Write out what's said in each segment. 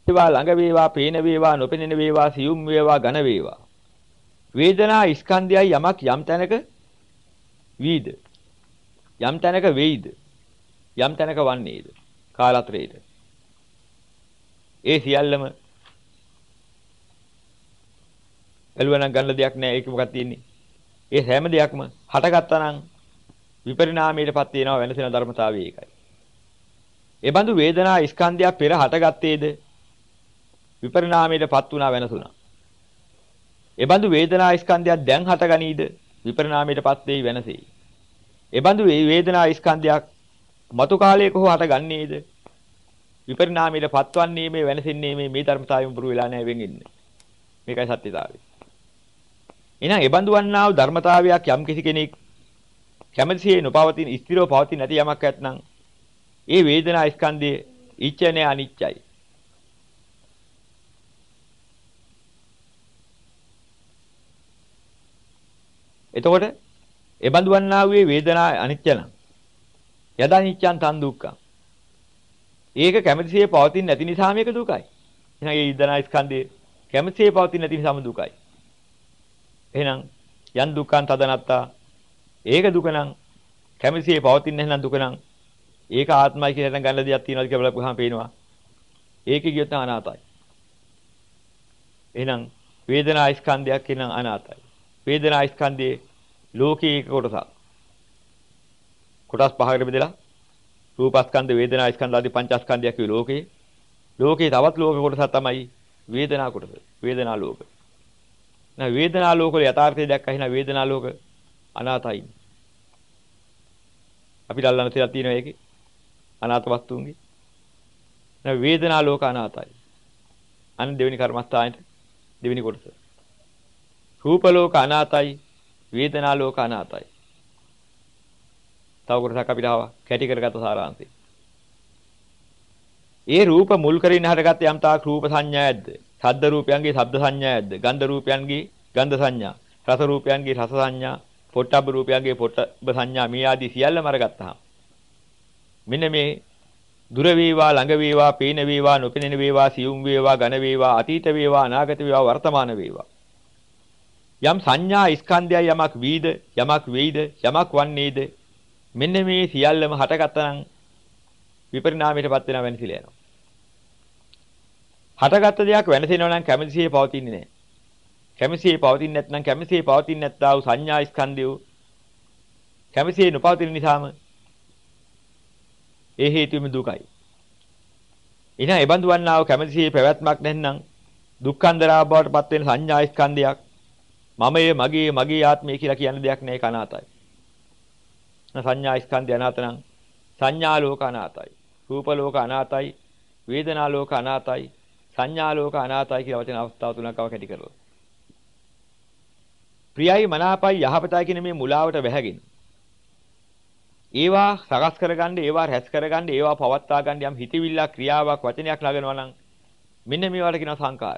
වේවා ළඟ වේවා පේන වේවා නොපෙනෙන වේවා සියුම් වේවා ඝන වේවා. වේදනා ස්කන්ධයයි යමක් යම් තැනක වීද යම් තැනක වෙයිද යම් තැනක වන්නේද කාලත්‍රයේද ඒ සියල්ලම එළුවනම් ගන්න දෙයක් නෑ. ඒක මොකක්ද තියෙන්නේ? ඒ හැම දෙයක්ම හටගත්තා නම් විපරිණාමයටපත් වෙනවා වෙනසෙන ධර්මතාවය ඒකයි. ඒ බඳු වේදනා ස්කන්ධය පෙර හටගත්තේද විපරිණාමයටපත් වුණා වෙනසුණා. ඒ බඳු වේදනා ස්කන්ධය දැන් හටගනීද විපරිණාමයටපත් වෙයි වෙනසෙයි. ඒ බඳු වේදනා ස්කන්ධයක් මතු කාලයක හෝ හටගන්නේද විපරිණාමයටපත් වන්නේ මේ වෙනසින්නේ මේ ධර්මතාවයම පුරු වෙලා නැහැ වෙන්නේ. මේකයි සත්‍යතාවය. එහෙනම් ඒ බඳු වන්නා වූ ධර්මතාවයක් යම් කිසි කෙනෙක් කැමැතිසේ නොපවතින ස්ථිරව පවතින නැති යමක් ඇතනම් ඒ වේදනා ස්කන්ධයේ ඉච්ඡනේ අනිච්චයි. එතකොට ඒ බඳු වන්නා වූ වේදනා අනිච්ච නම් යදා නිච්ඡං තන් දුක්ඛං. ඒක කැමැතිසේ පවතින නැති නිසා මේක දුකයි. එහෙනම් ඒ වේදනා ස්කන්ධයේ කැමැතිසේ පවතින නැති නිසාම දුකයි. එහෙනම් යන් දුක්ඛං තදනත්තා ඒක දුක නම් කැමැතිසේ පවතින්නේ නැත්නම් දුක නම් ඒක ආත්මයි කියලා හිතන ගන්න දෙයක් තියනවාද කියලා බලපුවාම පේනවා. ඒකේ කියොත් අනාතයි. එහෙනම් වේදනා ස්කන්ධයක් කියන අනාතයි. වේදනා ස්කන්ධයේ ලෝකයේ කොටසක්. කොටස් පහකට බෙදලා රූපස්කන්ධ වේදනා ස්කන්ධ ආදී පංචස්කන්ධයක් වේ ලෝකේ. ලෝකේ තවත් ලෝක කොටසක් තමයි වේදනා කොටස. වේදනා ලෝක. නැහ වේදනා ලෝක වල යථාර්ථය දැක්කම එහෙනම් වේදනා ලෝක අනාතයි. අපිට අල්ලන්න තියලා තියෙනවා ඒකේ අනාත වස්තුන්ගේ. නැහ වේදනා ලෝක අනාතයි. අන්න දෙවෙනි කර්මස්ථානෙට දෙවෙනි කොටස. රූප ලෝක අනාතයි වේදනා ලෝක අනාතයි. තව කොටසක් අපිට ආවා කැටි කරගත සාරාංශය. ඒ රූප මුල් කරගෙන හටගත්ත යම් තාක් රූප සංඥායක්ද, ශබ්ද රූපයන්ගේ ශබ්ද සංඥායක්ද, ගන්ධ රූපයන්ගේ ගන්ධ සංඥා, රස රූපයන්ගේ රස සංඥා, පොට්ටබ්බ රූපයන්ගේ පොට්ටබ්බ සංඥා මේ ආදී සියල්ලම අරගත්තාම මෙන්න මේ දුර වේවා ළඟ වේවා පේන වේවා නොපෙනෙන වේවා සියුම් වේවා ඝන වේවා අතීත වේවා අනාගත වේවා වර්තමාන වේවා යම් සංඥා ස්කන්ධය යමක් වීද යමක් වෙයිද යමක් වන්නේද මෙන්න මේ සියල්ලම හටගත්තා නම් විපරිණාමයටපත් වෙනවා වෙනසිලා යනවා. හටගත්ත දෙයක් වෙනසෙනවා නම් කැමැතිසේ පවතින්නේ නැහැ. කැමැතිසේ පවතින්නේ නැත්නම් කැමැතිසේ පවතින්නේ නැත්තා වූ සංඥා ස්කන්ධය කැමැතිසේ නොපවතින නිසාම ඒ හේතුවෙම දුකයි. එහෙනම් ඒ බඳු වන්නා වූ කැමැතිසේ පැවැත්මක් නැත්නම් දුක්ඛන්දරා බවට පත් වෙන සංඥා ස්කන්ධයක් මමයේ මගේ ආත්මය කියලා කියන දෙයක් නෑ ඒක අනාතයි. සංඥා ස්කන්ධය අනාත නම් සංඥා ලෝක අනාතයි. රූප ලෝක අනාතයි. වේදනා ලෝක අනාතයි. සංඥා ලෝක අනාතයි කියලා වචන අවස්ථාව තුනක් අව කැටි කරලා. ප්‍රියයි මනාපයි යහපතයි කියන මේ මුලාවට වැහැගෙන. ඒවා සකස් කරගන්න, ඒවා රැස් කරගන්න, ඒවා පවත්වා ගන්න යම් හිතවිල්ලක්, ක්‍රියාවක්, වචනයක් ළඟනවා නම් මෙන්න මේවට කියනවා සංකාර.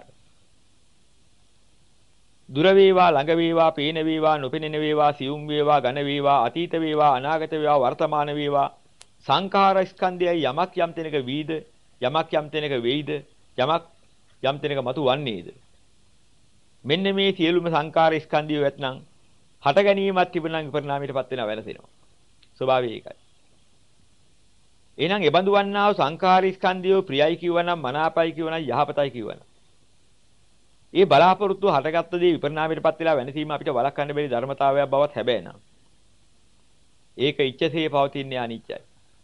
දුර වේවා ළඟ වේවා පේන වේවා නොපෙනෙන වේවා සියුම් වේවා ඝන වේවා අතීත වේවා අනාගත වේවා වර්තමාන වේවා සංඛාර ස්කන්ධයයි යමක් යම් තැනක වීද යමක් යම් තැනක වෙයිද යමක් යම් තැනක මතු වන්නේද මෙන්න මේ සියලුම සංඛාර ස්කන්ධය වෙත්නම් හට ගැනීමක් තිබුණනම් විපරිණාමයටපත් වෙනවා වෙනසෙනවා ස්වභාවය ඒකයි එහෙනම් ඒ බඳු වන්නා වූ සංඛාර ස්කන්ධය ප්‍රියයි කිව්වනම් මනාපයි කිව්වනම් යහපතයි කිව්වනම් ඒ බලාපොරොත්තු හටගත්ත දේ විපරිණාමයටපත් වෙලා වෙනසීම අපිට වළක්වන්න බැරි ධර්මතාවයක් බවත් හැබැයි නං. ඒක ඉච්ඡසේ පවතින්නේ අනිච්චයි.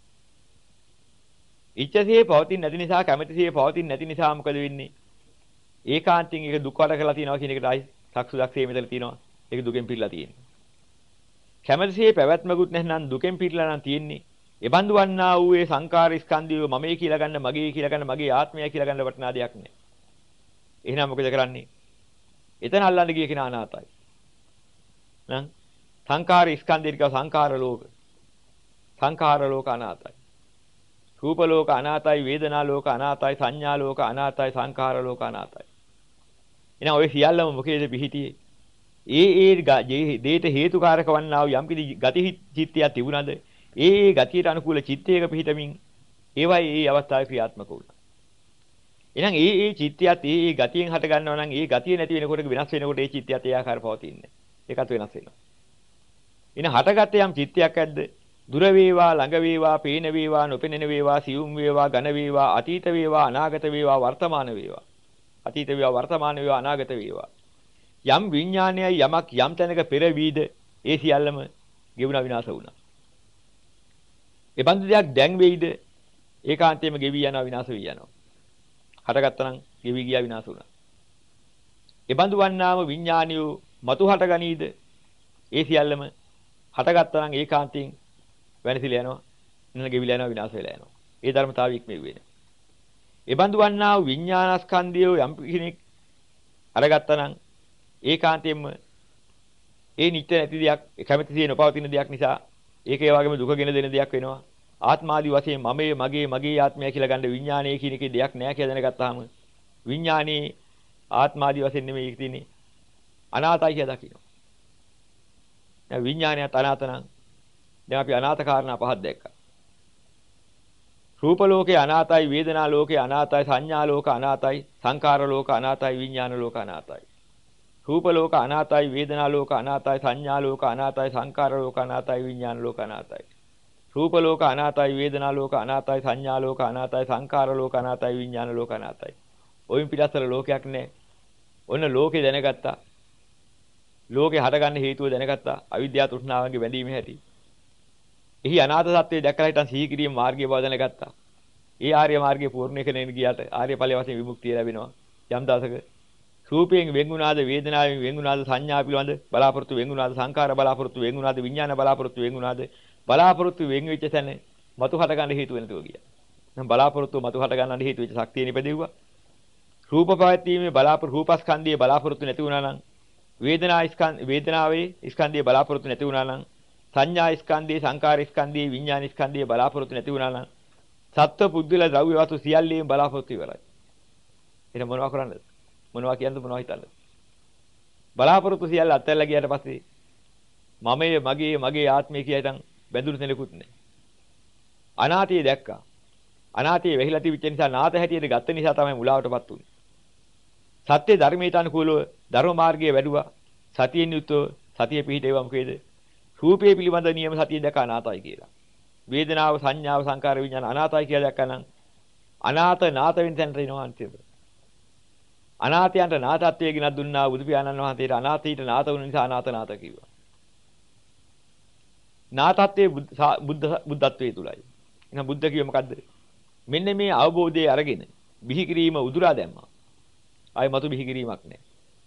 ඉච්ඡසේ පවතින්නේ නැති නිසා කැමැතිසේ පවතින්නේ නැති නිසා මොකද වෙන්නේ? ඒකාන්තයෙන් ඒක දුක් වඩ කරලා තියනවා කියන එකට ආයි සක්සුදක්සේ මෙතන තියෙනවා. ඒක දුකෙන් පිරලා තියෙන්නේ. කැමැතිසේ පැවැත්මකුත් නැත්නම් දුකෙන් පිරලා නම් තියෙන්නේ. ඒ බඳු වන්නා වූ ඒ සංකාර ස්කන්ධය මමයි කියලා ගන්න, මගේ කියලා ගන්න, මගේ ආත්මය කියලා ගන්න වටිනා දෙයක් නෑ. එහෙනම් මොකද කරන්නේ? එතන අල්ලන්න ගිය කෙනා අනාතයි. නං සංඛාර ස්කන්ධේ කියව සංඛාර ලෝක. සංඛාර ලෝක අනාතයි. රූප ලෝක අනාතයි, වේදනා ලෝක අනාතයි, සංඥා ලෝක අනාතයි, සංඛාර ලෝක අනාතයි. එහෙනම් ඔය සියල්ලම මොකේද පිහිටියේ? ඒ දේට හේතුකාරක වන්නා වූ යම් කිසි ගති චිත්තයක් තිබුණාද? ඒ ගතියට අනුකූල චිත්තයක පිහිටමින් ඒවයි ඒ අවස්ථාවේ ක්‍රියාත්මක වුණා. එහෙනම් ඒ චිත්තයත් ඒ ගතියෙන් හට ගන්නවා නම් ඒ ගතිය නැති වෙනකොට වෙනස් වෙනකොට ඒ චිත්තයත් ඒ ආකාර පවතින්නේ. ඒකත් වෙනස් වෙනවා. එහෙනම් හටගත්තේ යම් චිත්තයක් ඇද්ද? දුර වේවා ළඟ වේවා පේන වේවා නොපෙනෙන වේවා සියුම් වේවා ඝන වේවා අතීත වේවා අනාගත වේවා වර්තමාන වේවා. අතීත වේවා වර්තමාන වේවා අනාගත වේවා. යම් විඥානයයි යමක් යම් තැනක පෙරවීද ඒ සියල්ලම ගෙවුණා විනාශ වුණා. ඒ බඳු දෙයක් දැන් වෙයිද ඒකාන්තයෙන්ම ගෙවි යනවා විනාශ වී යනවා. හටගත්තා නම් ගෙවි ගියා විනාශ වුණා. ඒ බඳු වන්නාම විඥානියෝ මතු හටගනීද ඒ සියල්ලම හටගත්තා නම් ඒකාන්තයෙන් වෙනසිලා යනවා. ඉන්න ගෙවිලා යනවා විනාශ වෙලා යනවා. ඒ ධර්මතාවය ඉක්මෙව් වෙනවා. ඒ බඳු වන්නා වූ විඥානස්කන්ධය යම් කෙනෙක් අරගත්තා නම් ඒකාන්තයෙන්ම ඒ නිත්‍ය නැති දෙයක් කැමැති නොපවතින දෙයක් නිසා ඒක ඒ වගේම දුකගෙන දෙන දෙයක් වෙනවා. ආත්මාදී වශයෙන් මමයේ මගේ ආත්මය කියලා ගන්න විඥානයේ කියන එකේ දෙයක් නැහැ කියලා දැනගත්තාම විඥානයේ ආත්මාදී වශයෙන් නෙමෙයි ඒක තියෙන්නේ අනාතයි කියලා දකිනවා. දැන් විඥානයත් අනාත නම් දැන් අපි අනාත කාරණා පහක් දැක්කා. රූප ලෝකේ අනාතයි, වේදනා ලෝකේ අනාතයි, සංඥා ලෝක අනාතයි, සංකාර ලෝක අනාතයි, විඥාන ලෝක අනාතයි. රූප ලෝක අනාතයි, වේදනා ලෝක අනාතයි, සංඥා ලෝක අනාතයි, සංකාර ලෝක අනාතයි, විඥාන ලෝක අනාතයි. රූප ලෝක අනාතයි, වේදනා ලෝක අනාතයි, සංඥා ලෝක අනාතයි, සංකාර ලෝක අනාතයි, විඥාන ලෝක අනාතයි. ඔයින් පිටස්සල ලෝකයක් නැහැ. ඔන්න ලෝකේ දැනගත්තා. ලෝකේ හටගන්න හේතුව දැනගත්තා. අවිද්‍යාව තෘෂ්ණාවන්ගේ බැඳීමේ හැටි. එහි අනාථ සත්‍යය දැකලා හිටන් සිහි කිරීම මාර්ගය බව දැනගත්තා. ඒ ආර්ය මාර්ගයේ පූර්ණ කරගෙන ගියාට ආර්ය ඵලයේ වශයෙන් විමුක්තිය ලැබෙනවා. යම් දවසක රූපයෙන් වෙන් වුණාද, වේදනාවෙන් වෙන් වුණාද, සංඥා පිළිබඳ බලාපොරොත්තු වෙන් වුණාද, සංකාර බලාපොරොත්තු වෙන් වුණාද, විඥාන බලාපොරොත්තු වෙන් වුණාද, බලාපොරොත්තු වෙන් වෙච්ච තැන මතු හට ගන්න හේතු වෙනතුව ගියා. නම් බලාපොරොත්තු මතු හට ගන්න හේතු වෙච්ච ශක්තිය නිපදෙව්වා. රූප පවැත්ීමේ රූපස්කන්ධයේ බලාපොරොත්තු නැති වුණා නම්, වේදනාවේ ස්කන්ධයේ බලාපොරොත්තු නැති වුණා නම්, සංඥා ස්කන්ධයේ, සංකාර ස්කන්ධයේ, විඥාන ස්කන්ධයේ බලාපොරොත්තු නැති වුණා නම්, සත්ව පුද්ගල ද්‍රව්‍ය වස්තු සියල්ලේම බලාපොරොත්තු ඉවරයි. එහෙනම් මොනවා කරන්නද? මොනවා කියන්නද මොනවා හිතන්නද? බලාපොරොත්තු සියල්ල අත්හැරලා ගියාට පස්සේ මගේ ආත්මය කියයිතන් බැඳුණු තැනකුත් නැහැ. අනාතය දැක්කා. අනාතය වෙහිලා තිබිච්ච නිසා නාත හැටියට ගත්ත නිසා තමයි මුලාවටපත් උනේ. සත්‍ය ධර්මයට අනුකූලව ධර්ම මාර්ගයේ වැඩුවා. සතියෙන් යුතුව සතිය පිහිටේවා මොකේද? රූපේ පිළිබඳ නියම සතිය දැක අනාතයි කියලා. වේදනාව, සංඥාව, සංකාර, විඥාන අනාතයි කියලා දැක්කනම් අනාත නාත වෙන තැනට එනවා අන්තිමට. අනාතයන්ට නාතත්වයේ ගෙනත් දුන්නා බුදු පියාණන් වහන්සේට අනාතීට නාත වුණ නිසා අනාත කිව්වා. නාතත්වයේ බුද්ධත්වයේ තුලයි. එහෙනම් බුද්ධ කිව්වේ මොකද්ද? මෙන්න මේ අවබෝධය අරගෙන බිහි කිරීම උදුරා දැම්මා. ආයි මතු බිහි කිරීමක් නැහැ.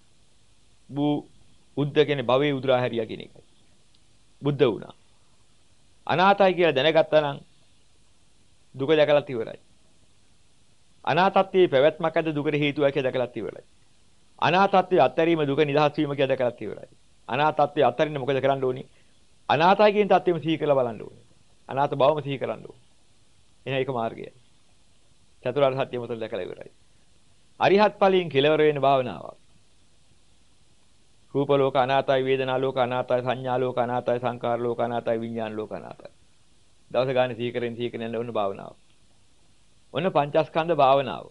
බුද්ධ කියන්නේ භවයේ උදුරා හැරියා කියන එකයි. බුද්ධ වුණා. අනාතයි කියලා දැනගත්තා නම් දුක දැකලත් ඉවරයි. අනාතත්වයේ පැවැත්මක් ඇද්ද දුකට හේතුවක් කියලා දැකලත් ඉවරයි. අනාතත්වයේ අත්හැරීම දුක නිදහස් වීම කියලා දැකලත් ඉවරයි. අනාතත්වයේ අත්හරින්න මොකද කරන්න ඕනේ? අනාතයි කියන තත්ත්වෙම සිහි කරලා බලන්න ඕනේ. අනාත බවම සිහි කරන්න ඕනේ. එහෙනම් ඒක මාර්ගයයි. චතුරාර්ය සත්‍ය මොතල දැකලා ඉවරයි. අරිහත් ඵලයෙන් කෙලවර වෙන භාවනාවක්. රූප ලෝක අනාතයි, වේදනා ලෝක අනාතයි, සංඥා ලෝක අනාතයි, සංකාර ලෝක අනාතයි, විඥාන ලෝක අනාතයි. දවස ගානේ සිහි කරෙන් යන ඕන භාවනාව. ඔන්න පංචස්කන්ධ භාවනාව.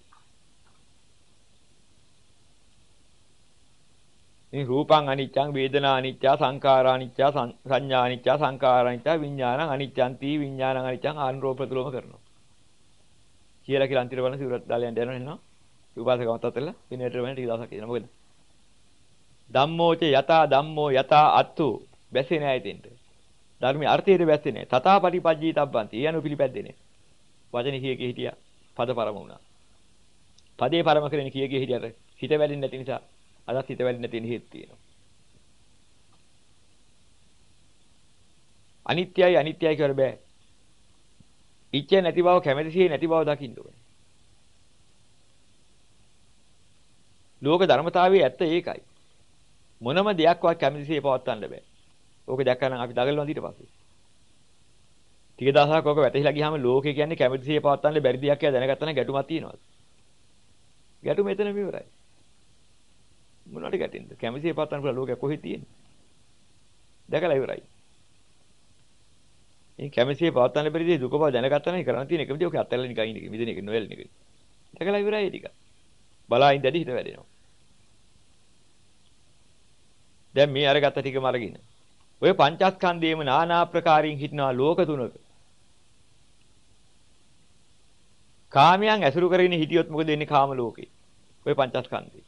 මේ රූපං අනිච්චං, වේදනා අනිච්චා, සංඛාරා අනිච්චා, සංඥා අනිච්චා, සංඛාරා අනිච්චා, විඥානං අනිච්චං තී විඥානං අනිච්චං ආන්රෝ ප්‍රතිලෝම කරනවා. කියලා අන්තිර බලන සිවුරත් දාලා යන්න යනවා එනවා. උපාසකමත් අතල්ලා පිනේට වෙන ටික දවසක් කියනවා. මොකද? ධම්මෝච යතා ධම්මෝ යතා අත්තු බැසේ නෑ ඉතින්ට. ධර්මයේ අර්ථයට බැස්සේ නෑ. තථාපටිපජ්ජී තබ්බන්ති. ඒ අනු පිළිපැද්දේ නෑ. වචනේ කියේ හිටියා. පද පරම වුණා. පදේ පරම කරගෙන කියේ හිටියට හිත වැඩින්නේ නැති නිසා අදත් හිත වැඩින්නේ නැති හේතු තියෙනවා. අනිත්‍යයි කියර බෑ. ඉච්ඡා නැති බව කැමැතිසියේ නැති බව දකින්න ඕනේ. ලෝක ධර්මතාවයේ ඇත්ත ඒකයි. මොනම දෙයක්වත් කැමැතිසියේ පවත්වන්න බෑ. ඕක දැක්කම අපි දඟලනවා ඊට පස්සේ. ටික දවසක් ඕක වැටහිලා ගියාම ලෝකේ කියන්නේ කැමැතිසියේ පවත්වන්න බැරි දෙයක් කියලා දැනගත්තා නම් ගැටුමක් තියෙනවා. ගැටුම එතන ඉවරයි. මොනවද ගැටෙන්නේ? කැමැතිසියේ පවත්වන්න පුළුවන් ලෝකයක් කොහෙද තියෙන්නේ? දැකලා ඉවරයි. මේ කැමැතිසියේ පවත්වන්න බැරි දේ දුක බව දැනගත්තා නම් කරන්න තියෙන එකම දේ ඕක අත්හැරලා නිකන් ඉන්න එක. මිදෙන එක නොයල් එක. දැකලා ඉවරයි ටික. බලා ඉඳදී හිත වැඩෙනවා. දැන් මේ අරගත්ත ටිකම අරගෙන. ඔය පංචස්කන්ධයේම নানা ආකාරයෙන් හිටනවා ලෝක තුනක. කාමයන් ඇසුරු කරගෙන හිටියොත් මොකද වෙන්නේ කාම ලෝකේ? ඔය පංචස්කන්ධේ.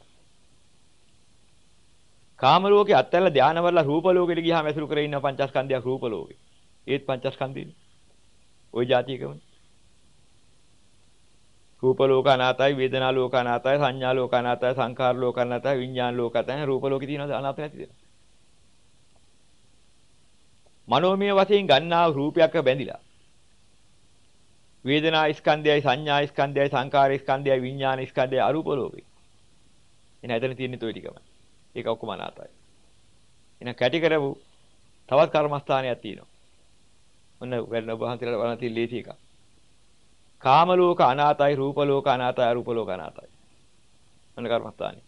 කාම ලෝකේ අත්හැරලා ධානය වල රූප ලෝකෙට ගියාම ඇසුරු කරගෙන ඉන්න පංචස්කන්ධයක් රූප ලෝකේ. ඒත් පංචස්කන්ධේ. ওই જાතියකම. රූප ලෝක අනාතයි, වේදනා ලෝක අනාතයි, සංඥා ලෝක අනාතයි, සංඛාර ලෝක අනාතයි, විඥාන ලෝක අනාතයි. රූප ලෝකේ තියෙනවද අනාත නැතිද? මනෝමය වශයෙන් ගන්නා රූපයක බැඳිලා. වේදනා ස්කන්ධයයි, සංඥා ස්කන්ධයයි, සංඛාර ස්කන්ධයයි, විඥාන ස්කන්ධයයි අරූප ලෝකේ. එන ඇතන තියෙන්නේ toy ටිකම. ඒක ඔක්කොම අනාතයි. එන කැටි කරපු තවත් කර්මස්ථානයක් තියෙනවා. ඔන්න වැඩන ඔබ හන්තිරට බලන තියෙන ලේසි එකක්. කාම ලෝක අනාතයි, රූප ලෝක අනාතයි, අරූප ලෝක අනාතයි. ඔන්න කර්මස්ථානේ.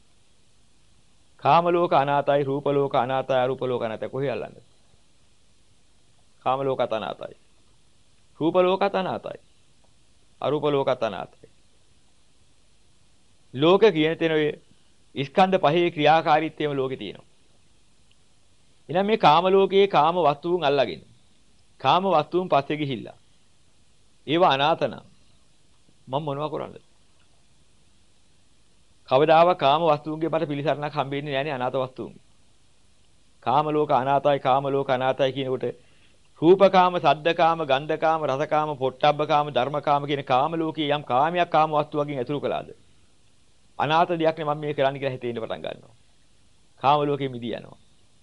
කාම ලෝක අනාතයි, රූප ලෝක අනාතයි, අරූප ලෝක අනාතයි. කොහේ අල්ලන්නද? කාම ලෝකත් අනාතයි. රූප ලෝකත් අනාතයි. අරූප ලෝකත් අනාතයි. ලෝක කියන තැන ඔය ස්කන්ධ පහේ ක්‍රියාකාරීත්වයම ලෝකේ තියෙනවා. එහෙනම් මේ කාම ලෝකයේ කාම වස්තුන් අල්ලාගෙන කාම වස්තුන් පස්සේ ගිහිල්ලා ඒවා අනාතන මම මොනවා කරන්නද? කවදාවත් කාම වස්තුන්ගේ මට පිළිසරණක් හම්බෙන්නේ නැහැ නේ අනාත වස්තුන්. කාම ලෝක අනාතයි, කාම ලෝක අනාතයි කියනකොට රූපකාම, සද්දකාම, ගන්ධකාම, රසකාම, පොට්ටබ්බකාම, ධර්මකාම කියන කාම ලෝකයේ යම් කාමයක් කාම වස්තු වගේ ඇතුළු කළාද? අනාත දෙයක් නේ මම මේ කරන්නේ කියලා හිතෙන්න පටන් ගන්නවා. කාම ලෝකෙ මිදී යනවා.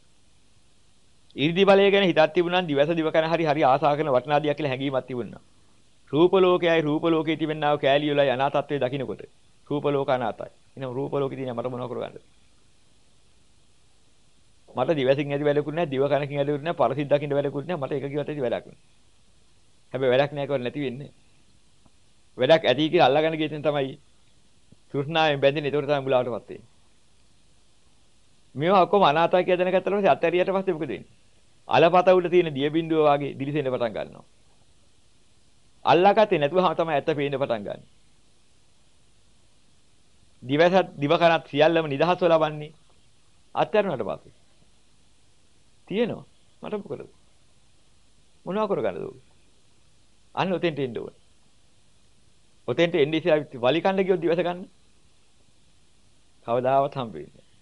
이르දි බලය ගැන හිතක් තිබුණා නම් දිවස දිව කරන හරි ආසා කරන වටිනා දෙයක් කියලා හැඟීමක් තිබුණා. රූප ලෝකයයි රූප ලෝකයේ තිබෙනා වූ කෑලි වලයි අනාතත්වයේ දකින්නකොට රූප ලෝක අනාතයි. එහෙනම් රූප ලෝකේ තියෙන මට මොනව කරගන්නද? මට දිවසින් ඇති වැඩකුත් නැහැ, දිව කනකින් ඇතිවෙන්නේ නැහැ, පරසිට දකින්න වැඩකුත් නැහැ. මට එක කිව්වත් ඇති වැඩක් නෑ. හැබැයි වැඩක් නැහැ කියලා නැති වෙන්නේ. වැඩක් ඇති කියලා අල්ලගන්න ගියෙන් තමයි තෘෂ්ණාවෙන් බැඳෙන්නේ. ඒකට තමයි මුලාවටපත් වෙන්නේ. මේවා ඔක්කොම අනාතයි කියලා දැනගත්තා ඊට පස්සේ අත්හැරියට පස්සේ මොකද වෙන්නේ? අලපත උඩ තියෙන දිය බින්දුව වගේ දිලිසෙන්න පටන් ගන්නවා. අල්ලාගත්තේ නැතුවම තමයි ඇත්ත පේන්න පටන් ගන්න. දිවසත් දිව කරත් සියල්ලම නිදහස්ව ලබන්නේ අත්හැරුණාට පස්සේ. තියෙනවා. මට මොකද? මොනවා කරගන්නද ඔය? අන්න ඔතෙන්ට එන්න ඕන. ඔතෙන්ට එන්නේ ඉතින් වලි කන්න ගියොත් දිවස ගන්න. කවදාවත් හම්බෙන්නේ නැහැ.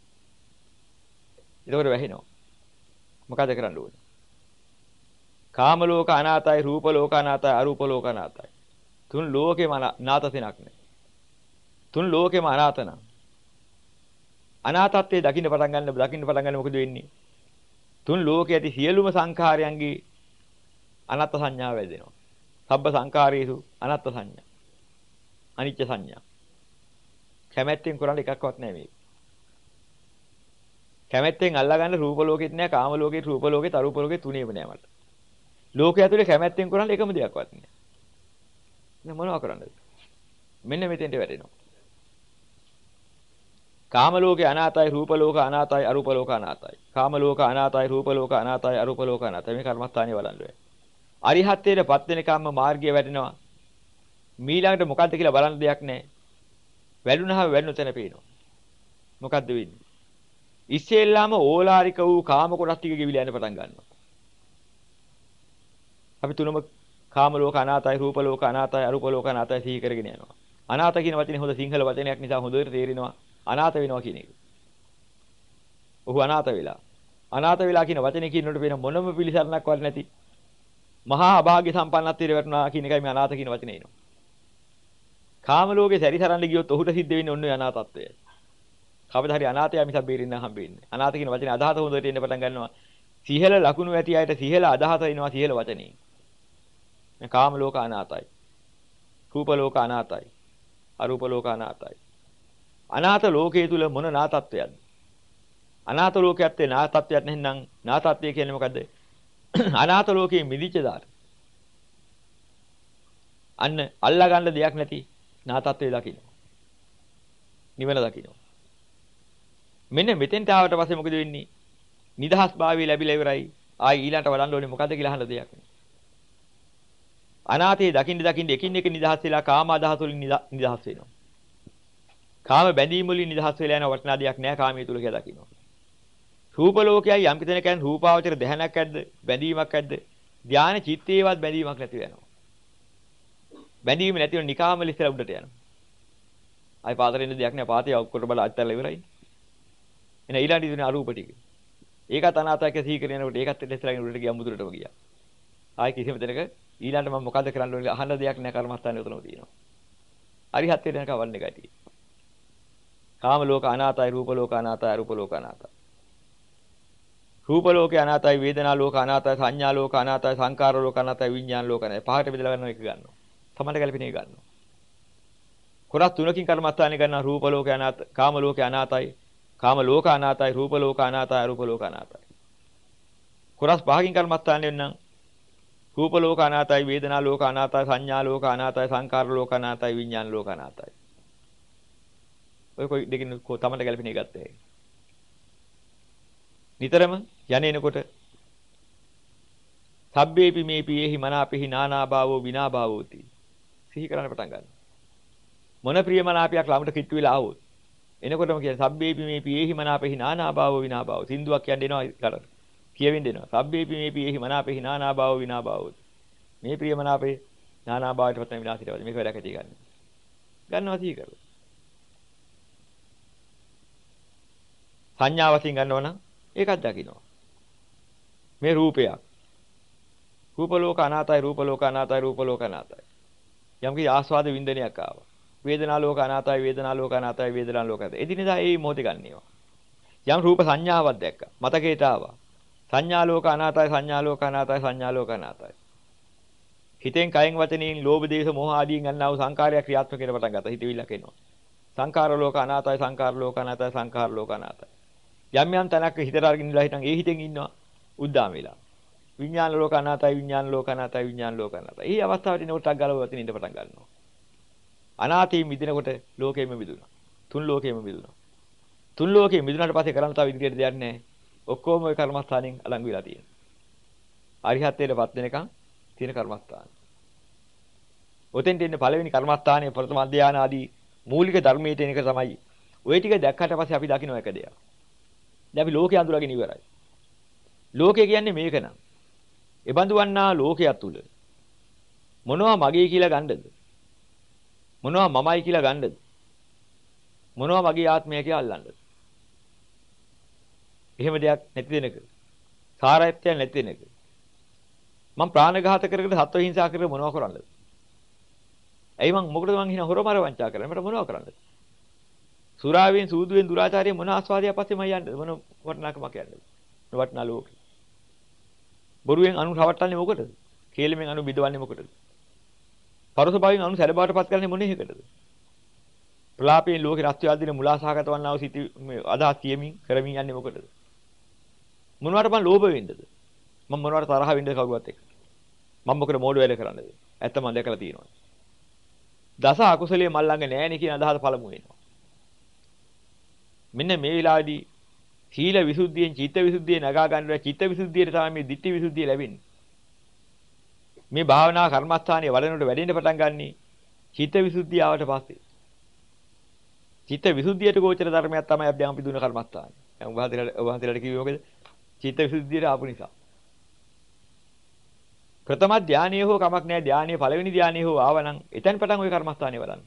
ඒකවල වැහිනවා. මොකද කරන්න ඕනේ? කාම ලෝක අනාතයි, රූප ලෝක අනාතයි, අරූප ලෝක අනාතයි. තුන් ලෝකෙම අනාත තැනක් නැහැ. තුන් ලෝකෙම අනාතන. අනාතත්වයේ දකින්න පටන් ගන්න මොකද වෙන්නේ? තුන් ලෝකයේ ඇති සියලුම සංඛාරයන්ගේ අනත්ත් සංඥාව වැදෙනවා. සබ්බ සංඛාරේසු අනත්ත් සංඥා. අනිච්ච සංඥා. කැමැත්තෙන් කරන්නේ එකක්වත් නැහැ මේක. කැමැත්තෙන් අල්ලගන්න රූප ලෝකෙත් නැහැ, කාම ලෝකෙත්, රූප ලෝකෙත්, අරූප ලෝකෙත් තුනේම නැහැ මට. ලෝකයේ ඇතුලේ කැමැත්තෙන් කරන්නේ එකම දෙයක්වත් නැහැ. දැන් මොනව කරන්නද? මෙන්න මෙතෙන්ට වැටෙනවා. කාම ලෝකේ අනාතයි, රූප ලෝක අනාතයි, අරූප ලෝක අනාතයි. කාම ලෝක අනාතයි, රූප ලෝක අනාතයි, අරූප ලෝක අනාතයි. මේ කර්මස්ථානිය බලන්න. අරිහත්ත්වයටපත් වෙනකම්ම මාර්ගය වැටෙනවා. මීළඟට මොකද්ද කියලා බලන්න දෙයක් නැහැ. වැළුණාම වැළුණු තැන පේනවා. මොකද්ද වෙන්නේ? ඉස්සෙල්ලාම ඕලාරික වූ කාම කොටස් ටික ගෙවිලා යන පටන් ගන්නවා. අපි තුනම කාම ලෝක අනාතයි, රූප ලෝක අනාතයි, අරූප ලෝක අනාතයි සිහි කරගෙන යනවා. අනාත කියන වචනේ හොඳ සිංහල වචනයක් නිසා හොඳට තේරෙනවා. අනාත වෙනවා කියන එක. ඔහු අනාත වෙලා. අනාත වෙලා කියන වචනේ කියනකොට වෙන මොනම පිළිසරණක් වත් නැති මහා අභාග්‍ය සම්පන්නත්වයට වැටුණා කියන එකයි මේ අනාත කියන වචනේ එනවා. කාම ලෝකේ සැරිසරන්න ගියොත් ඔහුට සිද්ධ වෙන්නේ ඔන්න ඔය අනාතත්වය. කවදා හරි අනාතය මිසක් බේරෙන්න හම්බෙන්නේ. අනාත කියන වචනේ අදහස හොඳට එන්න පටන් ගන්නවා. සිහල ලකුණු ඇති අයට සිහල අදහස එනවා සිහල වචනේ. මේ කාම ලෝක අනාතයි. රූප ලෝක අනාතයි. අරූප ලෝක අනාතයි. අනාත ලෝකයේ තුල මොන නාතත්වයක්ද? අනාත ලෝකයේත් නාතත්වයක් නැත්නම් නාතත්වය කියන්නේ මොකද්ද? අනාත ලෝකයේ මිදිච්ච දාට. අන්න අල්ලා ගන්න දෙයක් නැති නාතත්වයේ දකින්න. නිවන දකින්න. මෙන්න මෙතෙන්ට ආවට පස්සේ මොකද වෙන්නේ? නිදහස් භාවය ලැබිලා ඉවරයි. ආයි ඊළඟට වඩන්න ඕනේ මොකද්ද කියලා අහන දෙයක් නෑ. අනාතේ දකින්න එකින් එක නිදහස් වෙලා කාම අදහස් වලින් නිදහස් වෙනවා. කාම බැඳීම් වලින් නිදහස් වෙලා යන වටිනා දෙයක් නෑ කාමයේ තුල කියලා දකිනවා. රූප ලෝකයයි යම් කෙනෙක් කියන්නේ රූපාවචර දැහැනක් ඇද්ද බැඳීමක් ඇද්ද ධානය චිත්තේවත් බැඳීමක් නැති වෙනවා. බැඳීම නැතිව නිකාම ලිස්සලා උඩට යනවා. ආයි පාතර ඉන්න දෙයක් නෑ පාතේ ඔක්කොට බල අත්තල්ලා ඉවරයි. එන ඊළඟ දිනේ අරූප ටික. ඒකත් අනාතයක සිහි කරනකොට ඒකත් ඉස්සරහින් උඩට ගියා මුදුරටම ගියා. ආයි කිසිම තැනක ඊළඟට මම මොකද කරන්න ඕනේ අහන්න දෙයක් නෑ කර්මස්ථානේ උතනම තියෙනවා. අරිහත් වෙනකන් වන්නේ ගැටි. කාම ලෝක අනාතයි රූප ලෝක අනාතයි අරූප ලෝක අනාතයි. රූප ලෝකේ අනාතයි වේදනා ලෝක අනාතයි සංඥා ලෝක අනාතයි සංකාර ලෝක අනාතයි විඥාන ලෝක අනාතයි. පහට බෙදලා ගන්නවා එක ගන්නවා. තමන්ට ගැලපෙන එක ගන්නවා. කොටස් තුනකින් කර්මස්ථානේ ගන්නවා රූප ලෝකේ අනාත කාම ලෝකේ අනාතයි කාම ලෝක අනාතයි රූප ලෝක අනාතයි අරූප ලෝක අනාතයි. කොටස් පහකින් කර්මස්ථානේ වෙනනම් රූප ලෝක අනාතයි වේදනා ලෝක අනාතයි සංඥා ලෝක අනාතයි සංකාර ලෝක අනාතයි විඥාන ලෝක අනාතයි. ඔය කොයි දෙකින් තමන්ට ගැලපෙන එක ගත්තේ. නිතරම යන්නේනකොට සබ්බේපි මේපි යේහි මනාපෙහි නානා භාවෝ විනා භාවෝති සිහි කරන්න පටන් ගන්න. මොන ප්‍රියමනාපයක් ළමට කිට්ටු වෙලා ආවොත් එනකොටම කියන සබ්බේපි මේපි යේහි මනාපෙහි නානා භාවෝ විනා භාවෝ සින්දුවක් කියන්න එනවා කරට කියවෙන්න එනවා. සබ්බේපි මේපි යේහි මනාපෙහි නානා භාවෝ විනා භාවෝති මේ ප්‍රියමනාපේ නානා භාවයට පතන විනාශයට මේක වැඩ කැටි ගන්න. ගන්නවා සිහි කරලා. සංඥා වශයෙන් ගන්නව නම් ඒකත් දකින්නවා. මේ රූපයක්. රූප ලෝක අනාතයි රූප ලෝක අනාතයි රූප ලෝක අනාතයි. යම්කි ආස්වාද වින්දනයක් ආවා. වේදනා ලෝක අනාතයි වේදනා ලෝක අනාතයි වේදනා ලෝක අනාතයි. එදිනෙදා ඒ මොහොතේ ගන්නේවා. යම් රූප සංඥාවක් දැක්කා. මතකේට ආවා. සංඥා ලෝක අනාතයි සංඥා ලෝක අනාතයි සංඥා ලෝක අනාතයි. හිතෙන් කයෙන් වචනයෙන් ලෝභ දේශ මොහ ආදීන් ගන්නා වූ සංකාරය ක්‍රියාත්මක වෙන පටන් ගත්තා. හිතවිල්ලක් එනවා. සංකාර ලෝක අනාතයි සංකාර ලෝක අනාතයි සංකාර ලෝක අනාතයි. යම් යම් තැනක හිතට අරගෙන ඉඳලා හිටන් ඒ හිතෙන් ඉන්නවා උද්දාම වෙලා. විඥාන ලෝක අනාතයි විඥාන ලෝක අනාතයි විඥාන ලෝක අනාතයි. මේ අවස්ථාවට එනකොට ගලව වතින් ඉඳ පටන් ගන්නවා. අනාතී මිදිනකොට ලෝකෙම මිදුණා. තුන් ලෝකෙම මිදුණා. තුන් ලෝකෙ මිදුණාට පස්සේ කරන්න තව ඉදිරියට දෙයක් නැහැ. ඔක්කොම ওই කර්මස්ථානෙන් අලංගු වෙලා තියෙනවා. අරිහත්ත්වයටපත් වෙනකන් තියෙන කර්මස්ථාන. ඔතෙන්ට එන්නේ පළවෙනි කර්මස්ථානයේ ප්‍රථම ධානය ආදී මූලික ධර්මයේ තියෙන එක තමයි. ওই ටික දැක්කට පස්සේ අපි දකින්න එක දෙයක්. දැන් අපි ලෝකේ අඳුරගෙන ඉවරයි. ලෝකය කියන්නේ මේක නම්. එබඳු වන්නා ලෝකයක් තුල මොනවා මගේ කියලා ගන්නද? මොනවා මමයි කියලා ගන්නද? මොනවා මගේ ආත්මය කියලා අල්ලන්නද? එහෙම දෙයක් නැති දෙනක. සාරයත්වයක් නැති දෙනක. මම ප්‍රාණඝාත කරගෙන සත්ව හිංසා කරගෙන මොනවා කරන්නද? ඇයි මං මොකටද මං හිනා හොරමර වංචා කරන්නේ? මට මොනවා කරන්නද? සුරාවෙන් සූදුවෙන් දුරාචාරයෙන් මොන ආස්වාදයක් පස්සේ මම යන්නේ? මොන වටනකමක් යන්නේ? වටනා ලෝකෙ. බොරුවෙන් අනු රවට්ටන්නේ මොකටද? කේලමෙන් අනු බිදවන්නේ මොකටද? පරස භාවයෙන් අනු සැලබාටපත් කරන්නේ මොනේ හේකටද? ප්‍රලාපයෙන් ලෝකේ රස්ත්‍ය ආදින මුලාසහගත වන්නා වූ සිටි අදහස් කියමින් කරමින් යන්නේ මොකටද? මොනවට මං ලෝභ වෙන්නද? මම මොනවට තරහ වෙන්නද කවුරුවත් එක්ක? මම මොකද මෝඩ වැඩ කරන්නද? ඇත්ත මම දැකලා තියෙනවා. දස අකුසලයේ මල් ළඟ නෑනේ කියන අදහස පළමු වෙනවා. මෙන්න මේ වෙලාවේදී සීල විසුද්ධියෙන් චිත්ත විසුද්ධිය නගා ගන්නවා. චිත්ත විසුද්ධියට තමයි මේ ditthi විසුද්ධිය ලැබෙන්නේ. මේ භාවනා කර්මස්ථානයේ වඩනකොට වැඩෙන්න පටන් ගන්නී චිත්ත විසුද්ධිය ආවට පස්සේ. චිත්ත විසුද්ධියට ගෝචර ධර්මයක් තමයි අපි අපි දුන කර්මස්ථානය. දැන් වහන්සේලාට කිව්වේ මොකද? චිත්ත විසුද්ධියට ආපු නිසා. ප්‍රථම ධානයේ හෝ කමක් නැහැ ධානයේ පළවෙනි ධානයේ හෝ ආවනම් එතෙන් පටන් ওই කර්මස්ථානේ වඩන්න.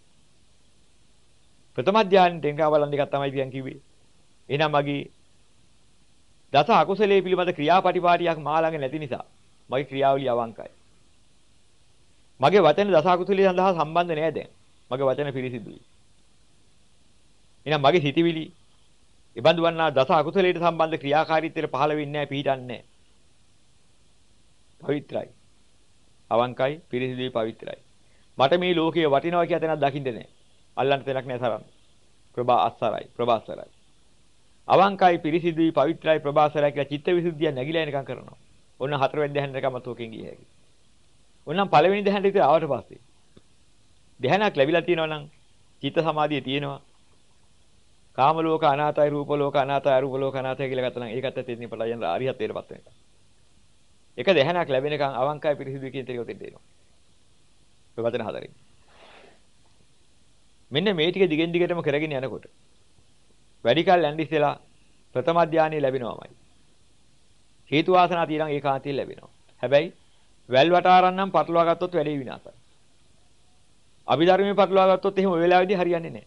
ප්‍රථම ධානයෙන් එංගා බලන්න එකක් තමයි කියන් කිව්වේ. එහෙනම් මගේ දස අකුසලයේ පිළිබඳ ක්‍රියාපටිපාටියක් මා ළඟ නැති නිසා මගේ ක්‍රියාවලිය අවංකයි. මගේ වචන දස අකුසලයේ සඳහා සම්බන්ධ නෑ දැන්. මගේ වචන පිරිසිදුයි. එහෙනම් මගේ හිතවිලි ඉබඳු වන්නා දස අකුසලයට සම්බන්ධ ක්‍රියාකාරීත්වයට පහළ වෙන්නේ නැහැ පිළිටන්නේ නැහැ. පවිත්‍රායි. අවංකයි පිරිසිදුයි පවිත්‍රායි. මට මේ ලෝකයේ වටිනවා කියන තැනක් දකින්න නැහැ. අල්ලන්න තැනක් නැහැ සරන්. ප්‍රභාස්වරයි. අවංකයි පිරිසිදුයි පවිත්‍රායි ප්‍රභාස්වරයි කියලා චිත්තවිසුද්ධිය නැగిලා එනකම් කරනවා. ඔන්න හතරවෙනි ධ්‍යානෙ එකම තෝකෙන් ගිය හැකි. ඔන්නම් පළවෙනි ධ්‍යානෙට විතර ආවට පස්සේ ධ්‍යානයක් ලැබිලා තියෙනවා නම් චිත්ත සමාධිය තියෙනවා. කාම ලෝක අනාතයි රූප ලෝක අනාතයි අරූප ලෝක අනාතයි කියලා ගත්තා නම් ඒකත් ඇත්තේ පටන් යන අරිහත්ත්වයටපත් වෙනකම්. එක ධ්‍යානයක් ලැබෙනකම් අවංකයි පිරිසිදුයි කියන තේරුම දෙන්න එනවා. ඔය වචන හතරෙන්. මෙන්න මේ ටික දිගින් දිගටම කරගෙන යනකොට වැඩි කල යන්න ඉස්සෙලා ප්‍රථම ධානය ලැබෙනවමයි. හේතු වාසනා තියෙනම් ඒකාන්තයෙන් ලැබෙනවා. හැබැයි වැල් වටාරන් නම් පටලවා ගත්තොත් වැඩේ විනාශයි. අභිධර්මයේ පටලවා ගත්තොත් එහෙම ඔය වෙලාවේදී හරියන්නේ නැහැ.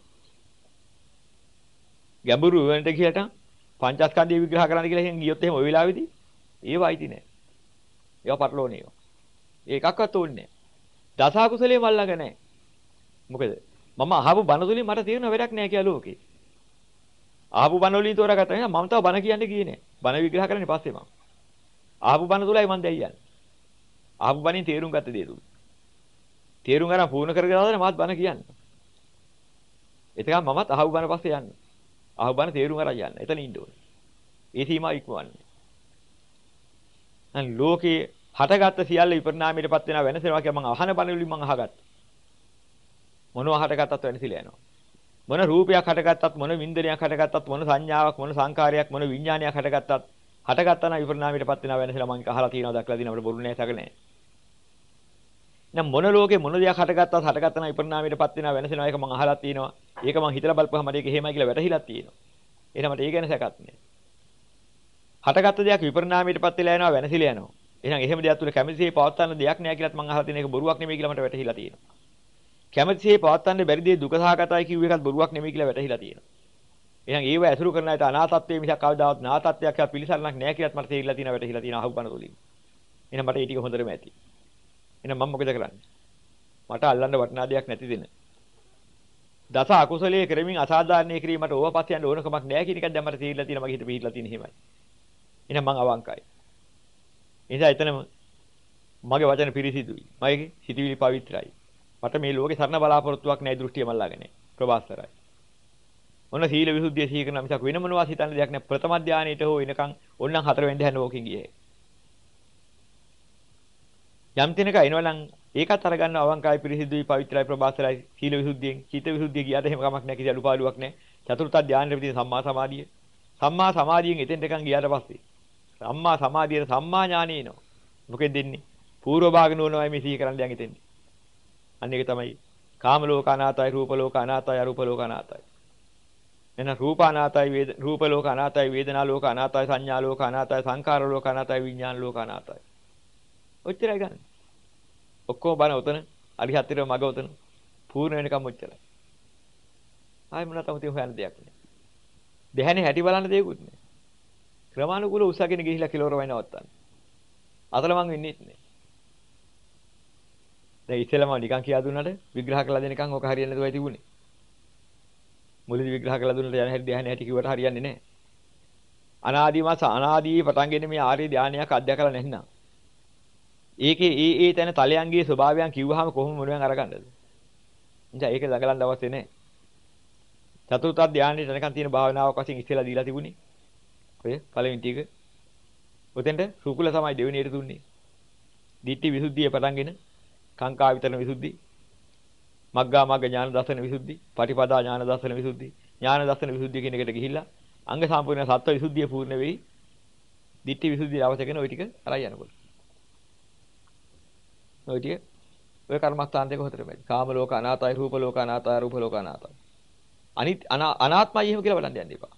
ගැඹුරු වෙනට කියලා පංචස්කන්ධය විග්‍රහ කරන්න කියලා එහෙන් ගියොත් එහෙම ඔය වෙලාවේදී ඒව අයිති නැහැ. ඒවා පටලෝනේ ඒවා. ඒකක්වත් ඕනේ නැහැ. දස අකුසලයේ මල් ළඟ නැහැ. මොකද මම අහපු බණ තුලින් මට තේරෙන වැඩක් නැහැ කියලා ලෝකේ. අහපු බණ වලින් තෝරාගත්තා නේද? මම තව බණ කියන්නේ ගියේ නැහැ. බණ විග්‍රහ කරන්නේ පස්සේ මම. අහපු බණ තුලයි මම දැන් යන්නේ. අහපු බණින් තේරුම් ගත්ත දේ තුල. තේරුම් ගන්න පූර්ණ කරගෙන ආවද මාත් බණ කියන්නේ. එතකන් මමත් අහපු බණ පස්සේ යන්නේ. අහපු බණ තේරුම් අරන් යන්න. එතන ඉන්න ඕනේ. ඒ සීමාව ඉක්මවන්නේ. අන් ලෝකේ හටගත්ත සියල්ල විපරිණාමයටපත් වෙනවා වෙනසෙනවා කියලා මම අහන බණ වලින් මම අහගත්තා. මොනවා හටගත්තත් වෙනසිලා යනවා. මොන රූපයක් හටගත්තත් මොන වින්දනයක් හටගත්තත් මොන සංඥාවක් මොන සංකාරයක් මොන විඥානයක් හටගත්තත් හටගත්තා නම් විපරිණාමයටපත් වෙනවා වෙනසෙලා මම අහලා තියෙනවා දක්ලා දින අපිට බොරු නෑ සැක නෑ. නම් මොන ලෝකේ මොන දෙයක් හටගත්තත් හටගත්තා නම් විපරිණාමයටපත් වෙනවා වෙනසෙනවා ඒක මම අහලා තියෙනවා. ඒක මම හිතලා බලපුවාම මට ඒක එහෙමයි කියලා වැටහිලා තියෙනවා. එහෙනම් මට ඒ ගැන සැකක් නෑ. හටගත්ත දෙයක් විපරිණාමයටපත් වෙලා යනවා වෙනසිලා යනවා. එහෙනම් එහෙම දෙයක් තුල කැමැතිසේ පවත්තන්න දෙයක් නෑ කියලාත් මම අහලා තියෙන එක බොරුවක් නෙමෙයි කියලා මට වැටහිලා තියෙනවා. කැමැතිසේ පවත්තන්න බැරි දේ දුක සහගතයි කියුව එකත් බොරුවක් නෙමෙයි කියලා වැටහිලා තියෙනවා. එහෙනම් ඒව ඇසුරු කරන අයට අනාතත්වයේ මිසක් කවදාවත් නාතත්වයක් කියලා පිළිසරණක් නෑ කියලාත් මට තේරිලා තියෙනවා වැටහිලා තියෙනවා අහුබන තුලින්. එහෙනම් මට ඒ ටික හොඳටම ඇති. එහෙනම් මම මොකද කරන්නේ? මට අල්ලන්න වටිනා දෙයක් නැති දෙන. දස අකුසලයේ කරමින් අසාධාරණේ කිරීමට ඕව පස්සේ යන්න ඕන කමක් නෑ කියන එකක් දැන් මට තේරිලා තියෙනවා මගේ හිත පිහිටලා තියෙන හිමයි. එහෙනම් මං අවංකයි. එනිසා එතනම මගේ වචන පිරිසිදුයි. මගේ සිතවිලි පවිත්‍රායි. මට මේ ලෝකේ සරණ බලාපොරොත්තුවක් නැහැ දෘෂ්ටිය මල්ලාගෙන. ප්‍රබාස්තරයි. ඔන්න සීල විසුද්ධිය සිහි කරන මිසක් වෙන මොනවාස් හිතන්න දෙයක් නැහැ. ප්‍රථම ධානයේට හෝ එනකන් ඕන්නම් 4 වෙනි ධානය ඕකෙන් ගියේ. යම් තැනක එනවනම් ඒකත් අරගන්න අවංකයි පිරිසිදුයි පවිත්‍රායි ප්‍රබාස්තරයි සීල විසුද්ධියෙන් චිත්ත විසුද්ධිය ගියාට එහෙම කමක් නැහැ කිසි අඩුපාඩුවක් නැහැ. චතුර්ථ ධානයේ තියෙන සම්මා සමාධිය. සම්මා සමාධියෙන් එතෙන්ට එකන් ගියාට පස්සේ සම්මා සමාධියට සම්මා ඥානෙ එනවා. මොකෙන්ද දෙන්නේ? పూర్ව භාග නුවණයි මේ සිහි කරන්න යන් එතෙන්නේ. අන්න ඒක තමයි කාම ලෝක අනාතයි රූප ලෝක අනාතයි අරූප ලෝක අනාතයි. එන රූප අනාතයි රූප ලෝක අනාතයි වේදනා ලෝක අනාතයි සංඥා ලෝක අනාතයි සංකාර ලෝක අනාතයි විඥාන ලෝක අනාතයි. ඔච්චරයි ගන්න. ඔක්කොම බන උතන අරිහත්ත්වයට මග උතන පූර්ණ වෙනකම් ඔච්චරයි. ආයි මොනවද තමයි හොයන්න දෙයක් නෑ. දෙහැනේ හැටි බලන්න දෙයක්වත් නෑ. ක්‍රමානුකූල උසගෙන ගිහිලා කිලෝර වයි නවත්තන්න. අතලමං වෙන්නේ නැහැ. දැන් ඉස්සෙල්ලාම නිකන් කියා දුන්නාට විග්‍රහ කරලා දෙනකන් ඕක හරියන්නේ නැතුවයි තිබුණේ. මුලදී විග්‍රහ කරලා දුන්නට යන හැටි ධ්‍යාන හැටි කිව්වට හරියන්නේ නැහැ. අනාදී පටන්ගෙන මේ ආර්ය ධානයක් අධ්‍යය නැත්නම්. ඒකේ ඒ තැන තලයන්ගේ ස්වභාවයන් කිව්වහම කොහොම මොනෙන් අරගන්නද? එනිසා ඒක ළඟලන්න අවශ්‍ය නැහැ. චතුර්ථ ධානයේ තනකන් තියෙන භාවනාවක් වශයෙන් ඉස්සෙල්ලා දීලා තිබුණේ. ඔය පළවෙනි ටික. ඔතෙන්ට සුකුල තමයි දෙවෙනියට දුන්නේ. ditthi visuddhiය පටන්ගෙන කාංකා විතරන විසුද්ධි, මග්ගා මග්ග ඥාන දර්ශන විසුද්ධි, පටිපදා ඥාන දර්ශන විසුද්ධි, ඥාන දර්ශන විසුද්ධිය කියන එකට ගිහිල්ලා අංග සම්පූර්ණ සත්ව විසුද්ධිය පූර්ණ වෙයි. ditthi visuddhiය අවශ්‍ය කරන ওই ටික අරයි යනකොට. ওই ටික ඔය කර්මස්ථාන දෙක හොතර බැරි. කාම ලෝක අනාතයි, රූප ලෝක අනාතයි, රූප ලෝක අනාතයි. අනිත් අනාත්මයි එහෙම කියලා බලන්න යන්න එපා.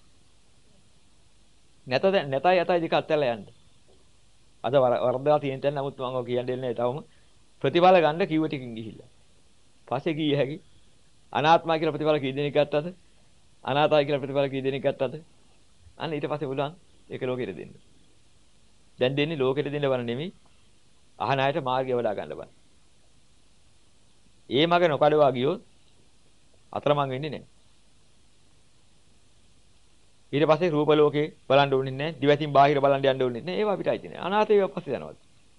නැතයි යතයි දෙක අත්හැරලා යන්න. අද වරදලා තියෙන තැන නමුත් මම ඔය කියන්නේ නැහැ තවම. ප්‍රතිඵල ගන්න කිව්ව ටිකින් ගිහිල්ලා. පස්සේ කීය හැකි අනාත්මයි කියලා ප්‍රතිඵල කී දෙනෙක් ගත්තද? අනාතයි කියලා ප්‍රතිඵල කී දෙනෙක් ගත්තද? අන්න ඊට පස්සේ බුලන් ඒක ලෝකෙට දෙන්න. දැන් දෙන්නේ ලෝකෙට දෙන්න බන නෙමෙයි. අහන අයට මාර්ගය වඩා ගන්න බන. ඒ මග නොකඩවා ගියොත් අතරමං වෙන්නේ නැහැ. ඊට පස්සේ රූප ලෝකේ බලන්න ඕනේ නැහැ. දිවසින් බාහිර බලන්න යන්න ඕනේ නැහැ. ඒවා අපිට අයිති නැහැ. අනාතේ ඒවා පස්සේ යනවා.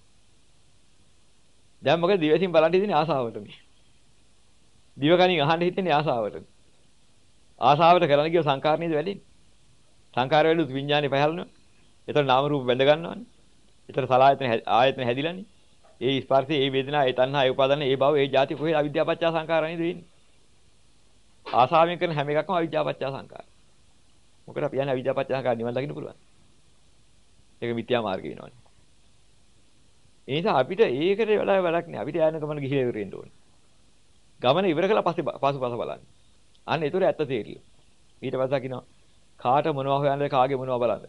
දැන් මොකද දිවසින් බලන්න හිතන්නේ ආසාවට මේ. දිවකණින් අහන්න හිතන්නේ ආසාවට. ආසාවට කරන්න ගිය සංකාර නේද වැඩින්නේ. සංකාර වලුත් විඥානේ පහළනවා. ඒතර නාම රූප බැඳ ගන්නවානේ. ඒතර සලආයතන ආයතන හැදිලානේ. ඒ ස්පර්ශය, ඒ වේදනා, ඒ තණ්හා, ඒ උපාදාන, ඒ භව, ඒ ජාති කොහේ අවිද්‍යාපච්චා සංකාර නේද වෙන්නේ. ආසාවෙන් කරන හැම එකක්ම අවිද්‍යාපච්චා සංකාර. මොකද අපි යන්නේ අවිද්‍යාපච්චා සංකාර නිවන් දකින්න පුළුවන්. ඒක මිත්‍යා මාර්ගය වෙනවනේ. ඒ නිසා අපිට ඒකට වඩා වැඩක් නෑ. අපිට යන ගමන ගිහිලා ඉවර වෙන්න ඕනේ. ගමන ඉවර කළා පස්සේ පසුපස බලන්න. අන්න ඒතර ඇත්ත තේරිය. ඊට පස්සේ කියනවා කාට මොනවා හොයන්නද කාගේ මොනවා බලන්නද?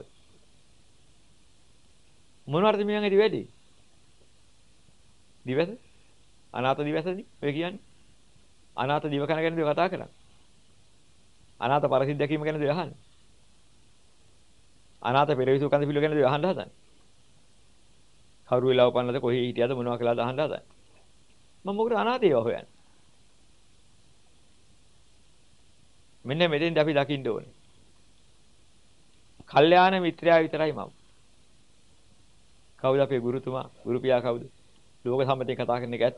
මොනවටද මියන් ඇති වැඩි? දිවස? අනාථ දිවසනේ ඔය කියන්නේ. අනාථ දිව කන ගැනද කතා කරන්නේ? අනාථ පරිසිද්ධ දැකීම ගැනද අහන්නේ? අනාථ පෙරවිසු කඳ පිළිව ගැනද අහන්න හදන්නේ? කවුරු වෙලා උපන්නද කොහේ හිටියද මොනවා කළාද අහන්න හදන්නේ? මම මොකද අනාථයව හොයන්නේ? මෙන්න මෙතෙන්ද අපි දකින්න ඕනේ. කල්යාණ මිත්‍රයා විතරයි මම. කවුද අපේ ගුරුතුමා? ගුරු පියා කවුද? ලෝක සම්මතයෙන් කතා කරන එක ඇත්ත.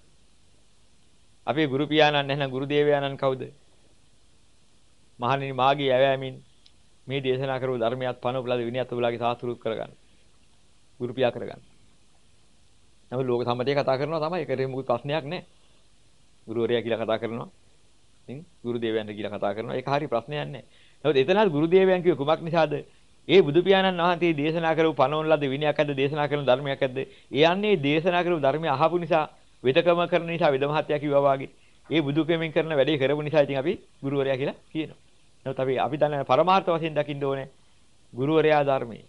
අපේ ගුරු පියාණන් නැත්නම් ගුරු දේවයාණන් කවුද? මහණෙනි මාගේ ඇවෑමින් මේ දේශනා කරපු ධර්මයක් පනවලද විනයත් ඔබලාගේ සාස්ත්‍රුත් කරගන්න. ගුරු පියා කරගන්න. නමුත් ලෝක සම්මතයෙන් කතා කරනවා තමයි. ඒකේ මොකද ප්‍රශ්නයක් නැහැ. ගුරුවරයා කියලා කතා කරනවා. ඉතින් ගුරු දේවයන්ට කියලා කතා කරනවා. ඒක හරි ප්‍රශ්නයක් නැහැ. නමුත් එතනත් ගුරු දේවයන් කිව්ව කුමක් නිසාද? ඒ බුදු පියාණන් වහන්සේ දේශනා කරපු පනවන ලද විනයක් ඇද්ද දේශනා කරන ධර්මයක් ඇද්ද? ඒ යන්නේ දේශනා කරපු ධර්මය අහපු නිසා වෙදකම කරන නිසා වෙද මහත්තයා කිව්වා වාගේ ඒ බුදු කෙමෙන් කරන වැඩේ කරපු නිසා ඉතින් අපි ගුරුවරයා කියලා කියනවා. නමුත් අපි දන්න පරමාර්ථ වශයෙන් දකින්න ඕනේ ගුරුවරයා ධර්මයේ.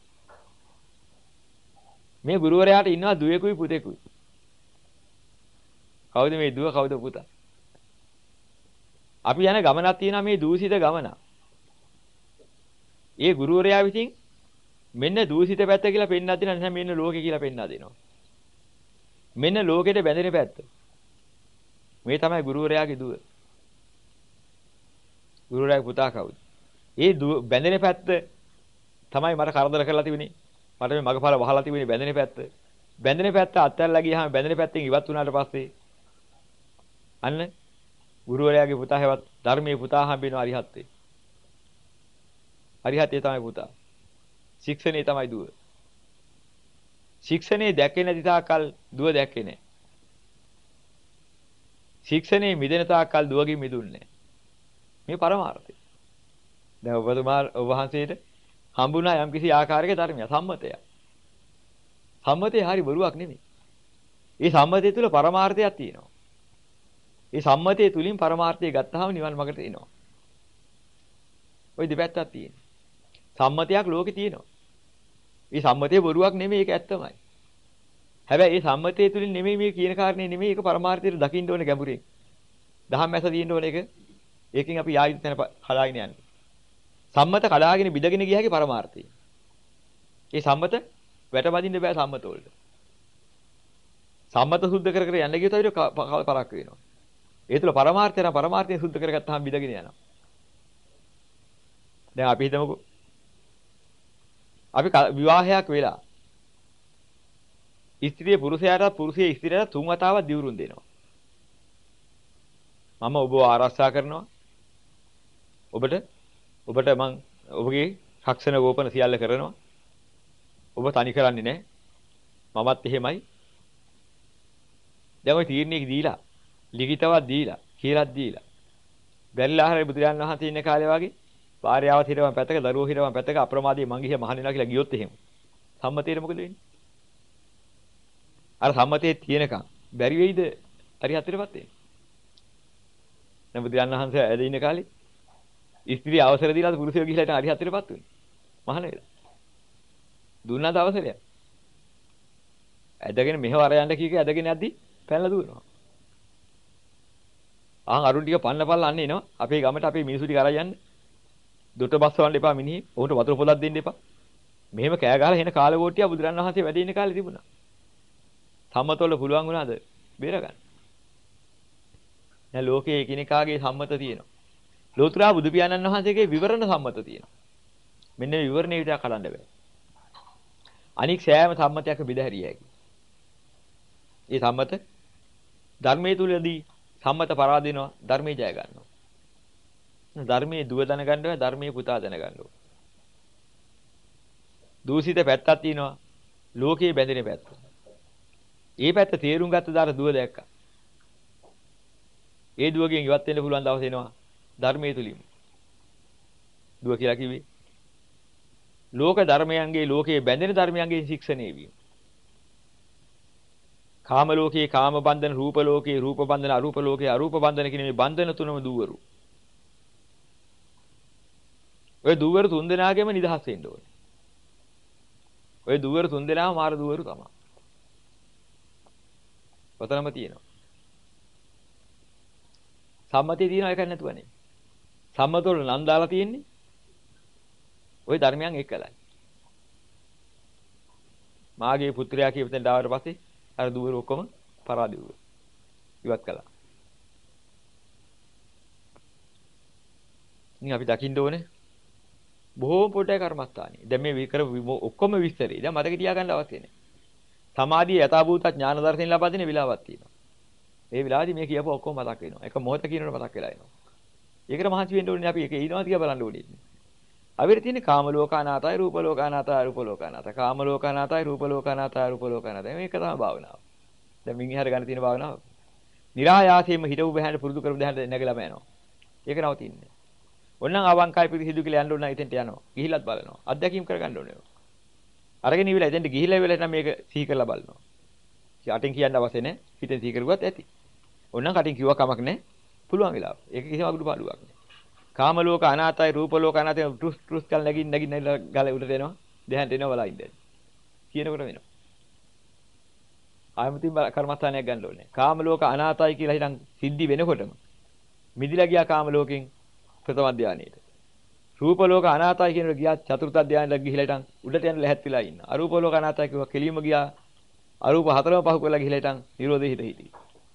මේ ගුරුවරයාට ඉන්නවා දුවෙකුයි පුතෙකුයි. කවුද මේ දුව කවුද පුතා? අපි යන ගමනක් තියෙනවා මේ දූෂිත ගමන. ඒ ගුරුවරයා විසින් මෙන්න දූෂිත පැත්ත කියලා පෙන්නලා දෙනවා නැත්නම් මෙන්න ලෝකේ කියලා පෙන්නලා දෙනවා. මෙන්න ලෝකෙට බැඳෙන පැත්ත. මේ තමයි ගුරුවරයාගේ දුව. ගුරුවරයාගේ පුතා කවුද? ඒ බැඳෙන පැත්ත තමයි මට කරදර කරලා තිබුණේ. මට මේ මගපල වහලා තිබුණේ බැඳෙන පැත්ත. බැඳෙන පැත්ත අත්හැරලා ගියාම බැඳෙන පැත්තෙන් ඉවත් වුණාට පස්සේ අන්න ගුරුවරයාගේ පුතා හැවත් ධර්මයේ පුතා හම්බෙනවා අරිහත්ත්වේ. අරිහත්ත්වේ තමයි පුතා. ශික්ෂණේ තමයි දුව. ශික්ෂණේ දැකේ නැති තාක්කල් දුව දැක්කේ නැහැ. ශික්ෂණේ මිදෙන තාක්කල් දුවකින් මිදුන්නේ නැහැ. මේ පරමාර්ථය. දැන් ඔබ වහන්සේට හම්බුණා යම්කිසි ආකාරයක ධර්මයක් සම්මතයක්. සම්මතේ හරි බොරුවක් නෙමෙයි. මේ සම්මතය තුල පරමාර්ථයක් තියෙනවා. මේ සම්මතයේ තුලින් පරමාර්ථය ගත්තාම නිවන් මාර්ගට එනවා. ওই දෙපැත්තක් තියෙනවා. සම්මතයක් ලෝකේ තියෙනවා. මේ සම්මතයේ බොරුවක් නෙමෙයි ඒක ඇත්තමයි. හැබැයි මේ සම්මතයේ තුලින් නෙමෙයි මේ කියන කාරණේ නෙමෙයි ඒක පරමාර්ථයට දකින්න ඕනේ ගැඹුරින්. දහම් මැස තියෙන්න ඕනේ ඒක. ඒකෙන් අපි ආයුධ තැන කඩාගෙන යන්නේ. සම්මත කඩාගෙන බිඳගෙන ගියාගේ පරමාර්ථය. මේ සම්මත වැටබදින්න බෑ සම්මත වලට. සම්මත සුද්ධ කර කර යන්න ගියොත් අපිට පරක් වෙනවා. ඒ තුල පරමාර්ථය නම් පරමාර්ථය සුද්ධ කරගත්තාම බිඳගෙන යනවා. දැන් අපි හිතමුකෝ අපි විවාහයක් වෙලා ස්ත්‍රිය පුරුෂයාට පුරුෂය ස්ත්‍රියට 3 වතාවක් දිවුරුම් දෙනවා. මම ඔබව ආරක්ෂා කරනවා. ඔබට මං ඔබගේ රක්ෂණ ගෝපන සියල්ල කරනවා. ඔබ තනි කරන්නේ නැහැ. මමත් එහෙමයි. දැන් ওই තීරණයක් දීලා, ලිඛිතවක් දීලා, කියලාක් දීලා. බැරිලා හරිය බුදුරජාණන් වහන්සේ ඉන්න කාලේ වගේ භාර්යාව හිරවම් පැත්තක, දරුවෝ හිරවම් පැත්තක අප්‍රමාදී මං ගිහින් මහණ වෙනවා කියලා ගියොත් එහෙම. සම්මතේට මොකද වෙන්නේ? අර සම්මතයේ තියෙනකම් බැරි වෙයිද හරි හතරපත් වෙන්නේ. දැන් බුදුරජාණන් වහන්සේ ඇද ඉන්න කාලේ ස්ත්‍රී අවසර දීලාද පුරුෂයෝ ගිහිලා ඉතින් හරි හතරපත් වෙන්නේ. මහණ වෙලා. දුන්නාද අවසරය? ඇදගෙන මෙහෙව අර යන්න කීක ඇදගෙන යද්දි පැනලා දුවනවා. අරුන් ටික පන්නපල්ලා අන්න එනවා. අපේ ගමට අපේ මිනිස්සු ටික අරන් යන්න. දොට බස්සවන්න එපා මිනිහේ. ඔහුට වතුර පොලක් දෙන්න එපා. මෙහෙම කෑ ගහලා එන කාලගෝටිය බුදුරන් වහන්සේ වැඩ ඉන්න කාලේ තිබුණා. සම්මතවල පුළුවන් වුණාද බේරගන්න? දැන් ලෝකයේ එකිනෙකාගේ සම්මත තියෙනවා. ලෝතුරා බුදු පියාණන් වහන්සේගේ විවරණ සම්මත තියෙනවා. මෙන්න මේ විවරණේ විතර කඩන්න බෑ. අනික් සෑම සම්මතයක්ම බෙදහැරිය හැකියි. ඒ සම්මත ධර්මයේ තුලදී සම්මත පරාදිනවා ධර්මයේ ජය ගන්නවා. ධර්මයේ දුව දැනගන්න ඕනේ ධර්මයේ පුතා දැනගන්න ඕනේ. දූෂිත පැත්තක් තියෙනවා ලෝකයේ බැඳෙන පැත්ත. ඒ පැත්ත තේරුම් ගත්ත දාර දුව දැක්කා. ඒ දුවගෙන් ඉවත් වෙන්න පුළුවන් දවස් එනවා ධර්මයේ තුලින්. දුව කියලා කිව්වේ ලෝක ධර්මයන්ගේ ලෝකයේ බැඳෙන ධර්මයන්ගේ ශික්ෂණේ වීම. කාම ලෝකයේ කාම බන්ධන, රූප ලෝකයේ රූප බන්ධන, අරූප ලෝකයේ අරූප බන්ධන කියන මේ බන්ධන තුනම දුවරු. ඔය දුවරු තුන් දෙනාගේම නිදහස් වෙන්න ඕනේ. ඔය දුවරු තුන් දෙනාම මාර දුවරු තමයි. ඔතනම තියෙනවා. සම්මතිය තියෙනවා එකක් නැතුවනේ. සම්මතවල නම් දාලා තියෙන්නේ. ওই ධර්මයන් එක්කලයි. මාගේ පුත්‍රයා කියපතෙන් ආවට පස්සේ අර දුවර ඔක්කොම පරාදිවුවා. ඉවත් කළා. ඉතින් අපි දකින්න ඕනේ බොහෝ පොඩේ කර්මස්ථානේ. දැන් මේ විකර ඔක්කොම විස්තරي. දැන් මතක තියාගන්න අවශ්‍ය නැහැ. සමාධිය යථාභූත ඥාන දර්ශන ලබා දෙන විලාවක් තියෙනවා. ඒ විලාවදී මේ කියපුව ඔක්කොම මතක් වෙනවා. එක මොහොත කියනකොට මතක් වෙලා එනවා. ඒකට මහන්සි වෙන්න ඕනේ අපි ඒක ඊනවා කියලා බලන්න ඕනේ. අපිට තියෙන්නේ කාම ලෝකානාතයි රූප ලෝකානාතයි රූප ලෝකානාතයි. කාම ලෝකානාතයි රූප ලෝකානාතයි රූප ලෝකානාතයි. මේක තමයි භාවනාව. දැන් මින් එහාට ගන්න තියෙන භාවනාව. නිරායාසයෙන්ම හිතවු බහැන්න පුරුදු කරමු දැන් නැගලාම යනවා. ඒක නවතින්නේ. ඔන්නම් අවංකයි පිළිසිදු කියලා යන්න ඕන නම් එතෙන්ට යනවා. ගිහිල්ලත් බලනවා. අත්දැකීම් කරගන්න ඕනේ. අරගෙන ඉවිලා එතෙන්ට ගිහිල්ලා ඉවල නම් මේක සිහි කරලා බලනවා. අටින් කියන්න අවශ්‍ය නැහැ. හිතෙන් සිහි කරුවත් ඇති. ඔන්නම් කටින් කිව්වා කමක් නැහැ. පුළුවන් වෙලාව. ඒක කිසිම අගුඩුපාඩුවක් නැහැ. කාම ලෝක අනාතයි රූප ලෝක අනාතයි ට්‍රුස් කල් නැගින් ගල උඩට එනවා. දෙහන් දෙනවා බලා ඉඳලා. කියනකොට වෙනවා. ආයමතින් කර්මස්ථානයක් ගන්න ඕනේ. කාම ලෝක අනාතයි කියලා හිතන් සිද්ධි වෙනකොටම මිදිලා ගියා කාම ලෝකෙන් ප්‍රථම ධානයේට. රූප ලෝක අනාතයි කියනකොට ගියා චතුර්ථ ධානයට ගිහිලා හිටන් උඩට යන ලැහත් වෙලා ඉන්න. අරූප ලෝක අනාතයි කිව්වා කෙලිම ගියා අරූප හතරම පහු කරලා ගිහිලා හිටන් නිරෝධේ හිටියි.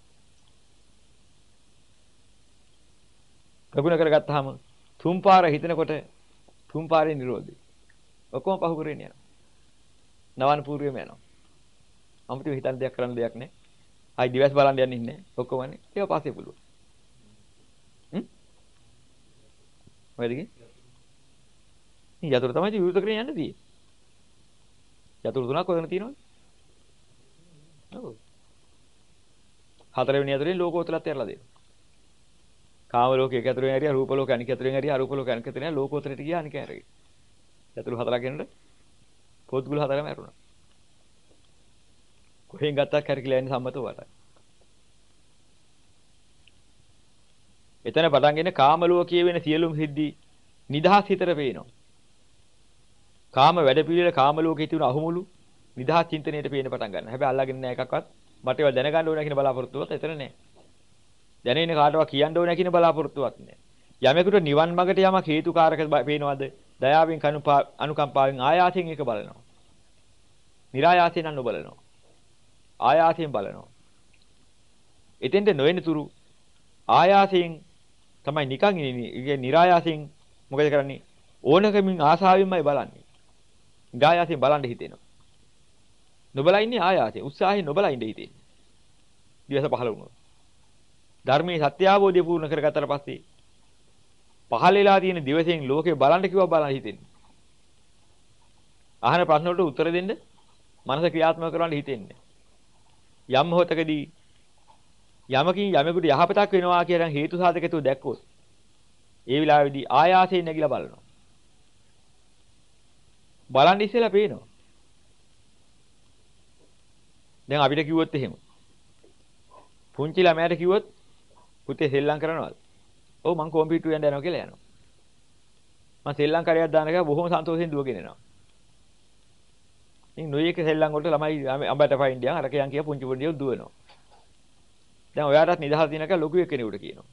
ප්‍රගුණ කරගත්තාම තුන් පාර හිතනකොට තුන් පාරේ නිරෝධය. ඔක්කොම පහු කරගෙන යනවා. නවන පූර්වෙම යනවා. අමුතු හිතන දෙයක් කරන්න දෙයක් නැහැ. ආයි දිවස් බලන්න යන්නේ නැහැ. ඔක්කොමනේ. ඒක පස්සේ පුළුවන්. මොකදගේ? ඉතින් යතුරු තමයි විරුද්ධ කරගෙන යන්න තියෙන්නේ. යතුරු තුනක් ඔතන තියෙනවද? ඔව්. හතරවෙනි යතුරෙන් ලෝකෝත්තරත් ඇරලා දෙනවා. කාම ලෝකයේ එක යතුරෙන් ඇරියා රූප ලෝක අනික යතුරෙන් ඇරියා අරූප ලෝක අනික යතුරෙන් ලෝකෝත්තරට ගියා අනික ඇරගෙන. යතුරු හතරක් එනකොට පොත්ගුල හතරම ඇරුණා. කොහෙන් ගත්තක් කරකිලා යන්නේ සම්මතව වටයි. එතන පටන්ගෙන කාම ලෝකයේ වෙන සියලුම සිද්ධි නිදහස් හිතට පේනවා. කාම වැඩපිළිවෙල කාම ලෝකයේ තිබුණ අහුමුළු නිදහස් චින්තනයට පේන්න පටන් ගන්නවා. හැබැයි අල්ලගෙන නැහැ එකක්වත්. මට ඒවා දැනගන්න ඕන කියන බලාපොරොත්තුවත් එතන නැහැ. දැනෙන කාටවත් කියන්න ඕන කියන බලාපොරොත්තුවක් නැහැ. යමෙකුට නිවන් මාර්ගට යමක් හේතුකාරක පේනවද? දයාවෙන් අනුකම්පාවෙන් ආයාසයෙන් ඒක බලනවා. નિરાයාසයෙන් අන්න බලනවා. ආයාසයෙන් බලනවා. එතෙන්ට නොයන තුරු ආයාසයෙන් තමයි නිකන් ඉන්නේ. નિરાයාසයෙන් මොකද කරන්නේ? ඕනකමින් ආසාවෙන්මයි බලන්නේ. નિરાයාසයෙන් බලන්න හිතෙනවා. නොබලා ඉන්නේ ආයාසයෙන්. උත්සාහයෙන් නොබලා ඉඳ හිතෙන්නේ. දිවස පහළ වුණොත්. ධර්මයේ සත්‍ය අවබෝධය පූර්ණ කරගත්තට පස්සේ පහළ වෙලා තියෙන දිවසෙන් ලෝකේ බලන්න කිව්වා බලන්න හිතෙන්නේ. අහන ප්‍රශ්න වලට උත්තර දෙන්න මනස ක්‍රියාත්මක කරවන්න හිතෙන්නේ. යම් මොහොතකදී යමකින් යමෙකුට යහපතක් වෙනවා කියන හේතු සාධකතු දැක්කොත් ඒ විලාවේදී ආයාසයෙන් නැගිලා බලනවා. බලන් ඉස්සෙල්ලා පේනවා. දැන් අපිට කිව්වොත් එහෙම. පුංචි ළමයාට කිව්වොත් පුතේ සෙල්ලම් කරනවද? ඔව් මං කම්පියුටර් යන්න යනවා කියලා යනවා. මං සෙල්ලම් කරයක් දාන එක බොහොම සන්තෝෂයෙන් දුවගෙන එනවා. ඉතින් නොයේක සෙල්ලම් වලට ළමයි අඹට පයින් ගියා අර කියන් කිය පුංචි පොඩියෝ දුවනවා. දැන් ඔයාටත් නිදහස් දිනක ලොකු කෙනෙකුට කියනවා.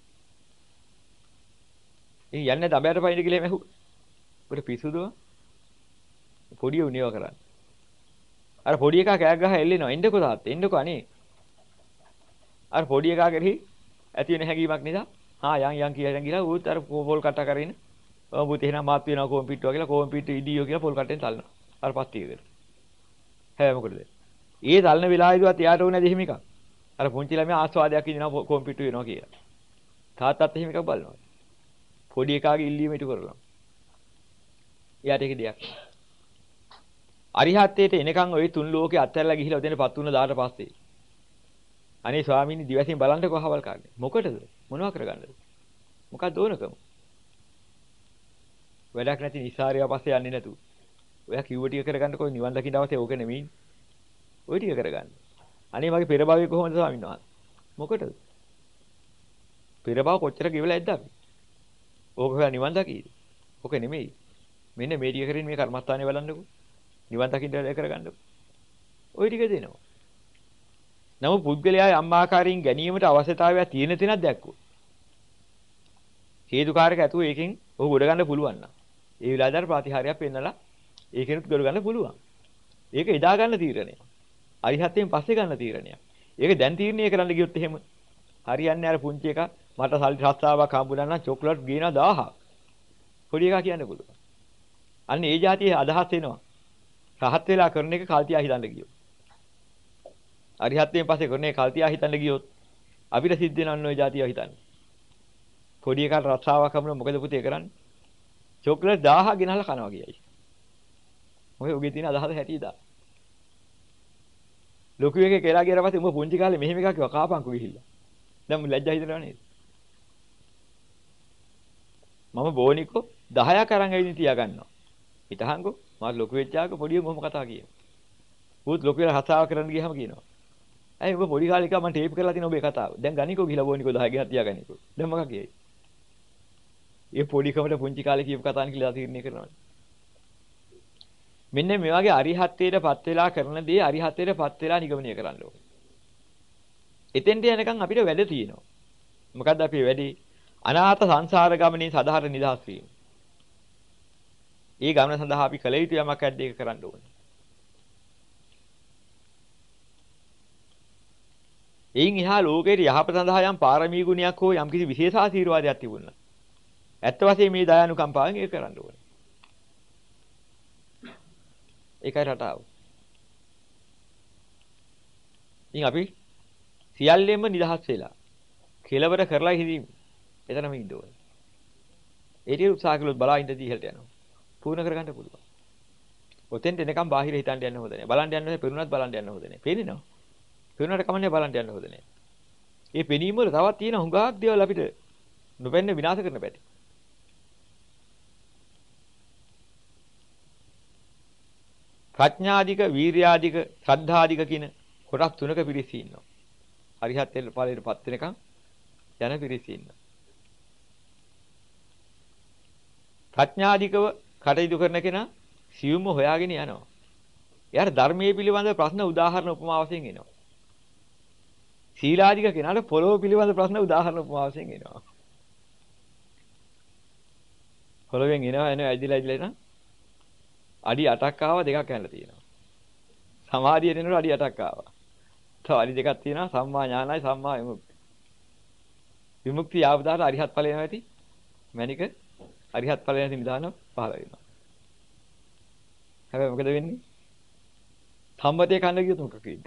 ඉතින් යන්නේ අඹට පයින් කියලා එමෙහු. ඔබට පිසුදව පොඩි උනියව කරන්නේ. අර පොඩි එකා කෑග් ගහ එල්ලෙනවා. එන්නකෝ තාත්තේ එන්නකෝ අනේ. අර පොඩි එකා කෙරෙහි ඇති වෙන හැඟීමක් නිසා යන් කියලා ගිහලා ඌත් අර පොල් කට්ට කරගෙන පුතේ එහෙනම් මාත් වෙනවා කොම්පියුටර් කියලා කොම්පියුටර් ඉඩියෝ කියලා පොල් කට්ටෙන් තල්නවා. අර පස්තියකට. හැබැයි මොකටද? ඒ තල්න වෙලාවේදීවත් එයාට ඕනේ නැද එහෙම එකක්. අර පුංචි ළමයා ආස්වාදයක් ඉඳිනවා කොම්පියුටර් වෙනවා කියලා. තාත්තත් එහෙම එකක් බලනවා. පොඩි එකාගේ ඉල්ලීම ඉටු කරලා. එයාට ඒක දෙයක්. අරිහත්ත්වයට එනකන් ওই තුන් ලෝකේ අත්හැරලා ගිහිලා ඔතෙන්පත් වුණ දාට පස්සේ අනේ ස්වාමීනි දිවසින් බලන්නකෝ අහවල් කාර්යය. මොකටද? මොනවා කරගන්නද? මොකක්ද ඕනකම? වැඩක් නැති නිසාරියව පස්සේ යන්නේ නැතු. ඔයා කිව්ව ටික කරගන්නකෝ නිවන් දකින්න අවශ්‍ය ඕක නෙමෙයි. ওই ටික කරගන්න. අනේ මගේ පෙර භවයේ කොහොමද ස්වාමීන් වහන්සේ? මොකටද? පෙර භව කොච්චර ගෙවලා ඇද්ද අපි? ඕක හොයා නිවන් දකීද? ඔක නෙමෙයි. මෙන්න මේ ටික කරගෙන මේ කර්මස්ථානේ බලන්නකෝ. නිවන් දකින්න වැඩ කරගන්නකෝ. ওই ටික දෙනවා. නමුත් පුද්ගලයා යම් ආකාරයෙන් ගැනීමට අවශ්‍යතාවයක් තියෙන තැනක් දැක්කෝ. හේතුකාරක ඇතුව ඒකෙන් ඔහු ගොඩ ගන්න පුළුවන් නම්. ඒ විලාදාර ප්‍රතිහාරයක් පෙන්නලා ඒකෙනුත් ගොඩ ගන්න පුළුවන්. ඒක එදා ගන්න තීරණයක්. අරිහත්යෙන් පස්සේ ගන්න තීරණයක්. ඒක දැන් තීරණය කරන්න ගියොත් එහෙම හරියන්නේ අර පුංචි එකා මට සල්ලි රස්සාවක් හම්බුනා නම් චොක්ලට් ගේනවා 1000ක්. පොඩි එකා කියන්න පුළුවන්. අන්න ඒ જાතියේ අදහස් එනවා. රහත් වෙලා කරන එක කල්තියා හිතන්න ගියොත්. අරිහත්යෙන් පස්සේ කරන එක කල්තියා හිතන්න ගියොත් අපිට සිද්ධ වෙනවන්නේ ওই જાතිය හිතන්නේ. පොඩි එකාට රස්සාවක් හම්බුනා මොකද පුතේ කරන්නේ? චොක්ලට් 1000ක් ගෙනහලා කනවා කියයි. ඔය උගේ තියෙන අදහස හැටිදා. ලොකු එකේ කෙලා ගියලා පස්සේ උඹ පුංචි කාලේ මෙහෙම එකක් කිව්වා කාපන්කු ගිහිල්ලා. දැන් මම ලැජ්ජා හිතනවා නේද? මම බෝනිකෝ 10ක් අරන් ඇවිදින් තියා ගන්නවා. හිතහන්කෝ මාත් ලොකු වෙච්චාක පොඩිය මොහොම කතා කියනවා. ඌත් ලොකු වෙලා හසාව කරන්න ගියාම කියනවා. ඇයි ඔබ පොඩි කාලේ මම ටේප් කරලා තියෙන ඔබේ කතාව. දැන් ගනිකෝ ගිහලා බෝනිකෝ 10 ගෙනත් තියා ගනිකෝ. දැන් මොකක් කියයි? ඒ පොඩි කමට පුංචි කාලේ කියපු කතාවක් කියලා තීරණය කරනවා. මෙන්න මේ වගේ අරිහත්ත්වයටපත් වෙලා කරන දේ අරිහත්ත්වයටපත් වෙලා නිගමනය කරන්න ඕනේ. එතෙන්ට යනකම් අපිට වැඩ තියෙනවා. මොකද්ද අපේ වැඩේ? අනාථ සංසාර ගමනේ සදාහර නිදහස් වීම. ඒ ගමන සඳහා අපි කළ යුතු යමක් ඇද්ද ඒක කරන්න ඕනේ. එයින් එහා ලෝකයේ යහපත සඳහා යම් පාරමී ගුණයක් හෝ යම් කිසි විශේෂ ආශිර්වාදයක් තිබුණා. ඇත්ත වශයෙන්ම මේ දයානුකම්පාවෙන් ඒක කරන්න ඕනේ. ඒකයි රටාව. ඉතින් අපි සියල්ලෙම නිදහස් වෙලා කෙලවර කරලා හිදීම. එතනම ඉන්න ඕනේ. ඒ ටික උත්සාහ කළොත් බලා ඉඳදී ඉහළට යනවා. පූර්ණ කරගන්න පුළුවන්. ඔතෙන්ට එනකම් බාහිර හිතන්න යන්න හොඳ නැහැ. බලන්න යන්න පෙරුණත් බලන්න යන්න හොඳ නැහැ. පේන්නේ නැව. පෙරුණාට කමන්නේ බලන්න යන්න හොඳ නැහැ. මේ පෙනීම වල තවත් තියෙන හුඟක් දේවල් අපිට නොපෙන්න විනාශ කරන්න බෑ. ප්‍රඥාධික, වීර්යාධික, ශ්‍රද්ධාධික කියන කොටස් තුනක පිරිස ඉන්නවා. අරිහත් ඵලයටපත් වෙනකන් යන පිරිස ඉන්නවා. ප්‍රඥාධිකව කටයුතු කරන කෙනා සියුම්ව හොයාගෙන යනවා. එයාට ධර්මයේ පිළිබඳ ප්‍රශ්න උදාහරණ උපමා වශයෙන් එනවා. සීලාධික කෙනාට පොළොව පිළිබඳ ප්‍රශ්න උදාහරණ උපමා වශයෙන් එනවා. පොළොවෙන් එනවා ඇදිලා එන අඩි 8ක් ආවා දෙකක් යනලා තියෙනවා. සමාධියට එනකොට අඩි 8ක් ආවා. තව අඩි දෙකක් තියෙනවා සම්මා ඥානයි සම්මා විමුක්ති. විමුක්තිය ආවදාට අරිහත් ඵලය එනවා ඇති. මැනික අරිහත් ඵලය නැති නිදාන පහළ වෙනවා. හැබැයි මොකද වෙන්නේ? සම්මතයේ කන්න ගියොත් මොකක් වෙයිද?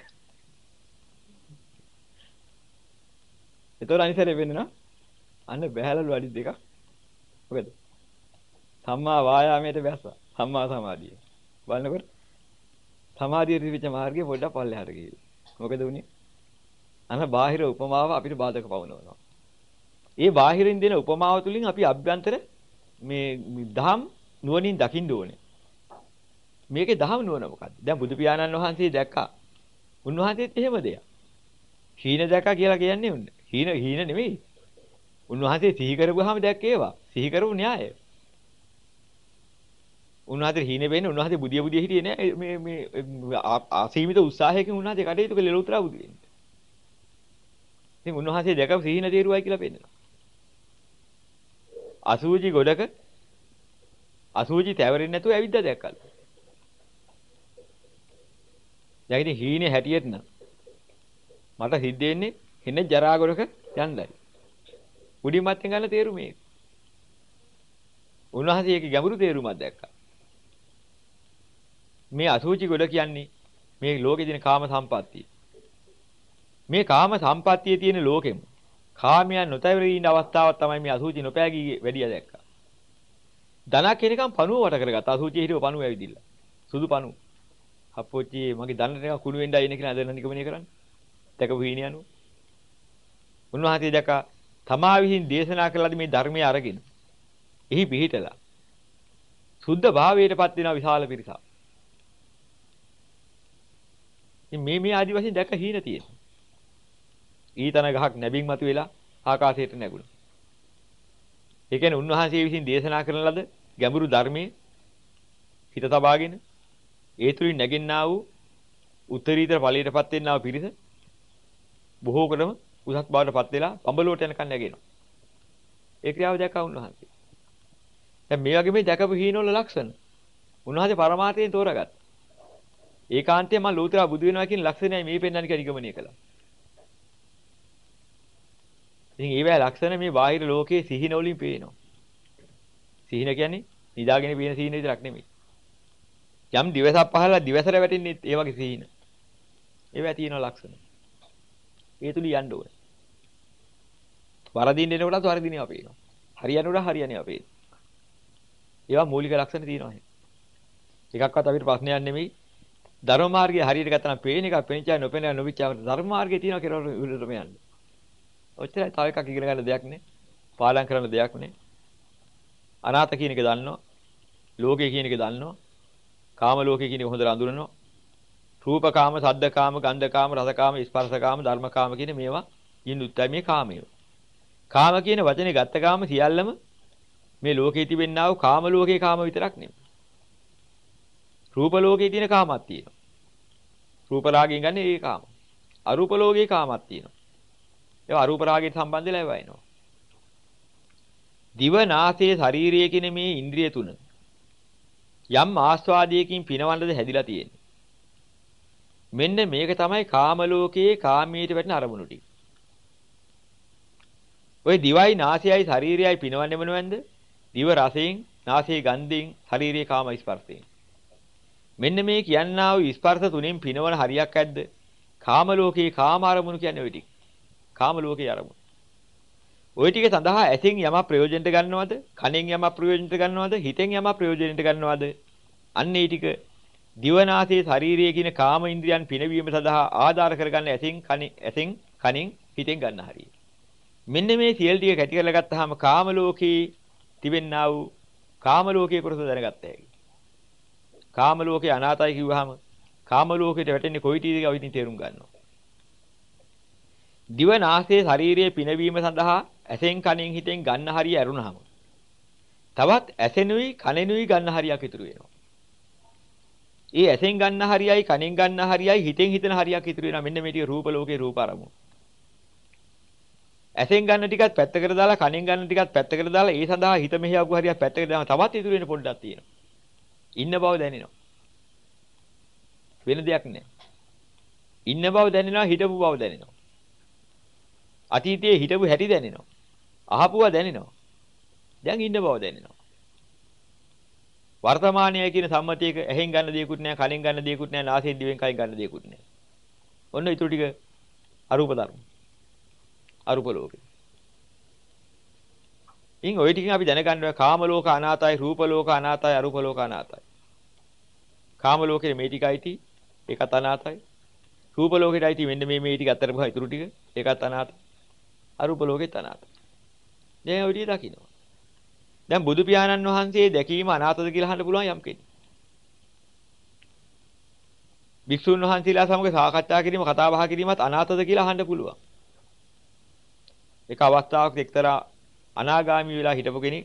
ඒතර අනිසරේ වෙන්නේ නා? අන්න බහැලලු අඩි දෙකක්. මොකද? සම්මා වායාමයට බැස්සා. සම්මා සමාධිය. බලනකොට සමාධිය ත්‍රිවිධ මාර්ගයේ පොඩ්ඩක් පල්ලෙහාට ගිහිල්ලා. මොකද උනේ? අන්න බාහිර උපමාව අපිට බාධක පවනවනවා. ඒ බාහිරින් දෙන උපමාව තුලින් අපි අභ්‍යන්තර මේ දහම් නුවණින් දකින්න ඕනේ. මේකේ දහම් නුවණ මොකද්ද? දැන් බුදු පියාණන් වහන්සේ දැක්කා. උන්වහන්සේත් එහෙම දෙයක්. හීන දැක්කා කියලා කියන්නේ උන්නේ. හීන නෙමෙයි. උන්වහන්සේ සිහි කරපුවාම දැක්කේ ඒවා. සිහි කරපු න්‍යාය. උන්වහන්සේ හීන වෙන්නේ උන්වහන්සේ බුදිය හිටියේ නෑ මේ අසීමිත උත්සාහයකින් උන්වහන්සේ කටයුතු කළේ ලෝතුරා බුදු වෙන්න. ඉතින් උන්වහන්සේ දැකපු සිහින තේරුවයි කියලා පෙන්නනවා. අසූචි ගොඩක අසූචි තැවරෙන්නේ නැතුව ඇවිද්දා දැක්කලු. දැන් ඉතින් හීනේ හැටියට නම් මට සිද්ධ වෙන්නේ හින ජරා ගොඩක යන්නයි. උඩින් මත්තෙන් ගන්න තේරුම මේක. උන්වහන්සේ ඒකේ ගැඹුරු තේරුමක් දැක්කා. මේ අසූචි ගොඩ කියන්නේ මේ ලෝකේ තියෙන කාම සම්පත්තිය. මේ කාම සම්පත්තියේ තියෙන ලෝකෙම කාමයන් නොතැවරී ඉන්න අවස්ථාවක් තමයි මේ අසූචි නොපෑගී වැඩිය දැක්කා. ධනක් කෙනකම් පණුව වට කරගත්තා. අසූචි හිටව පණුව ඇවිදිලා. සුදු පණුව. අප්පොච්චි මගේ ධනට එක කුණු වෙන්නයි ඉන්නේ කියලා අදන නිගමනය කරන්නේ. දැකපු හීනියනු. උන්වහන්සේ දැක්කා තමා විසින් දේශනා කළාද මේ ධර්මයේ අරගෙන. එහි පිහිටලා. සුද්ධ භාවයටපත් වෙන විශාල පිරිසක්. මේ ආදි වශයෙන් දැක්ක හීන තියෙනවා. ඊතන ගහක් නැබින් මතුවෙලා ආකාශයට නැගුණා. ඒ කියන්නේ උන්වහන්සේ විසින් දේශනා කරන ලද ගැඹුරු ධර්මයේ හිත තබාගෙන ඒ තුලින් නැගෙන්නා වූ උත්තරීතර ඵලයටපත් වෙන්නා වූ පිරිස බොහෝ කරම උසස් බවටපත් වෙලා පඹලුවට යනකන් නැගෙනවා. ඒ ක්‍රියාව දැක්කා උන්වහන්සේ. දැන් මේ වගේ මේ දැකපු හීනවල ලක්ෂණ උන්වහන්සේ පරමාර්ථයෙන් තෝරාගත්තා. ඒකාන්තයෙන් මම ලෝතර බුදු වෙනවා කියන ලක්ෂණයයි මේ පෙන්වන්නේ කියලා නිගමනය කළා. ඉතින් ඒවැ ලක්ෂණ මේ බාහිර ලෝකයේ සිහින වලින් පේනවා. සිහින කියන්නේ නිදාගෙන පේන සිහින විතරක් නෙමෙයි. යම් දිවසක් පහළලා දිවසට වැටෙන්නේ ඒ වගේ සිහින. ඒවැ තියෙන ලක්ෂණ. ඒ තුල යන්න ඕනේ. වරදින්න එනකොටත් වරදිනවා පේනවා. හරියනකොට හරියනවා පේනවා. ඒවා මූලික ලක්ෂණ තියෙනවා. එකක්වත් අපිට ප්‍රශ්නයක් නෙමෙයි. ධර්ම මාර්ගයේ හරියට ගත්තා නම් පේන එක පෙන්චා නොපෙන නොවිචා ධර්ම මාර්ගයේ තියෙනවා කියලා උඩටම යන්න. ඔච්චරයි තව එකක් ඉගෙන ගන්න දෙයක් නේ. පාඩම් කරන්න දෙයක් නේ. අනාථ කියන එක දන්නවා. ලෝකේ කියන එක දන්නවා. කාම ලෝකේ කියන එක හොඳට අඳුරනවා. රූපකාම, සද්දකාම, ගන්ධකාම, රසකාම, ස්පර්ශකාම, ධර්මකාම කියන මේවා ඉන්න උත්තර මේ කාමය. කාම කියන වචනේ ගත්ත කාම සියල්ලම මේ ලෝකේ තිබෙන්නා වූ කාම ලෝකේ කාම විතරක් නෙමෙයි. රූප ලෝකේ තියෙන කාමයක් තියෙනවා. රූප රාගයෙන් ගන්න ඒ කාම. අරූප ලෝකේ කාමයක් තියෙනවා. ඒවා අරූප රාගයට සම්බන්ධ වෙලා ඒවා එනවා. දිව නාසය ශරීරය කියන මේ ඉන්ද්‍රිය තුන යම් ආස්වාදයකින් පිනවන්නද හැදිලා තියෙන්නේ. මෙන්න මේක තමයි කාම ලෝකයේ කාමීට වැටෙන අරමුණු ටික. ඔය දිවයි නාසයයි ශරීරයයි පිනවන්නේ මොනවද? දිව රසයෙන්, නාසයේ ගන්ධයෙන්, ශරීරයේ කාම ස්පර්ශයෙන්. මෙන්න මේ කියන්නා වූ ස්පර්ශ තුනෙන් පිනවන හරියක් ඇද්ද? කාම ලෝකයේ කාම අරමුණු කියන්නේ ওই ටික. කාම ලෝකයේ අරමුණු. ওই ටික සඳහා ඇසින් යමක් ප්‍රයෝජනට ගන්නවද? කනෙන් යමක් ප්‍රයෝජනට ගන්නවද? හිතෙන් යමක් ප්‍රයෝජනට ගන්නවද? අන්න ඒ ටික දිවනාසයේ ශාරීරියේ කියන කාම ඉන්ද්‍රියන් පිනවීම සඳහා ආධාර කරගන්න ඇසින් කනින් හිතෙන් ගන්න හරිය. මෙන්න මේ සියලු ටික කැටි කරලා ගත්තාම කාම ලෝකේ තිබෙන්නා වූ කාම ලෝකයේ කොටස දැනගත්ත හැකි. කාම ලෝකේ අනාතයි කිව්වහම කාම ලෝකෙට වැටෙන්නේ කොයි ටිකද කියලා ඉතින් තේරුම් ගන්නවා. දිවනාසයේ ශාරීරියේ පිනවීම සඳහා ඇසෙන් කනෙන් හිතෙන් ගන්න හරිය ඇරුණාම තවත් ඇසෙනුයි කනෙනුයි ගන්න හරියක් ඉතුරු වෙනවා. ඒ ඇසෙන් ගන්න හරියයි කනෙන් ගන්න හරියයි හිතෙන් හිතන හරියක් ඉතුරු වෙනවා. මෙන්න මේ ටික රූප ලෝකේ රූප අරමුණු. ඇසෙන් ගන්න ටිකත් පැත්තකට දාලා කනෙන් ගන්න ටිකත් පැත්තකට දාලා ඒ සඳහා හිත මෙහෙයවපු හරියක් පැත්තකට දාලා තවත් ඉතුරු වෙන පොඩ්ඩක් තියෙනවා. ඉන්න බව දැනෙනවා. වෙන දෙයක් නෑ. ඉන්න බව දැනෙනවා, හිටපු බව දැනෙනවා. අතීතයේ හිටපු හැටි දැනෙනවා. අහපුවා දැනෙනවා. දැන් ඉන්න බව දැනෙනවා. වර්තමානයේ කියන සම්මතියක ඇහෙන් ගන්න දෙයක්වත් නෑ, කනෙන් ගන්න දෙයක්වත් නෑ, නාසයෙන් දිවෙන් කයින් ගන්න දෙයක්වත් නෑ. ඔන්න ඊටු ටික අරූප ධර්ම. අරූප ලෝකේ. ඉන් ওই ටිකෙන් අපි දැනගන්නවා කාම ලෝක අනාතයි, රූප ලෝක අනාතයි, අරූප ලෝක අනාතයි. කාම ලෝකේ මේ ටිකයිති ඒකත් අනාතයි. රූප ලෝකෙටයි මෙන්න මේ ටික අතර ගහ ඉතුරු ටික ඒකත් අනාතයි. අරූප ලෝකෙත් අනාතයි. දැන් ඔය ටික දකින්න. දැන් බුදු පියාණන් වහන්සේ දැකීම අනාතද කියලා අහන්න පුළුවන් යම් කෙනෙක්. භික්ෂුන් වහන්සේලා සමග සාකච්ඡා කිරීම කතා බහ කිරීමත් අනාතද කියලා අහන්න පුළුවන්. එක අවස්ථාවක එක්තරා අනාගාමී වෙලා හිටපු කෙනෙක්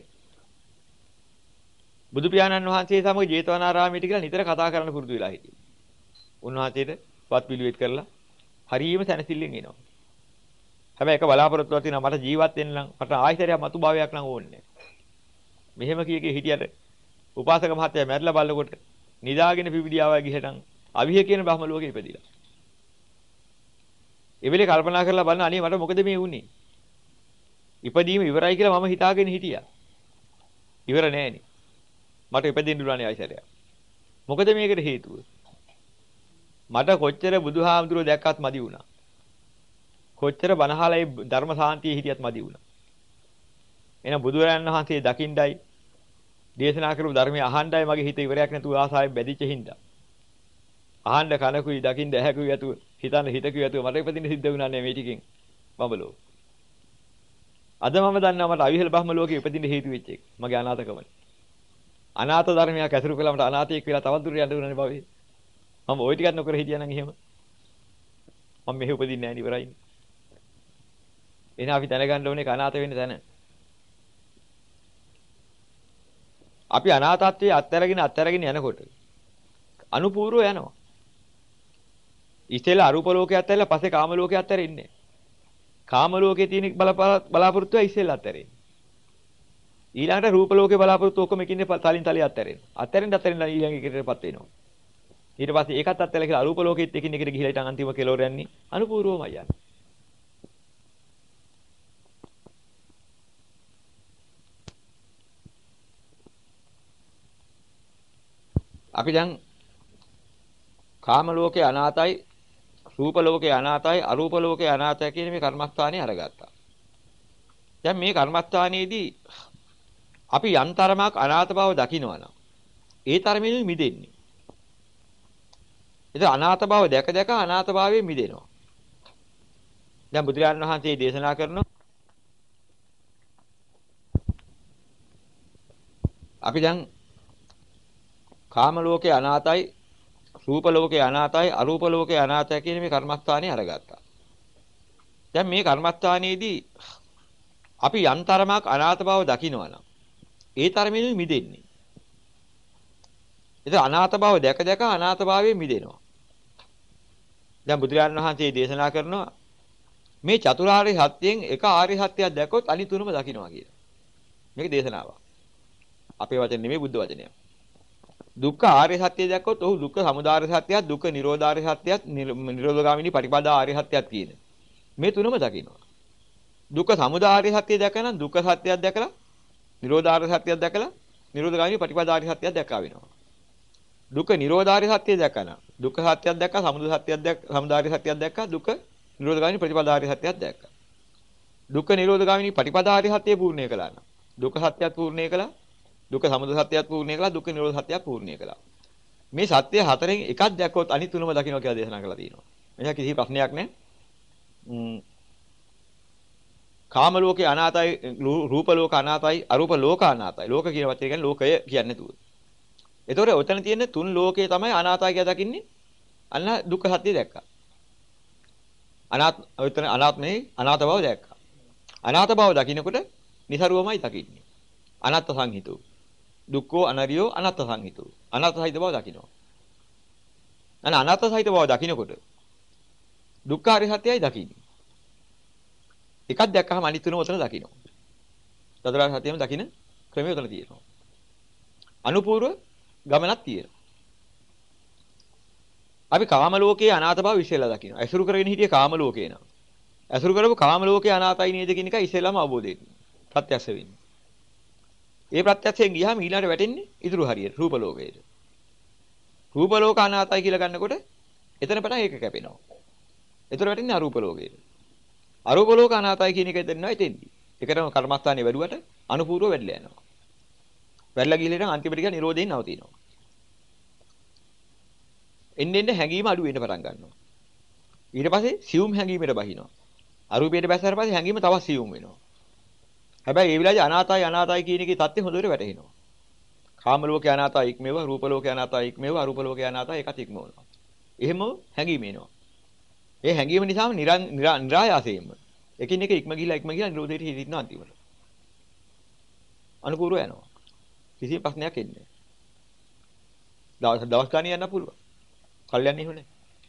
බුදු පියාණන් වහන්සේ සමග ජේතවනාරාමයට කියලා නිතර කතා කරන්න පුරුදු වෙලා හිටියේ. උන්වහන්සේට වත් පිළිවෙත් කරලා හරියම සැනසෙල්ලෙන් එනවා. හැබැයි එක බලාපොරොත්තුවක් තියෙනවා මට ජීවත් වෙන්න නම් මට ආයතරයක් මතු භාවයක් නම් ඕනේ. මෙහෙම කීකේ හිටියට උපාසක මහත්තයා මැරිලා බලනකොට නිදාගෙන පිපිඩියාවයි ගිහටන් අවිහ කියන බ්‍රහ්ම ලෝකෙ ඉපදිලා. ඒ වෙලේ කල්පනා කරලා බලන අනේ මට මොකද මේ වුනේ? ඉපදීම ඉවරයි කියලා මම හිතාගෙන හිටියා. ඉවර නෑනේ. මට ඉපදෙන්න උනානේ ආයතරයක්. මොකද මේකට හේතුව? මට කොච්චර බුදුහාමුදුරුවෝ දැක්කත් මදි වුණා. කොච්චර බනහලයි ධර්ම සාන්තියේ හිටියත් මදි වුණා. එහෙනම් බුදුරජාණන් වහන්සේ දකින්නයි දේශනා කරපු ධර්මයේ අහන්නයි මගේ හිත ඉවරයක් නැතුව ආසාවෙන් බැඳිච්ච හින්දා. අහන්න කනකුයි දකින්න ඇහැකුයි ඇතුව හිතන්න හිතකුයි ඇතුව මට ඉපදින්න සිද්ධ වුණා නේ මේ ටිකෙන් බබලෝ. අද මම දන්නවා මට අවිහෙල බ්‍රහ්ම ලෝකෙ ඉපදින්න හේතු වෙච්ච එක. මගේ අනාථකමනේ. අනාථ ධර්මයක් ඇසුරු කළා මට අනාථයෙක් වෙලා තවත් දුර යන්න උනානේ බවේ. මම ওই ටිකක් නොකර හිටියනම් එහෙම මම මෙහෙ උපදින්නේ නැහැ නේ ඉවරයි. එහෙනම් අපි දැනගන්න ඕනේ අනාථ වෙන්න තැන. අපි අනාථත්වයේ අත්හැරගෙන යනකොට අනුපූර්ව යනවා. ඉතල අරූප ලෝකයේ අත්හැරලා පස්සේ කාම ලෝකයේ අත්හැරෙන්නේ. කාම ලෝකයේ තියෙන බලාපොරොත්තුව ඉස්සෙල්ලා අත්හැරෙන්නේ. ඊළඟට රූප ලෝකේ බලාපොරොත්තු ඔක්කොම එකින් තලින් තලිය අත්හැරෙනවා. අත්හැරෙන්න ඊළඟ එකටපත් වෙනවා. ඊට පස්සේ ඒකත් අත්හැරලා කියලා අරූප ලෝකෙත් එකින් එකට ගිහිලා ඊට අන්තිම කෙලවර යන්නේ අනුපූර්වමයි යන්නේ. අපි දැන් කාම ලෝකේ අනාතයි, රූප ලෝකේ අනාතයි, අරූප ලෝකේ අනාතයි කියන මේ කර්මස්ථානේ අරගත්තා. දැන් මේ කර්මස්ථානයේදී අපි යන්තරමක් අනාත බව දකින්නවනම් ඒ තරමින් මිදෙන්නේ. ඒක අනාත බව දැක දැක අනාත භාවයෙන් මිදෙනවා. දැන් බුදුරජාණන් වහන්සේ දේශනා කරනවා අපි දැන් කාම ලෝකේ අනාතයි, රූප ලෝකේ අනාතයි, අරූප ලෝකේ අනාතයි කියන මේ කර්මස්ථානේ අරගත්තා. දැන් මේ කර්මස්ථානයේදී අපි යන්තරමක් අනාත බව දකින්නවනම් ඒ තරමින් මිදෙන්නේ. ඒක අනාත බව දැක දැක අනාත භාවයෙන් මිදෙනවා. දැන් බුදුරජාණන් වහන්සේ දේශනා කරනවා මේ චතුරාර්ය සත්‍යයෙන් එක ආර්ය සත්‍යයක් දැක්කොත් අනිත් තුනම දකින්නවා කියලා. මේක දේශනාවක්. අපේ වචන නෙමෙයි බුද්ධ වචනය. දුක්ඛ ආර්ය සත්‍ය දැක්කොත් ඔහු දුක්ඛ සමුදය සත්‍යයක්, දුක්ඛ නිරෝධාර්ය සත්‍යයක්, නිරෝධගාමිනී පටිපදා ආර්ය සත්‍යයක් කියන. මේ තුනම දකින්නවා. දුක්ඛ සමුදය ආර්ය සත්‍ය දැකලා දුක්ඛ සත්‍යයක් දැකලා, නිරෝධාර්ය සත්‍යයක් දැකලා, නිරෝධගාමිනී පටිපදා ආර්ය සත්‍යයක් දැක්කා වෙනවා. දුක්ඛ නිරෝධාර්ය සත්‍ය දැකලා, දුක්ඛ සත්‍යයක් දැක්කා, සමුදය සත්‍යයක් දැක්කා, සමුදාර්ය සත්‍යයක් දැක්කා, දුක්ඛ නිරෝධගාමිනී පටිපදා ආර්ය සත්‍යයක් දැක්කා. දුක්ඛ නිරෝධගාමිනී පටිපදා ආර්ය සත්‍ය පූර්ණේ කළා නම්, දුක්ඛ සත්‍යයක් පූර්ණේ කළා, දුක්ඛ සමුදය සත්‍යයක් පූර්ණේ කළා, දුක්ඛ නිරෝධ සත්‍යයක් පූර්ණේ කළා. මේ සත්‍ය හතරෙන් එකක් දැක්කොත් අනිත් තුනම දකින්න කියලා දේශනා කරලා තියෙනවා. මෙහෙම කිසි ප්‍රශ්නයක් නැහැ. කාම ලෝකේ අනාතයි, රූප ලෝක අනාතයි, අරූප ලෝක අනාතයි. ලෝක කියන වචනේ කියන්නේ ලෝකය කියන්නේ නැතුව. ඒතකොට ඔතන තියෙන තුන් ලෝකේ තමයි අනාතයි කියලා දකින්නේ. අන්න දුක්ඛ සත්‍ය දැක්කා. ඔතන අනාත්මේ අනාත බව දැක්කා. අනාත බව දකින්නකොට નિසරුවමයි දකින්නේ. අනාත්ත සංහිතෝ. දුක්ඛෝ අනරියෝ අනාත්ත සංහිතෝ. අනාත්ත සහිත බව දකින්නවා. අනාත්ත සහිත බව දකින්නකොට දුක්ඛාරිය සත්‍යයි දකින්නේ. එකක් දැක්කහම අනිත් තුනම උතන දකින්නවා. චතුරාර්ය සත්‍යම දකින්න ක්‍රමය උතන තියෙනවා. අනුපූර්ව ගමනක් තියෙනවා. අපි කාම ලෝකයේ අනාත බව ඉස්සෙල්ලා දකින්නවා. ඇසුරු කරගෙන හිටියේ කාම ලෝකේ නා. ඇසුරු කරපු කාම ලෝකේ අනාතයි නේද කියන එක ඉස්සෙල්ලාම අවබෝධ වෙන්නේ. ප්‍රත්‍යක්ෂ වෙන්නේ. ඒ ප්‍රත්‍යක්ෂයෙන් ගියාම ඊළඟට වැටෙන්නේ ඉතුරු හරියට රූප ලෝකයට. රූප ලෝක අනාතයි කියලා ගන්නකොට එතන පටන් ඒක කැපෙනවා. එතන වැටෙන්නේ අරූප ලෝකයට. අරූප ලෝක අනාතයි කියන එක දෙන්නවා එතෙන්දී. ඒකටම කර්මස්ථානේ වැඩුවට අනුපූර්ව වැඩිලා යනවා. වැඩිලා ගිහලා ඉතින් අන්තිමට ගියා නිරෝධයෙන් නවතිනවා. එන්නේ හැඟීම අඩු වෙන්න පටන් ගන්නවා. ඊට පස්සේ සියුම් හැඟීමකට බහිනවා. අරූපයට බැස්සාට පස්සේ හැඟීම තවත් සියුම් වෙනවා. හැබැයි ඒ විලාජ අනාතයි කියන එකේ தත්ත්වය හොඳට වැටහෙනවා. කාම ලෝකේ අනාතයි ඉක්මෙව, රූප ලෝකේ අනාතයි ඉක්මෙව, අරූප ලෝකේ අනාතයි එකත් ඉක්මවනවා. එහෙම හැඟීම එනවා. ඒ හැඟීම නිසාම නිරායාසයෙන්ම එකින් එක ඉක්ම ගිහිලා නිරෝධයට හිටින්න අන්තිමට. අනුපූර්ව යනවා. කිසිම ප්‍රශ්නයක් එන්නේ නැහැ. දවස් ගානේ යන්න පුළුවන්. කල්යන්නේ හොනේ.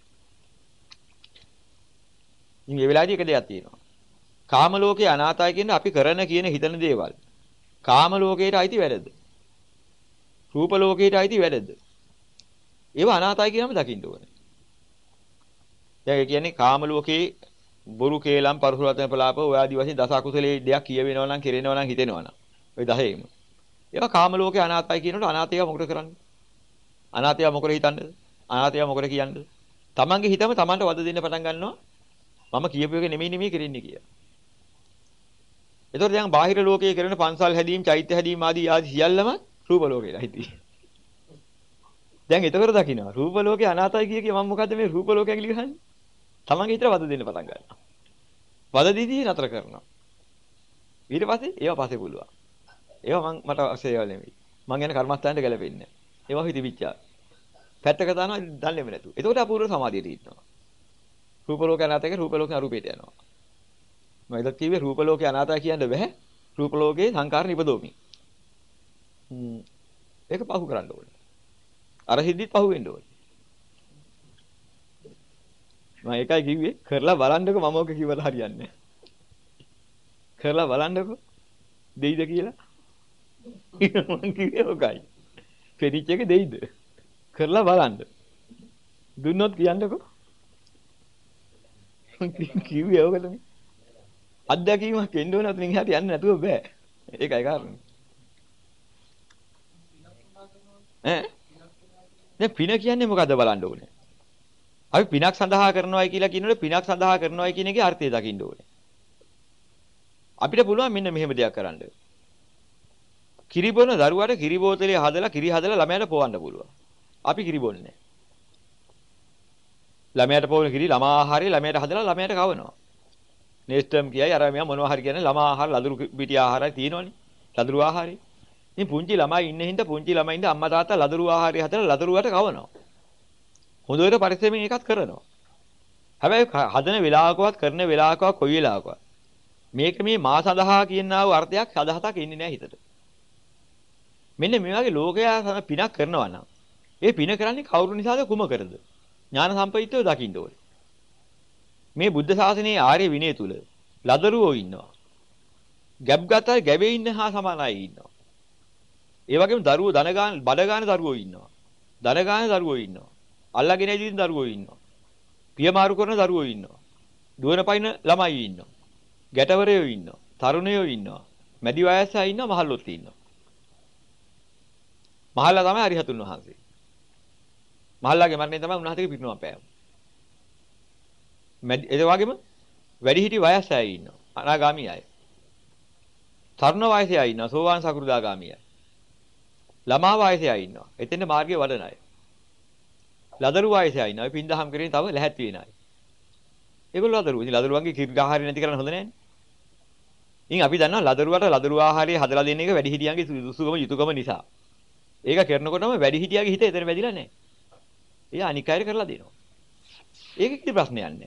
ඉතින් මේ වෙලාවේදී එක දෙයක් තියෙනවා. කාම ලෝකේ අනාතයි කියන අපි කරන කියන හිතන දේවල් කාම ලෝකයට අයිති වැඩද? රූප ලෝකයට අයිති වැඩද? ඒව අනාතයි කියලාම දකින්න ඕනේ. දැන් ඒ කියන්නේ කාම ලෝකේ බොරු කේලම් පරුසුරතන පලාප ඔය ආදි වශයෙන් දස අකුසලයේ දෙයක් කියවෙනවා නම් කෙරෙනවා නම් හිතෙනවා නම් ඔය 10ෙම. ඒවා කාම ලෝකේ අනාතයි කියනකොට අනාතයව මොකද කරන්නේ? අනාතයව මොකද හිතන්නේද? අනාතයව මොකද කියන්නේ? තමන්ගේ හිතම තමන්ට වද දෙන්න පටන් ගන්නවා. මම කියපු එක නෙමෙයි කරන්නේ කියලා. ඒතකොට දැන් බාහිර ලෝකයේ කරන පන්සල් හැදීම්, චෛත්‍ය හැදීම් ආදී සියල්ලම රූප ලෝකේට අයිති. දැන් ඒතකොට දකින්නවා රූප ලෝකේ අනාතයි කිය මම මොකද්ද මේ රූප ලෝකය ඇඟිලි ගහන්නේ? තමන්ගේ හිතට වද දෙන්න පටන් ගන්නවා. වද දීදී නතර කරනවා. ඊට පස්සේ ඒවා පස්සේ පුළුවන්. ඒවා මට අවශ්‍යයව නෙමෙයි. මං යන කර්මස්ථානට ගැලපෙන්නේ නැහැ. ඒවා හිතවිච්චා. පැත්තක දානවා දන්නේම නැතු. ඒකට අපූර්ව සමාධියට ඉන්නවා. රූප ලෝකේ අනාතයි රූප ලෝකේ අරූපයට යනවා. මම ඉතින් කිව්වේ රූප ලෝකේ අනාතයි කියන්න බෑ. රූප ලෝකේ සංකාර නිපදෝමි. ඒක පහු කරන්න ඕනේ. අර සිද්ධිත් පහු වෙන්න ඕනේ. මම ඒකයි කිව්වේ කරලා බලන්නකො මම ඔක කිව්වලා හරියන්නේ නැහැ. කරලා බලන්නකො දෙයිද කියලා. මම කිව්වේ ඔකයි. පෙරිච් එක දෙයිද? කරලා බලන්න. දුන්නොත් කියන්නකො. කිව්වේ ඔකටනේ. අත්දැකීමක් එන්න ඕනත් මින් එහාට යන්න නැතුව බෑ. ඒකයි කාරණේ. ඈ දැන් පින කියන්නේ මොකද්ද බලන්න ඕනේ. අපි පිනක් සඳහා කරනවායි කියලා කියනකොට පිනක් සඳහා කරනවායි කියන එකේ අර්ථය දකින්න ඕනේ. අපිට පුළුවන් මෙන්න මෙහෙම දෙයක් කරන්න. කිරි බොන දරුවාට කිරි බෝතලේ හදලා කිරි හදලා ළමයාට පොවන්න පුළුවන්. අපි කිරි බොන්නේ නැහැ. ළමයාට පොවන කිරි ළමා ආහාරය ළමයාට හදලා ළමයාට කවනවා. නේස්ටම් කියයි අර මෙයා මොනවා හරි කියන්නේ ළමා ආහාර ලදරු පිටි ආහාරය තියෙනවනේ. ලදරු ආහාරය. ඉතින් පුංචි ළමයි ඉන්න හින්දා පුංචි ළමයින්ද අම්මා තාත්තා ලදරු ආහාරය හදලා ලදරුවට කවනවා. හොඳට පරිස්සමෙන් එකක් කරනවා. හැබැයි හදන වෙලාවකවත් කරන වෙලාවකවත් කොයි වෙලාවකවත් මේක මේ මා සඳහා කියනා වූ අර්ථයක් සදහතක් ඉන්නේ නැහැ හිතට. මෙන්න මේ වගේ ලෝකයා පිනක් කරනවා නම් ඒ පින කරන්නේ කවුරු නිසාද කුමකටද? ඥාන සම්ප්‍රයුක්තව දකින්න ඕනේ. මේ බුද්ධ ශාසනයේ ආර්ය විනය තුල ලදරුවෝ ඉන්නවා. ගැබ් ගත්තා ගැබේ ඉන්න හා සමාන අය ඉන්නවා. ඒ වගේම දරුවෝ බඩ ගන්න දරුවෝ ඉන්නවා. දන ගන්න දරුවෝ ඉන්නවා. අල්ලගෙන ඉදින් දරුවෝ ඉන්නවා. පියමාරු කරන දරුවෝ ඉන්නවා. දුවන පයින් ළමයි ඉන්නවා. ගැටවරයෝ ඉන්නවා. තරුණයෝ ඉන්නවා. මැදි වයස අය ඉන්නවා. මහල්ලොත් ඉන්නවා. මහල්ලා තමයි අරිහතුන් වහන්සේ. මහල්ලාගේ මරණය තමයි උන්වහන්සේගේ පිරිනුවම් පෑම. ඒ වගේම වැඩිහිටි වයස අය ඉන්නවා. අනාගාමී අය. තරුණ වයසේ අය ඉන්නවා. සෝවාන් සකෘදාගාමී අය. ළමා වයසේ අය ඉන්නවා. එතෙන් මාර්ගයේ වඩන අය. ලදරු වයසේ අය ඉන්නවා. පින්දහම් කරේ තව ලැහැත් වෙන අය. ඒගොල්ලෝ ලදරු. ඉතින් ලදරුවන්ගේ කිරි ආහාරය නැති කරන්න හොඳ නැහැ. ඉතින් අපි දන්නවා ලදරුවට ලදරු ආහාරය හදලා දෙන එක වැඩිහිටියන්ගේ සුදුසුකම යුතුයකම නිසා. ඒක කරනකොටම වැඩිහිටියාගේ හිත එතන වැදිලා නැහැ. එයා අනික් අයට කරලා දෙනවා. ඒක කිසි ප්‍රශ්නයක් නැහැ.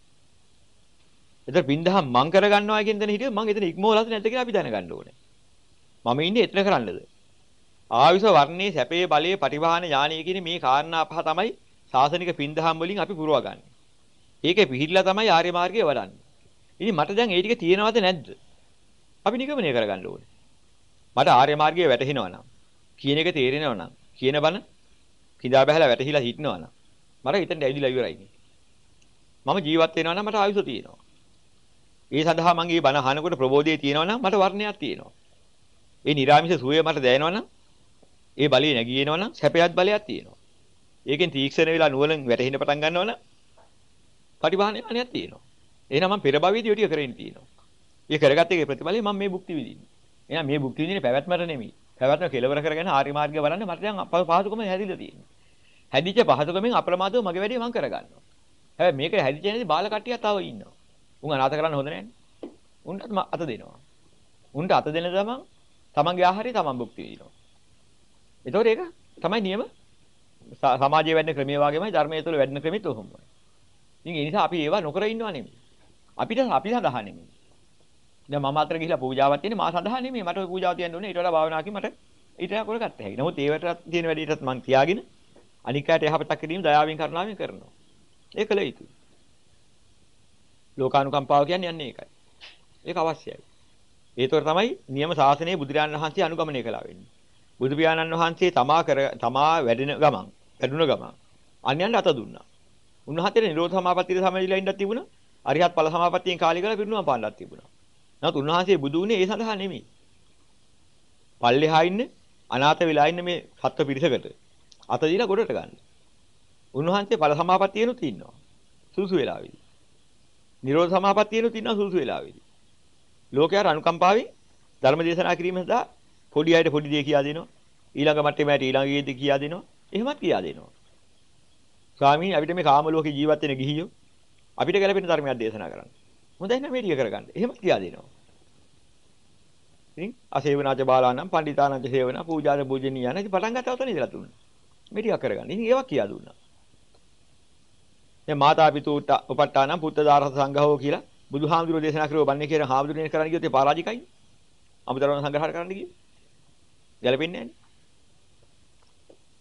එතන පින්දහම් මං කරගන්නවා කියන දේ හිටියොත් මං එතන ඉක්මවලාද නැද්ද කියලා අපි දැනගන්න ඕනේ. මම ඉන්නේ එතන කරන්නද? ආයුෂ වර්ණයේ සැපේ බලයේ පටිභාන ඥානීය කියන මේ කාරණා පහ තමයි සාසනික පින්දහම් වලින් අපි පුරවගන්නේ. ඒකේ පිහිట్లా තමයි ආර්ය මාර්ගයේ වඩන්නේ. ඉතින් මට දැන් ඒ ටික තියෙනවද නැද්ද? අපි නිගමනය කරගන්න ඕනේ. මට ආර්ය මාර්ගයේ වැටහෙනවා නම් කියන එක තේරෙනවා නම් කියන බණ කිඳා බහැලා වැටහිලා හිටනවා නම් මට හිතෙන් ඇවිදලා ඉවරයි නේ. මම ජීවත් වෙනවා නම් මට ආයුෂ තියෙනවා. ඒ සඳහා මම මේ බණ අහනකොට ප්‍රබෝධය තියෙනවා නම් මට වර්ණයක් තියෙනවා. ඒ නිර්ාමිෂ සුවය මට දැනෙනවා නම් ඒ බලය නැගිනනවා නම් සැපයත් බලයක් තියෙනවා. ඒකෙන් තීක්ෂණ වෙලා නුවණින් වැටහෙන්න පටන් ගන්නවා නම් පටිභාන ඥානයක් තියෙනවා. එහෙනම් මම පෙර භවයේදී ඔය ටික කරගෙන තියෙනවා. ඒ කරගත්ත එකේ ප්‍රතිඵලය මම මේ භුක්ති විඳින්නේ. එහෙනම් මේ භුක්ති විඳින්නේ පැවැත්මට නෙමෙයි. පැවැත්ම කෙලවර කරගෙන ආර්ය මාර්ගය වඩන්න මට දැන් පහසුකම හැදිලා තියෙනවා. හැදිච්ච පහසුකමෙන් අප්‍රමාදව මගේ වැඩේ මම කරගන්නවා. හැබැයි මේක හැදිච්ච නැති බාල කට්ටියක් තව ඉන්නවා. උන් අනාථ කරන්න හොඳ නැහැ. උන්ට අත දෙනවා. උන්ට අත දෙන ගමන් තමන්ගේ ආහාරය තමන් භුක්ති විඳිනවා. ඒතකොට ඒක තමයි නියම සමාජයේ වැඩෙන ක්‍රමයේ වගේමයි ධර්මයේ තුල වැඩෙන ක්‍රමෙත් ඔහොමයි. ඉතින් ඒ නිසා අපි ඒවා නොකර ඉන්නව නෙමෙයි. අපි සඳහා නෙමෙයි. දැන් මම අතර ගිහිලා පූජාවක් තියෙන්නේ මා සඳහා නෙමෙයි. මට ওই පූජාව තියන්න ඕනේ. ඊට වඩා භාවනාවකින් මට ඊට කරගත්ත හැකියි. නමුත් ඒවට තියෙන වැඩේටත් මම තියාගෙන අනික් අයට යහපතක් කිරීම දයාවෙන් කරුණාවෙන් කරනවා. ඒක කළ යුතුයි. ලෝකානුකම්පාව කියන්නේ යන්නේ ඒකයි. ඒක අවශ්‍යයි. ඒතොර තමයි නියම ශාසනයේ බුදුරජාණන් වහන්සේ අනුගමනය කළා වෙන්නේ. බුදු පියාණන් වහන්සේ තමා වැඩුණ ගමන් අන්‍යයන්ට අත දුන්නා. උන්වහන්සේට නිරෝධ සමාපත්තියට සමවැදිලා ඉඳලා තිබුණා. අරිහත් ඵල සමාපත්තියෙන් කාලය ගාලා පිරිනුවම් පාන්නත් තිබුණා. නමුත් උන්වහන්සේ බුදු වුණේ ඒ සඳහා නෙමෙයි. පල්ලෙහා ඉන්න අනාථ වෙලා ඉන්න මේ සත්ව පිරිසකට අත දීලා ගොඩට ගන්න. උන්වහන්සේ ඵල සමාපත්තියනොත් ඉන්නවා. සුසු වෙලාවේදී. නිරෝධ සමාපත්තියනොත් ඉන්නවා සුසු වෙලාවේදී. ලෝකයාට අනුකම්පාවෙන් ධර්ම දේශනා කිරීම සඳහා පොඩි අයට පොඩි දේ කියා දෙනවා. ඊළඟ මට්ටමට ඊළඟ දේ කියා දෙනවා. එහෙමත් කියා දෙනවා. ස්වාමීන් අපිට මේ කාම ලෝකේ ජීවත් වෙන ගිහියෝ අපිට ගැලපෙන ධර්මයක් දේශනා කරන්න. හොඳයි නම් මේ ටික කරගන්න. එහෙමත් කියා දෙනවා. ඉතින් අසේවනාච බාලානම් පණ්ඩිතානංච සේවනා පූජාර පූජනීය යන ඉතින් පටන් ගන්නව තන ඉඳලා තුන්නා. මේ ටික කරගන්න. ඉතින් ඒවා කියා දුන්නා. දැන් මාතා පිතූට උපට්ඨානම් පුත්ත දාරස සංඝහෝ කියලා බුදුහාමුදුරුවෝ දේශනා කරුවා බන්නේ කියන හාමුදුරුවනේ කරන්න ගියොත් ඒ පරාජිකයි. අමුතරවන සංඝහාර කරන්න ගියේ. ගැලපෙන්නේ නැහැ.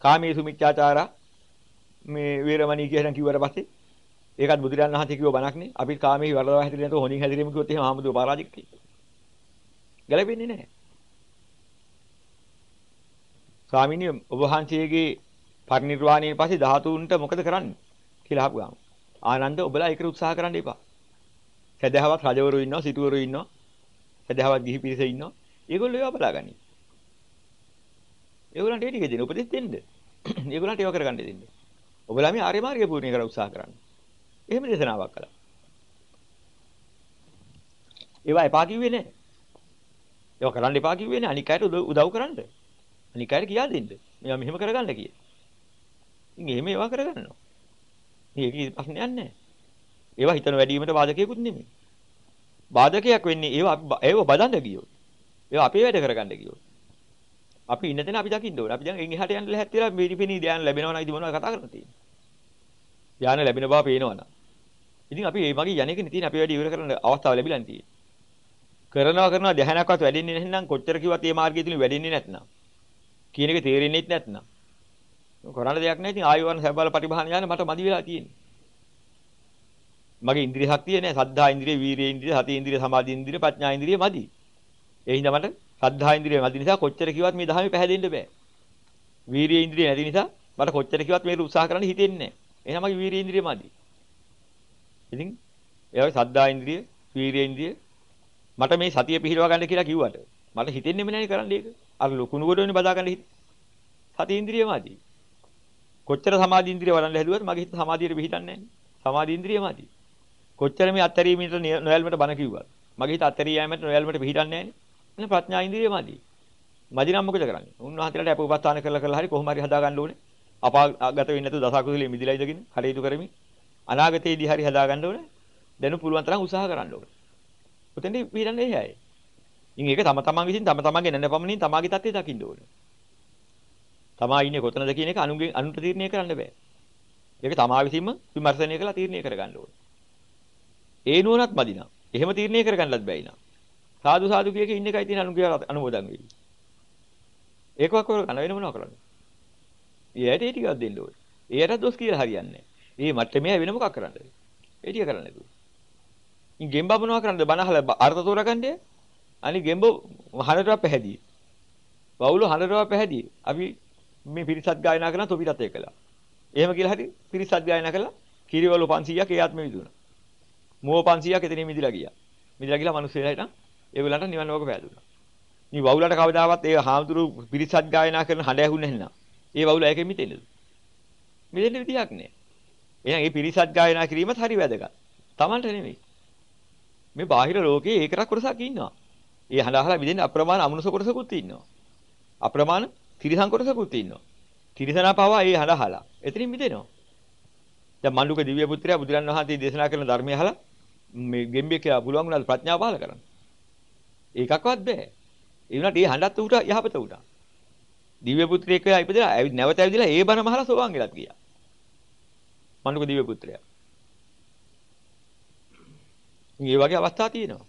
කාමයේ සුමිච්ඡාචාරා මේ වේරමණී කියන කිව්වට පස්සේ ඒකත් බුදුරජාණන් වහන්සේ කිව්ව බණක් නේ. අපි කාමයේ වරදවා හැදිරෙන්නේ නැතුව හොඳින් හැදිරෙමු කිව්වොත් එහෙම ආමුදුව පරාජික කියලා. ගැලපෙන්නේ නැහැ. ස්වාමීනි ඔබ වහන්සේගේ පරිනිර්වාණයෙන් පස්සේ ධාතුන්ට මොකද කරන්නේ කියලා අහපු ගමන් ආනන්ද ඔබලා ඒකට උත්සාහ කරන්න එපා. සදහවත් රජවරු ඉන්නවා, සිටුවරු ඉන්නවා, සදහවත් ගිහි පිරිස ඉන්නවා. ඒගොල්ලෝ ඒවා බලාගන්නේ. ඒගොල්ලන්ට ඒ ටික දෙන්න උපදෙස් දෙන්න. ඒගොල්ලන්ට ඒවා කරගන්න දෙන්න. ඔබලා මේ ආර්ය මාර්ගය පූර්ණ කරලා උත්සාහ කරන්න. එහෙම දේශනාවක් කළා. ඒවා එපා කිව්වේ නැහැ. ඒවා කරන්න එපා කිව්වේ නැහැ. අනික් අයට උදව් කරන්න. අනික් අයට කියා දෙන්න. මේවා මෙහෙම කරගන්න කියලා. ඉතින් එහෙම ඒවා කරගන්නවා. මේක ප්‍රශ්නයක් නැහැ. ඒවා හිතන වැඩිවීමට බාධකයක්වත් නෙමෙයි. බාධකයක් වෙන්නේ ඒව බදන්න ගියොත්. ඒවා අපේ වැඩ කරගන්න ගියොත්. අපි ඉන්න තැන අපි දකින්න ඕනේ. අපි දැන් එහාට යන්න ලැහැත් වෙලා මේඩිපිනී ධ්‍යාන ලැබෙනවා නම් ඉතින් මොනවද කතා කරන්න තියෙන්නේ? ධ්‍යාන ලැබෙන බව පේනවනම්. ඉතින් අපි මේ වගේ යන්නේක නෙතිනේ අපි වැඩි ඉවර කරන්න අවස්ථාව ලැබිලා තියෙන්නේ. කරනවා ධ්‍යානයක්වත් වැඩෙන්නේ නැත්නම් කොච්චර කිව්වත් මේ මාර්ගය තුලින් වැඩෙන්නේ නැත්නම්. කියන එක තේරෙන්නේ නැත්නම්. කරන්න දෙයක් නැහැ. ඉතින් ආයෝවන සබල පටිභාන ඥාන මට මදි වෙලා තියෙන්නේ. මගේ ඉන්ද්‍රිය ශක්තිය නැහැ. සද්ධා ඉන්ද්‍රිය, වීරිය ඉන්ද්‍රිය, සති ඉන්ද්‍රිය, සමාධි ඉන්ද්‍රිය, ප්‍රඥා ඉන්ද්‍රිය මදි. ඒ හින්දා මට සද්ධා ඉන්ද්‍රිය මදි නිසා කොච්චර කිව්වත් මේ ධර්මෙ පැහැදෙන්න බෑ. වීරිය ඉන්ද්‍රිය නැති නිසා මට කොච්චර කිව්වත් මේක උත්සාහ කරන්න හිතෙන්නේ නැහැ. එහෙනම් මගේ වීරිය ඉන්ද්‍රිය මදි. ඉතින් ඒ වගේ සද්ධා ඉන්ද්‍රිය, වීරිය ඉන්ද්‍රිය මට මේ සතිය පිහිටව ගන්න කියලා කිව්වට මට හිතෙන්නේම නැහැ කරන්න ඒක. අර ලකුණු ගොඩනේ බදා ගන්න හිත. සති ඉන්ද්‍රිය මදි. කොච්චර සමාධි ඉන්ද්‍රිය වඩන්න හැදුවත් මගේ හිත සමාධියට පිහිටන්නේ නැහැ. සමාධි ඉන්ද්‍රිය මදි. කොච්චර මේ අත්තරීමේට නොයල්මට බණ කිව්වත් මගේ හිත අත්තරිය යෑමට නොයල්මට පිහිටන්නේ නැහැ. නේ ප්‍රඥා ඉන්ද්‍රිය මදි. මදි නම් මොකද කරන්නේ? උන්වහන්සේලාට අප උපස්ථාන කරලා හරි කොහොම හරි හදා ගන්න ඕනේ. අපාගත වෙන්නේ නැතුව දසකුසලෙ මිදිලා ඉඳගෙන හරියුතු කරමින් අනාගතයේදී හරි හදා ගන්න ඕනේ. දැන් පුළුවන් තරම් උත්සාහ කරන්න ඕනේ. උතෙන්දී පිළිරන්නේ එහේ අය. ඉතින් ඒක තම තමන් විසින් තම තමන්ගේ නැනපමණින් තමාගේ தත්ත්වය දකින්න ඕනේ. තමා ඉන්නේ කොතනද කියන එක අනුන්ට තීරණය කරන්න බෑ. ඒක තමා විසින්ම විමර්ශනය කරලා තීරණය කරගන්න ඕනේ. ඒ නුවණත් මදි නම් එහෙම තීරණය කරගන්නත් බැයි නම් සාදු සාදු කියක ඉන්න එකයි තියෙන අනුන්ගේ අනුමෝදන් වෙයි. ඒකවක් කරගන්න වෙන මොනව කරන්නේ? ඊයට ඒ ටිකක් දෙන්න ඕනේ. ඊයට දොස් කියලා හරියන්නේ නැහැ. මේ මට්ටමේ වෙන මොකක් කරන්නද? ඒ ටික කරන්න නේද? ඉතින් ගෙම්බ මොනවා කරන්නද? බනහල අර්ථ තෝරගන්නේ. අනිත් ගෙම්බ හරටව පැහැදී. වවුල හරටව පැහැදී. අපි මේ පිරිසත් ගායනා කරන තොපිටත් එක්කලා. එහෙම කියලා හරි පිරිසත් ගායනා කළා. කිරිවල 500ක් ඒ ආත්මෙ විදුණා. මෝ 500ක් එතනින් මිදිලා ගියා. මිදිලා ගිහලා මිනිස්සු වෙලා හිටන් ඒගොල්ලන්ට නිවන් ලෝක පෑදුනා. මේ වවුලට කවදාවත් ඒ හාමුදුරු පිරිසත් ගායනා කරන හඬ ඇහුන්නේ නැන්නා. ඒ වවුල ඒකෙ මිදෙන්නද? මිදෙන්න විදියක් නෑ. එහෙනම් මේ පිරිසත් ගායනා කිරීමත් හරි වැදගත්. Tamanට නෙමෙයි. මේ බාහිර ලෝකයේ ඒකටක් කොටසක් ඉන්නවා. ඒ හඬ අහලා මිදෙන්න අප්‍රමාණ අමනුෂ කොටසකුත් ඉන්නවා. අප්‍රමාණ තිරිසන් කොටසකුත් ඉන්නවා. තිරිසනා පවා ඒ හඬ අහලා එතනින් මිදෙනවා. දැන් මණ්ඩුක දිව්‍ය පුත්‍රයා බුදුරන් වහන්සේ දේශනා කරන ධර්මය අහලා මේ ගෙම්බිය කියලා පුළුවන් වුණාද ප්‍රඥාව පහල කරන්න. ඒකක්වත් බෑ. ඒ වුණාට ඒ හඬත් උට යහපත උටා. දිව්‍ය පුත්‍රයෙක් වෙලා ඉපදලා නැවත ඇවිදලා ඒ බණ මහලා සෝවාන් වෙලත් ගියා. මණ්ඩුක දිව්‍ය පුත්‍රයා. මේ වගේ අවස්ථා තියෙනවා.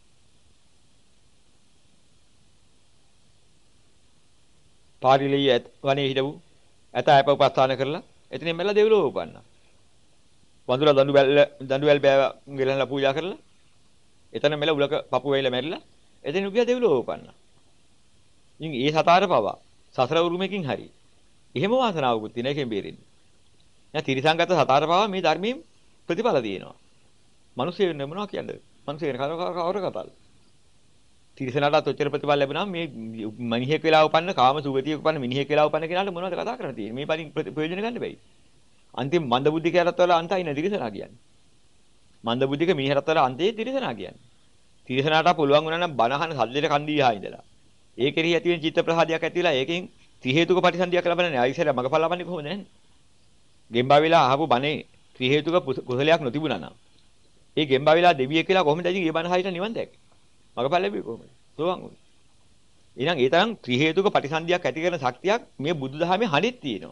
පාරිලෙය වනේ හිටපු ඇත අප උපස්ථාන කරලා එතනින් මෙල්ල දෙවිලෝ උපන්නා. වඳුරා දඬුවැල් බෑව ගෙලන්ලා පූජා කරලා එතන මෙල්ල උලක පපු වේල මැරිලා එතනින් උගිය දෙවිලෝ උපන්නා. ඉතින් ඒ සතාර පවා සසර උරුමකින් හරි එහෙම වාසනාවකුත් තියෙන එකෙන් බේරෙන්නේ. දැන් තිරිසංගත සතාර පවා මේ ධර්මයෙන් ප්‍රතිඵල තියෙනවා. මිනිස්සු වෙන මොනවා කියන්නේ? මිනිස්සු වෙන කවර කතාවද? තිරිසනටත් ඔච්චර ප්‍රතිඵල ලැබුණා මේ මිනිහෙක් වෙලා උපන්න කාම සුගතියක උපන්න මිනිහෙක් වෙලා උපන්න කෙනාට මොනවද කතා කරන්න තියෙන්නේ? මේ පරිදි ප්‍රයෝජන ගන්න බැයි. අන්තිම මන්දබුද්ධිකයරත් වල අන්තයි නේ තිරිසනා කියන්නේ. මන්දබුද්ධික මිනිහරත් වල අන්තයේ තිරිසනා කියන්නේ. තිරිසනාට පුළුවන් වුණා නම් බනහන සද්දෙට කන් දීහා ඉඳලා. ඒ කෙරෙහි ඇති වෙන චිත්ත ප්‍රහාදයක් ඇති වෙලා ඒකෙන් ත්‍රි හේතුක ප්‍රතිසන්දියක් ලබන්නේ ආයිසර මගපල ලබන්නේ කොහොමද නැන්නේ? ගෙම්බා වෙලා අහපු බනේ ත්‍රි හේතුක කුසලයක් නොතිබුණා නම් ඒ ගෙම්බා වෙලා දෙවියෙක් කියලා කොහොමද ඉතින් ඒ බන හයිට නිවන් දැක්කේ? මගපල ලැබුවේ කොහොමද? සෝවාන් වුණේ. එහෙනම් ඒ තරම් ත්‍රි හේතුක ප්‍රතිසන්දියක් ඇති කරන ශක්තියක් මේ බුදුදහමේ හඬෙත් තියෙනවා.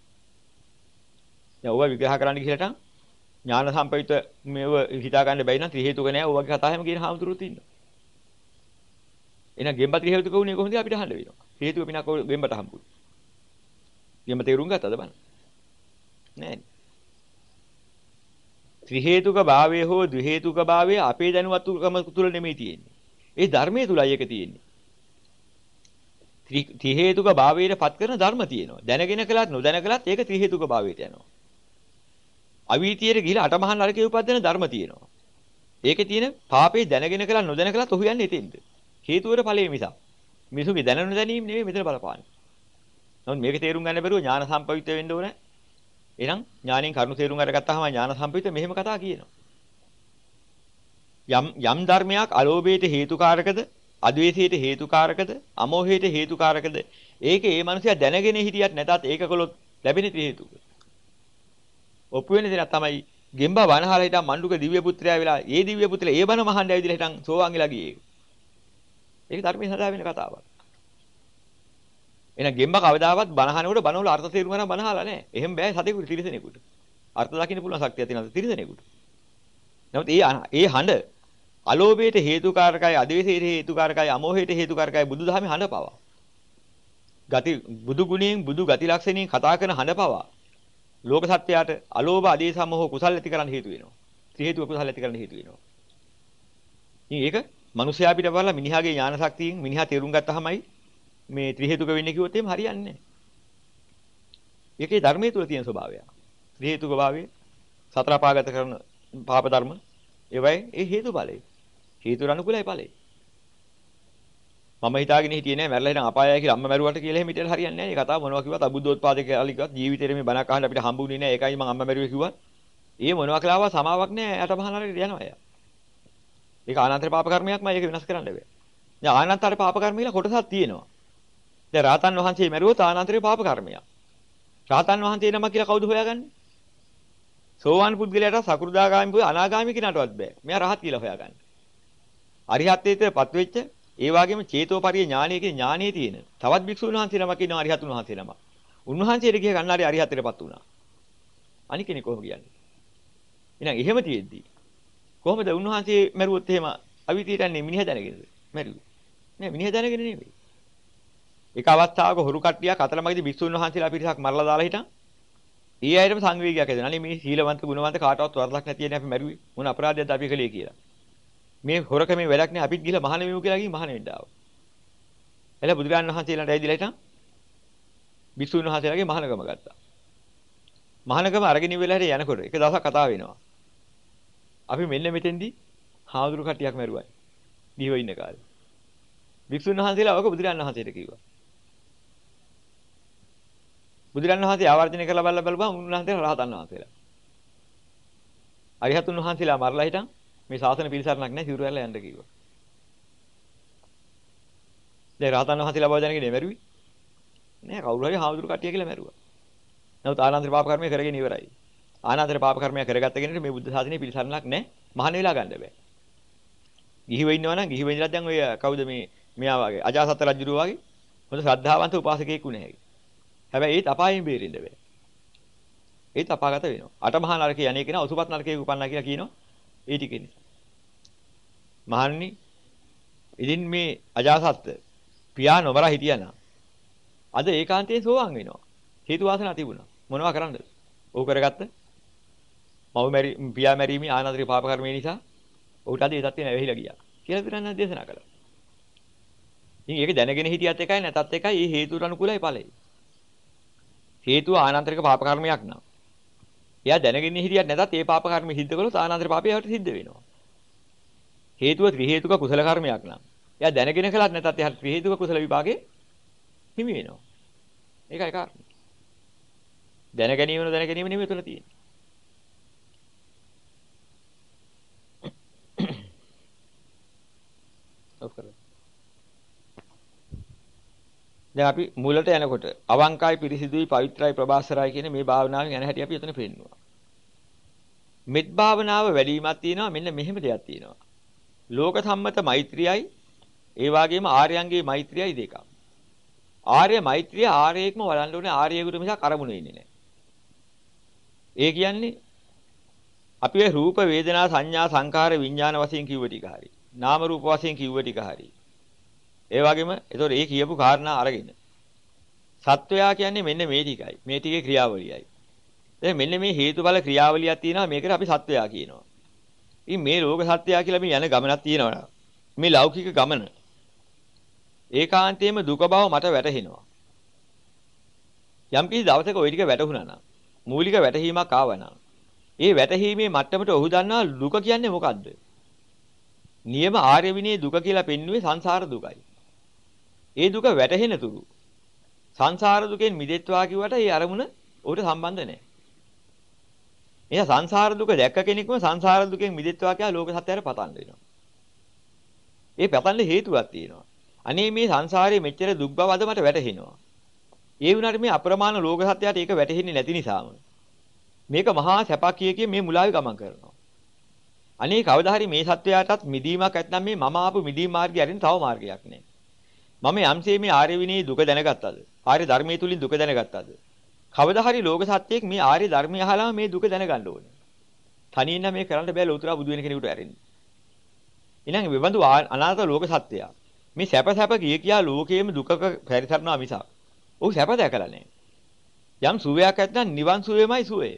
දැන් ඕවා විග්‍රහ කරන්න ගිහලට ඥාන සම්පවිත මේව හිතා ගන්න බැයි නම් ත්‍රි හේතුක නෑ ඕවා වගේ කතා හැම කියන හාමුදුරුවෝ ඉන්නවා. එහෙනම් ගෙම්බ ත්‍රි හේතුක වුණේ කොහොමද අපිට අහන්න වෙනවා. හේතුක පිනක් ගෙම්බට හම්බුනේ. එහෙම තේරුම් ගත්තද බලන්න. නෑ. ත්‍රි හේතුක භාවය හෝ ද්වි හේතුක භාවය අපේ දැනුවත්කම තුල නෙමෙයි තියෙන්නේ. ඒ ධර්මයේ තුලයි ඒක තියෙන්නේ. ත්‍රි හේතුක භාවයට පත් කරන ධර්ම තියෙනවා. දැනගෙන කළත් නොදැන කළත් ඒක ත්‍රි හේතුක භාවයට යනවා. අවීතියට ගිහිලා අටමහා නරකයේ උපදින ධර්ම තියෙනවා. ඒකේ තියෙන පාපේ දැනගෙන කළත් නොදැන කළත් ඔහු යන්නේ එතෙන්ද. හේතුවර ඵලයේ මිසක්. මිසුගේ දැනන දැනීම නෙමෙයි මෙතන බලපාන්නේ. නමුත් මේක තේරුම් ගන්න බැරුව ඥාන සම්පවිත වෙන්න ඕනේ. එහෙනම් ඥාණයෙන් කරුණු තේරුම් අරගත්තාම ඥාන සම්පවිත මෙහෙම කතා කියනවා. යම් ධර්මයක් අලෝභයට හේතුකාරකද, අද්වේෂයට හේතුකාරකද, අමෝහයට හේතුකාරකද, ඒකේ මේ මනුස්සයා දැනගෙන හිටියත් නැතත් ඒක කළොත් ලැබෙන ත්‍රි හේතුක. ඔප්පු වෙන දේ තමයි ගෙම්බා වනහලා හිටන් මණ්ඩුක දිව්‍ය පුත්‍රයා වෙලා ඒ දිව්‍ය පුත්‍රයා ඒ බණ මහන්න ඇවිදලා හිටන් සෝවාන් වෙලා ගියේ. ඒක ධර්මයේ සදා වෙන කතාවක්. එහෙනම් ගෙම්බා කවදාවත් බණහනකොට බණවල අර්ථ තේරුම් ගන්න බණහලා නැහැ. එහෙම බෑ සතෙකුට තිරිසනෙකුට. අර්ථ දකින්න පුළුවන් ශක්තියක් තියෙනවා තිරිසනෙකුට. නමුත් ඒ හඬ අලෝභයට හේතුකාරකයි, අද්වේෂයට හේතුකාරකයි, අමෝහයට හේතුකාරකයි බුදුදහමේ හඬ පවා. බුදු ගුණයෙන් බුදු ගති ලක්ෂණයෙන් කතා කරන හඬ පවා. ලෝක සත්‍යයට අලෝභ ආදී සමෝහ කුසල් ඇති කරන්න හේතු වෙනවා. ත්‍රි හේතුක කුසල් ඇති කරන්න හේතු වෙනවා. ඉතින් ඒක මිනිස්යා පිට බලලා මිනිහාගේ ඥාන ශක්තියෙන් මිනිහා තේරුම් ගත්තාමයි මේ ත්‍රි හේතුක වෙන්නේ කිව්වොත් එහෙම හරියන්නේ නැහැ. ඒකේ ධර්මයේ තුල තියෙන ස්වභාවය. ත්‍රි හේතුක භාවය සතර පාගත කරන පාප ධර්ම ඒවයි ඒ හේතු ඵලයි. හේතු අනුකූලයි ඵලයි. මම හිතාගෙන හිටියේ නෑ මැරලා ඉතින් අපායයි කියලා අම්ම මැරුවට කියලා එහෙම හිතලා හරියන්නේ නෑ. මේ කතාව මොනවා කිව්වත් අබුද්ධෝත්පාදේ කියලා කිව්වත් ජීවිතේට මේ බණක් අහන්න අපිට හම්බුනේ නෑ. ඒකයි මම අම්ම මැරුවේ කිව්වත්. ඒ මොනවා කළාවා සමාවක් නෑ. යට බහනරට යනවා එයා. ඒක ආනන්තර පාප කර්මයක්මයි ඒක වෙනස් කරන්න බෑ. දැන් ආනන්තර පාප කර්ම කියලා කොටසක් තියෙනවා. දැන් රාතන් වහන්සේ මැරුවොත් ආනන්තරේ පාප කර්මයක්. රාතන් වහන්සේ නම කියලා කවුද හොයාගන්නේ? සෝවාන් පුද්ගලයාට සකෘදාගාමි පුද්ගල අනාගාමි කෙනාටවත් බෑ. මෙයා රහත් කියලා හොයාගන්න. අරිහත්ත්වයටපත් වෙච්ච ඒ වගේම චේතෝපරිය ඥානයේ කියන ඥානයේ තියෙන තවත් භික්ෂුන් වහන්සේ නමක් ඉන්නවා අරිහතුන් වහන්සේ නමක්. උන්වහන්සේට ගිය ගන්නාරේ අරිහත්ත්වයටපත් වුණා. අනික කෙනෙක් කොහොම කියන්නේ? එහෙනම් එහෙම තියෙද්දි කොහොමද උන්වහන්සේ මැරුවොත් එහෙම අවිතියට යන්නේ මිනිහ දැනගෙනද? මැරුවේ. නෑ මිනිහ දැනගෙන නෙවෙයි. එක අවස්ථාවක හොරු කට්ටියක් අතරමඟදී භික්ෂුන් වහන්සේලා පිරිසක් මරලා දාලා හිටන් ඒ අයටම සංවේගයක් ඇති වෙනවා. අනේ මේ සීලවන්ත ගුණවන්ත කාටවත් වරදක් නැති යන්නේ අපි මැරුවේ. මොන අපරාධයක්ද අපි කළේ කියලා. මේ හොරකමේ වැඩක් නෑ අපිත් ගිහලා මහාන වෙමු කියලා ගිහින් මහාන වෙන්න ආවා. එළ බුදුරජාණන් වහන්සේලාට ඇවිදලා හිටන් භික්ෂුන් වහන්සේලාගේ මහානකම ගත්තා. මහානකම අරගෙන ඉවෙලා හිට යනකොට එක දවසක් කතා වෙනවා. අපි මෙන්න මෙතෙන්දී හාමුදුරු කට්ටියක් මැරුවා. ගිහව ඉන්න කාලේ. භික්ෂුන් වහන්සේලා ඔක බුදුරජාණන් වහන්සේට කිව්වා. බුදුරජාණන් වහන්සේ ආවර්ජනය කරලා බලපුවම උන්වහන්සේලා රහතන් වහන්සේලා. අරිහතුන් වහන්සේලා මරලා හිටන් මේ ශාසන පිළිසරණක් නැහැ සිවුරු ඇල්ල යන්න කිව්වා. දැන් රහතන් වහන්සේලා බව දැනගෙන මැරුවේ. නෑ කවුරු හරි හාමුදුරු කට්ටිය කියලා මැරුවා. නමුත් ආනන්තර පාප කර්මය කරගෙන ඉවරයි. ආනන්තර පාප කර්මය කරගත්ත කෙනෙකුට මේ බුද්ධ ශාසනයේ පිළිසරණක් නැහැ. මහාන වෙලා ගන්න බෑ. ගිහිව ඉන්නවා නම් ගිහිව ඉඳලා දැන් ඔය කවුද මේ මෙයා වගේ අජාසත් රජුරුව වගේ හොඳ ශ්‍රද්ධාවන්ත උපාසකයෙක් උනේ හැකි. හැබැයි ඒත් අපායෙන් බේරෙන්න බෑ. ඒත් අපාගත වෙනවා. අටමහා නරකේ යන්නේ කෙනා ඔසුපත් නරකේ උපන්නා කියලා කියනවා. ඒ ටිකේ නිසා. මහන්නි ඉතින් මේ අජාසත් පියා නොමරා හිටියානම් අද ඒකාන්තයෙන් සෝවාන් වෙනවා. හේතු වාසනා තිබුණා. මොනවා කරන්නද? ඔහු කරගත්ත පියා මැරීමේ ආනන්දරේ පාප කර්මය නිසා ඔහුට අද ඒ තත්ත්වෙ නැවෙහිලා ගියා. කියලා පිටන්න දේශනා කළා. ඉතින් ඒක දැනගෙන හිටියත් එකයි නැතත් එකයි මේ හේතුට අනුකූලයි ඵලයි. හේතුව ආනන්තරික පාප කර්මයක් නම්. එයා දැනගෙන හිටියත් නැතත් ඒ පාප කර්ම සිද්ධ කළොත් ආනන්තර පාපය යට සිද්ධ වෙනවා. හේතුව ත්‍රි හේතුක කුසල කර්මයක් නම්. එයා දැනගෙන කළත් නැතත් එයාට ත්‍රි හේතුක කුසල විපාකේ හිමි වෙනවා. ඒකයි කාරණේ. දැන ගැනීම නෙමෙයි උතන තියෙන්නේ. ඔව් කරා. දැන් අපි මූලට යනකොට අවංකයි පිරිසිදුයි පවිත්‍රායි ප්‍රබාසරයි කියන මේ භාවනාවෙන් යන හැටි අපි එතන පෙන්නවා. මෙත් භාවනාව වැඩිවීමක් තියෙනවා මෙන්න මෙහෙම දෙයක් තියෙනවා. ලෝක සම්මත මෛත්‍රියයි ඒ වගේම ආර්යයන්ගේ මෛත්‍රියයි දෙකක්. ආර්ය මෛත්‍රිය ආර්යයෙක්ම වඩන්න ඕනේ ආර්යයෙකුට මිසක් අරමුණු වෙන්නේ නැහැ. ඒ කියන්නේ අපි ඒ රූප වේදනා සංඥා සංකාර විඥාන වශයෙන් කිව්ව ටික හරි. නාම රූප වශයෙන් කිව්ව ටික හරි. ඒ වගේම ඒතකොට ඒ කියපු කාරණා අරගෙන සත්වයා කියන්නේ මෙන්න මේ ටිකයි. මේ ටිකේ ක්‍රියාවලියයි. දැන් මෙන්න මේ හේතුඵල ක්‍රියාවලියක් තියෙනවා මේකට අපි සත්වයා කියනවා. ඉතින් මේ ලෝක සත්‍යය කියලා මේ යන ගමනක් තියෙනවා. මේ ලෞකික ගමන ඒකාන්තයෙන්ම දුක බව මට වැටහෙනවා. යම් කිසි දවසක ওই ටික වැටහුණා නම් මූලික වැටහීමක් ආවා නම් ඒ වැටහීමේ මට්ටමට ඔහු දන්නා දුක කියන්නේ මොකද්ද? නියම ආර්ය විනී දුක කියලා පෙන්වුවේ සංසාර දුකයි. ඒ දුක වැටහෙන තුරු සංසාර දුකෙන් මිදෙත්වා කිව්වට ඒ අරමුණ උට සම්බන්ධ නැහැ. එයා සංසාර දුක දැක්ක කෙනෙක්ම සංසාර දුකෙන් මිදෙත්වා කියලා ලෝක සත්‍යයට පතන් වෙනවා. ඒ පතන්න හේතුවක් තියෙනවා. අනේ මේ සංසාරයේ මෙච්චර දුක් බව අද මට වැටහෙනවා. ඒ වුණාට මේ අප්‍රමාණ ලෝක සත්‍යයට ඒක වැටහෙන්නේ නැති නිසාම මේක මහා සැපක් කිය මේ මුලාවේ ගමන් කරනවා. අනේ කවදා හරි මේ සත්‍යයටත් මිදීමක් ඇත්නම් මේ මම ආපු මිදීම මාර්ගය අරින්න තව මාර්ගයක් නැහැ. මම යම්සේ මේ ආර්ය විනී දුක දැනගත්තද? ආර්ය ධර්මයේ තුලින් දුක දැනගත්තද? කවදා හරි ලෝක සත්‍යයක් මේ ආර්ය ධර්මය අහලා මේ දුක දැනගන්න ඕනේ. තනියෙන් නම් මේ කරන්න බෑ ලෝතර බුදු වෙන කෙනෙකුට ඇරෙන්න. ඊළඟ වෙබඳු අනාථ ලෝක සත්‍යය. මේ සැප සැප කියා ලෝකයේම දුකක පරිසරනවා මිසක්. ඔහු සැප දැකලා නැහැ. යම් සුවයක් ඇත්නම් නිවන් සුවේමයි සුවේ.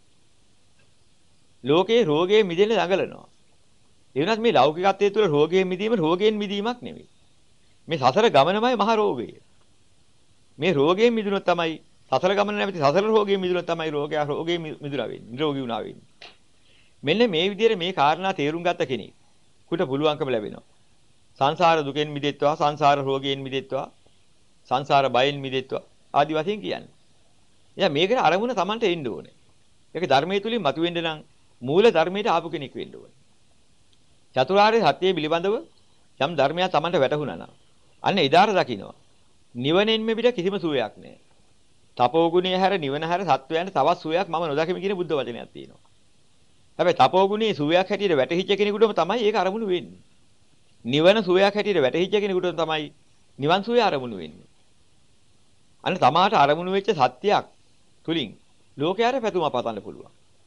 ලෝකේ රෝගයෙන් මිදෙන්න දඟලනවා. ඒ වුණත් මේ ලෞකිකත්වයේ තුල රෝගයෙන් මිදීමක් නෙවෙයි. මේ සසර ගමනමයි මහ රෝගය. මේ රෝගයෙන් මිදුණොත් තමයි සසර ගමන නැමැති සසර රෝගයෙන් මිදුණොත් තමයි රෝගයෙන් මිදුණා වෙන්නේ. නිරෝගී වුණා වෙන්නේ. මෙන්න මේ විදිහට මේ කාරණා තේරුම් ගත්ත කෙනෙකුට පුළුවන්කම ලැබෙනවා. සංසාර දුකෙන් මිදෙත්වා, සංසාර රෝගයෙන් මිදෙත්වා, සංසාර බයෙන් මිදෙත්වා ආදි වශයෙන් කියන්නේ. එයා මේකට අරමුණ Tamanට එන්න ඕනේ. ඒක ධර්මයේ තුලින් මතුවෙන්න නම් මූල ධර්මයට ආපු කෙනෙක් වෙන්න ඕනේ. චතුරාර්ය සත්‍යය පිළිබඳව යම් ධර්මයක් Tamanට වැටහුණා නම් අන්න එදාට දකින්නවා. නිවනෙන්ම පිට කිසිම සුවයක් නැහැ. තපෝගුණයේ හැර නිවන හැර සත්වයන්ට තවත් සුවයක් මම නොදකිමි කියන බුද්ධ වචනයක් තියෙනවා. හැබැයි තපෝගුණයේ සුවයක් හැටියට වැටහිච්ච කෙනෙකුටම තමයි ඒක අරමුණු වෙන්නේ. නිවන සුවයක් හැටියට වැටහිච්ච කෙනෙකුටම තමයි නිවන් සුවය අරමුණු වෙන්නේ. අන්න තමාට අරමුණු වෙච්ච සත්‍යයක් තුලින් ලෝකයට පැතුම පතන්න පුළුවන්.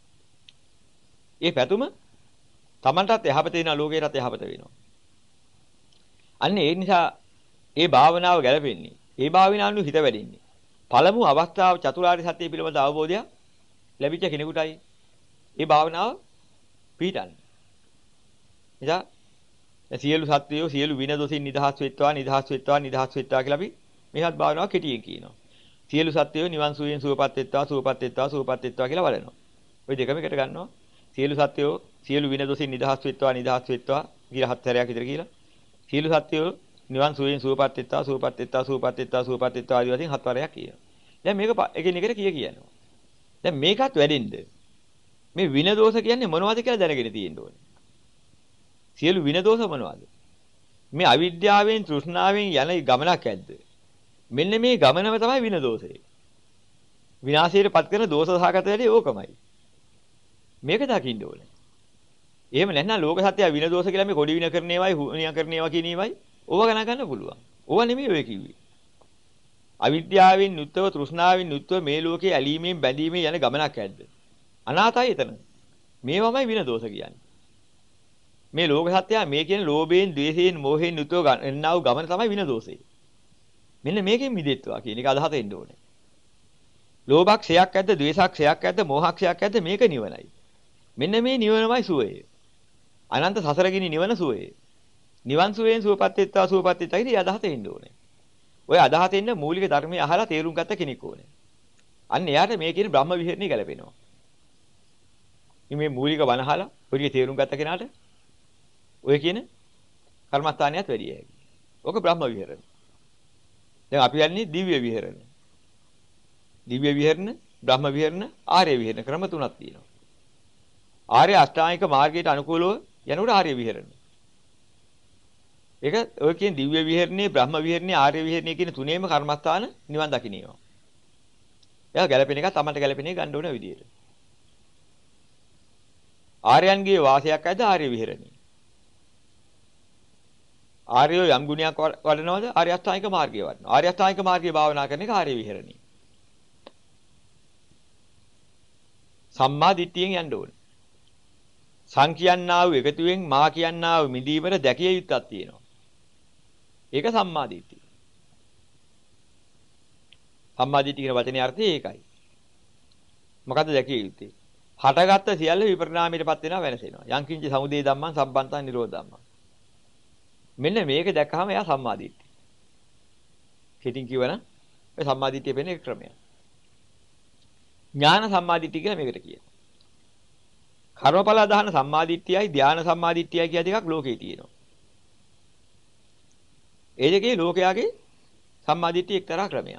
ඒ පැතුම තමන්ටත් යහපත වෙනවා ලෝකයටත් යහපත වෙනවා. අන්න ඒ නිසා ඒ භාවනාව ගැලපෙන්නේ. ඒ භාවනාවනු හිත වැඩෙන්නේ. පළමු අවස්ථාව චතුරාර්ය සත්‍ය පිළිබඳ අවබෝධය ලැබිච්ච කෙනෙකුටයි ඒ භාවනාව පිළිටන්නේ. එදා සියලු සත්වයෝ සියලු වින දොසින් නිදහස් වෙත්වා කියලා අපි මේවත් භාවනාව කෙටියෙන් කියනවා. සියලු සත්වයෝ නිවන් සුවයෙන් සුවපත් වෙත්වා කියලා වඩනවා. ওই දෙකම එකට ගන්නවා. සියලු සත්වයෝ සියලු වින දොසින් නිදහස් වෙත්වා කියලා හත් හැරයක් විතර කියලා. සියලු සත්වයෝ නිවන් සුවයෙන් සුවපත් වෙත්වා ආදී වශයෙන් හත් වරයක් කියනවා. දැන් මේක එකින් එකට කියනවා. දැන් මේකත් වැඩෙන්න මේ වින දෝෂ කියන්නේ මොනවද කියලා දැනගෙන තියෙන්න ඕනේ. සියලු වින දෝෂ මොනවද? මේ අවිද්‍යාවෙන් තෘෂ්ණාවෙන් යන ගමනක් ඇද්ද? මෙන්න මේ ගමනම තමයි වින දෝෂය. විනාශයට පත් කරන දෝෂ සහගත වැඩේ ඕකමයි. මේක දකින්න ඕනේ. එහෙම නැත්නම් ලෝක සත්‍ය වින දෝෂ කියලා මේ කොඩි වින කරන ඒවායි හුනියම් කරන ඒවා කියන ඒවායි ඕවා ගණන් ගන්න පුළුවන්. ඕවා නෙමෙයි ඔය කිව්වේ. අවිද්‍යාවෙන් යුක්තව තෘෂ්ණාවෙන් යුක්තව මේ ලෝකේ ඇලීමෙන් බැඳීමෙන් යන ගමනක් ඇද්ද? අනාතයි එතන. මේවමයි වින දෝෂ කියන්නේ. මේ ලෝක සත්‍යය මේ කියන ලෝභයෙන්, ද්වේෂයෙන්, මෝහයෙන් යුක්තව එන්නා වූ ගමන තමයි වින දෝෂය. මෙන්න මේකෙන් මිදෙත්වා කියන එක අදහස එන්න ඕනේ. ලෝභක්ෂයක් ඇද්ද, ද්වේෂක්ෂයක් ඇද්ද, මෝහක්ෂයක් ඇද්ද මේක නිවනයි. මෙන්න මේ නිවනමයි සුවය. අනන්ත සසරගිනි නිවන සුවය. නිවන් සුවයෙන් සුවපත් වෙත්වා කියන අදහස එන්න ඕනේ. ඔය අදහස එන්න මූලික ධර්මයේ අහලා තේරුම් ගත්ත කෙනෙක් ඕනේ. අන්න එයාට මේ කියන බ්‍රහ්ම විහරණය ගැලපෙනවා. මේ මූලික බණ අහලා ඔය තේරුම් ගත්ත කෙනාට ඔය කියන කර්මස්ථානියත් වැඩි යයි. ඔක බ්‍රහ්ම විහරණ. දැන් අපි යන්නේ දිව්‍ය විහරණ. දිව්‍ය විහරණ, බ්‍රහ්ම විහරණ, ආර්ය විහරණ ක්‍රම තුනක් තියෙනවා. ආර්ය අෂ්ටාංගික මාර්ගයට අනුකූලව යනකොට ආර්ය විහරණ. ඒක ඔය කියන දිව්‍ය විහරණේ, බ්‍රහ්ම විහරණේ, ආර්ය විහරණේ කියන තුනේම කර්මස්ථාන නිවන් දකින්නේවා. එයා ගැලපෙන එක තමන්ට ගැලපෙන එක ගන්න ඕන විදියට. ආර්යයන්ගේ වාසයක් ඇද්ද ආර්ය විහරණේ. ආර්යෝ යම් ගුණයක් වඩනවද ආර්ය අෂ්ටාංගික මාර්ගය වඩනවා. ආර්ය අෂ්ටාංගික මාර්ගය භාවනා කරන එක ආර්ය විහරණේ. සම්මා දිට්ඨියෙන් යන්න ඕනේ. සං කියන්නා වූ එකතුවෙන් මා කියන්නා වූ මිදීමට දැකිය යුත්තක් තියෙනවා. ඒක සම්මා දිට්ඨිය. සම්මාදිට්ඨිය කියන වචනේ අර්ථය ඒකයි. මොකද්ද දැකිය යුත්තේ? හටගත්ත සියල්ල විපරිණාමයටපත් වෙනවා වෙනසෙනවා. යංකින්ච සමුදය ධම්මං සම්බන්තං නිරෝධ ධම්මං. මෙන්න මේක දැක්කහම එයා සම්මාදිට්ඨිය. කෙටින් කියවනම් ඒ සම්මාදිට්ඨිය වෙන එක ක්‍රමයක්. ඥාන සම්මාදිට්ඨිය කියලා මේකට කියනවා. කර්මඵල අදහන සම්මාදිට්ඨියයි ධාන සම්මාදිට්ඨියයි කියලා දෙකක් ලෝකේ තියෙනවා. ඒ දෙකේ ලෝකයාගේ සම්මාදිට්ඨිය එක්තරා ක්‍රමයක්.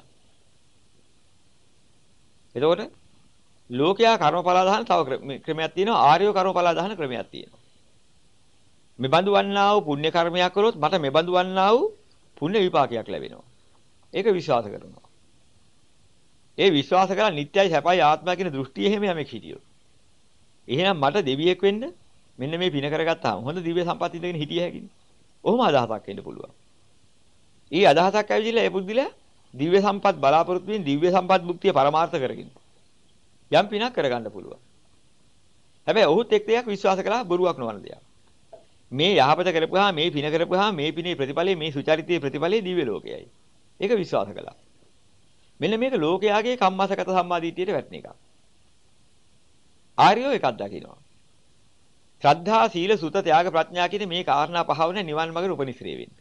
එතකොට ලෝකයා කර්මඵල අදහන තව ක්‍රමයක් තියෙනවා. ආර්යෝ කර්මඵල අදහන ක්‍රමයක් තියෙනවා. මෙබඳු වන්නා වූ පුණ්‍ය කර්මයක් කළොත් මට මෙබඳු වන්නා වූ පුණ්‍ය විපාකයක් ලැබෙනවා. ඒක විශ්වාස කරනවා. ඒ විශ්වාස කරලා නිත්‍යයි සැපයි ආත්මය කියන දෘෂ්ටිය එහෙම යමෙක් හිටියෝ. එහෙනම් මට දෙවියෙක් වෙන්න මෙන්න මේ පින කරගත්තාම හොඳ දිව්‍ය සම්පත් ඉඳගෙන හිටිය හැකිනේ. ඔහොම අදහසක් එන්න පුළුවන්. ඊ අදහසක් ඇවිදිලා ඒ පුද්ගලයා දිව්‍ය සම්පත් බලාපොරොත්තු වෙන දිව්‍ය සම්පත් භුක්තිය පරමාර්ථ කරගෙන යම් පිනක් කරගන්න පුළුවන්. හැබැයි ඔහුත් එක් දෙයක් විශ්වාස කළා බොරුවක් නොවන දෙයක්. මේ යහපත කරපුවාම මේ පින කරපුවාම මේ පිනේ ප්‍රතිඵලය මේ සුචරිතයේ ප්‍රතිඵලය දිව්‍ය ලෝකයයි. ඒක විශ්වාස කළා. මෙන්න මේක ලෝකයාගේ කම්මසගත සම්මාදිටියට වැටෙන එකක්. ආර්යෝ එකක් දකිනවා. ශ්‍රද්ධා, සීල, සුත, ත්‍යාග, ප්‍රඥා කියන මේ කාරණා පහවන නිවන් මාර්ග උපනිශ්‍රේ වෙන්නේ.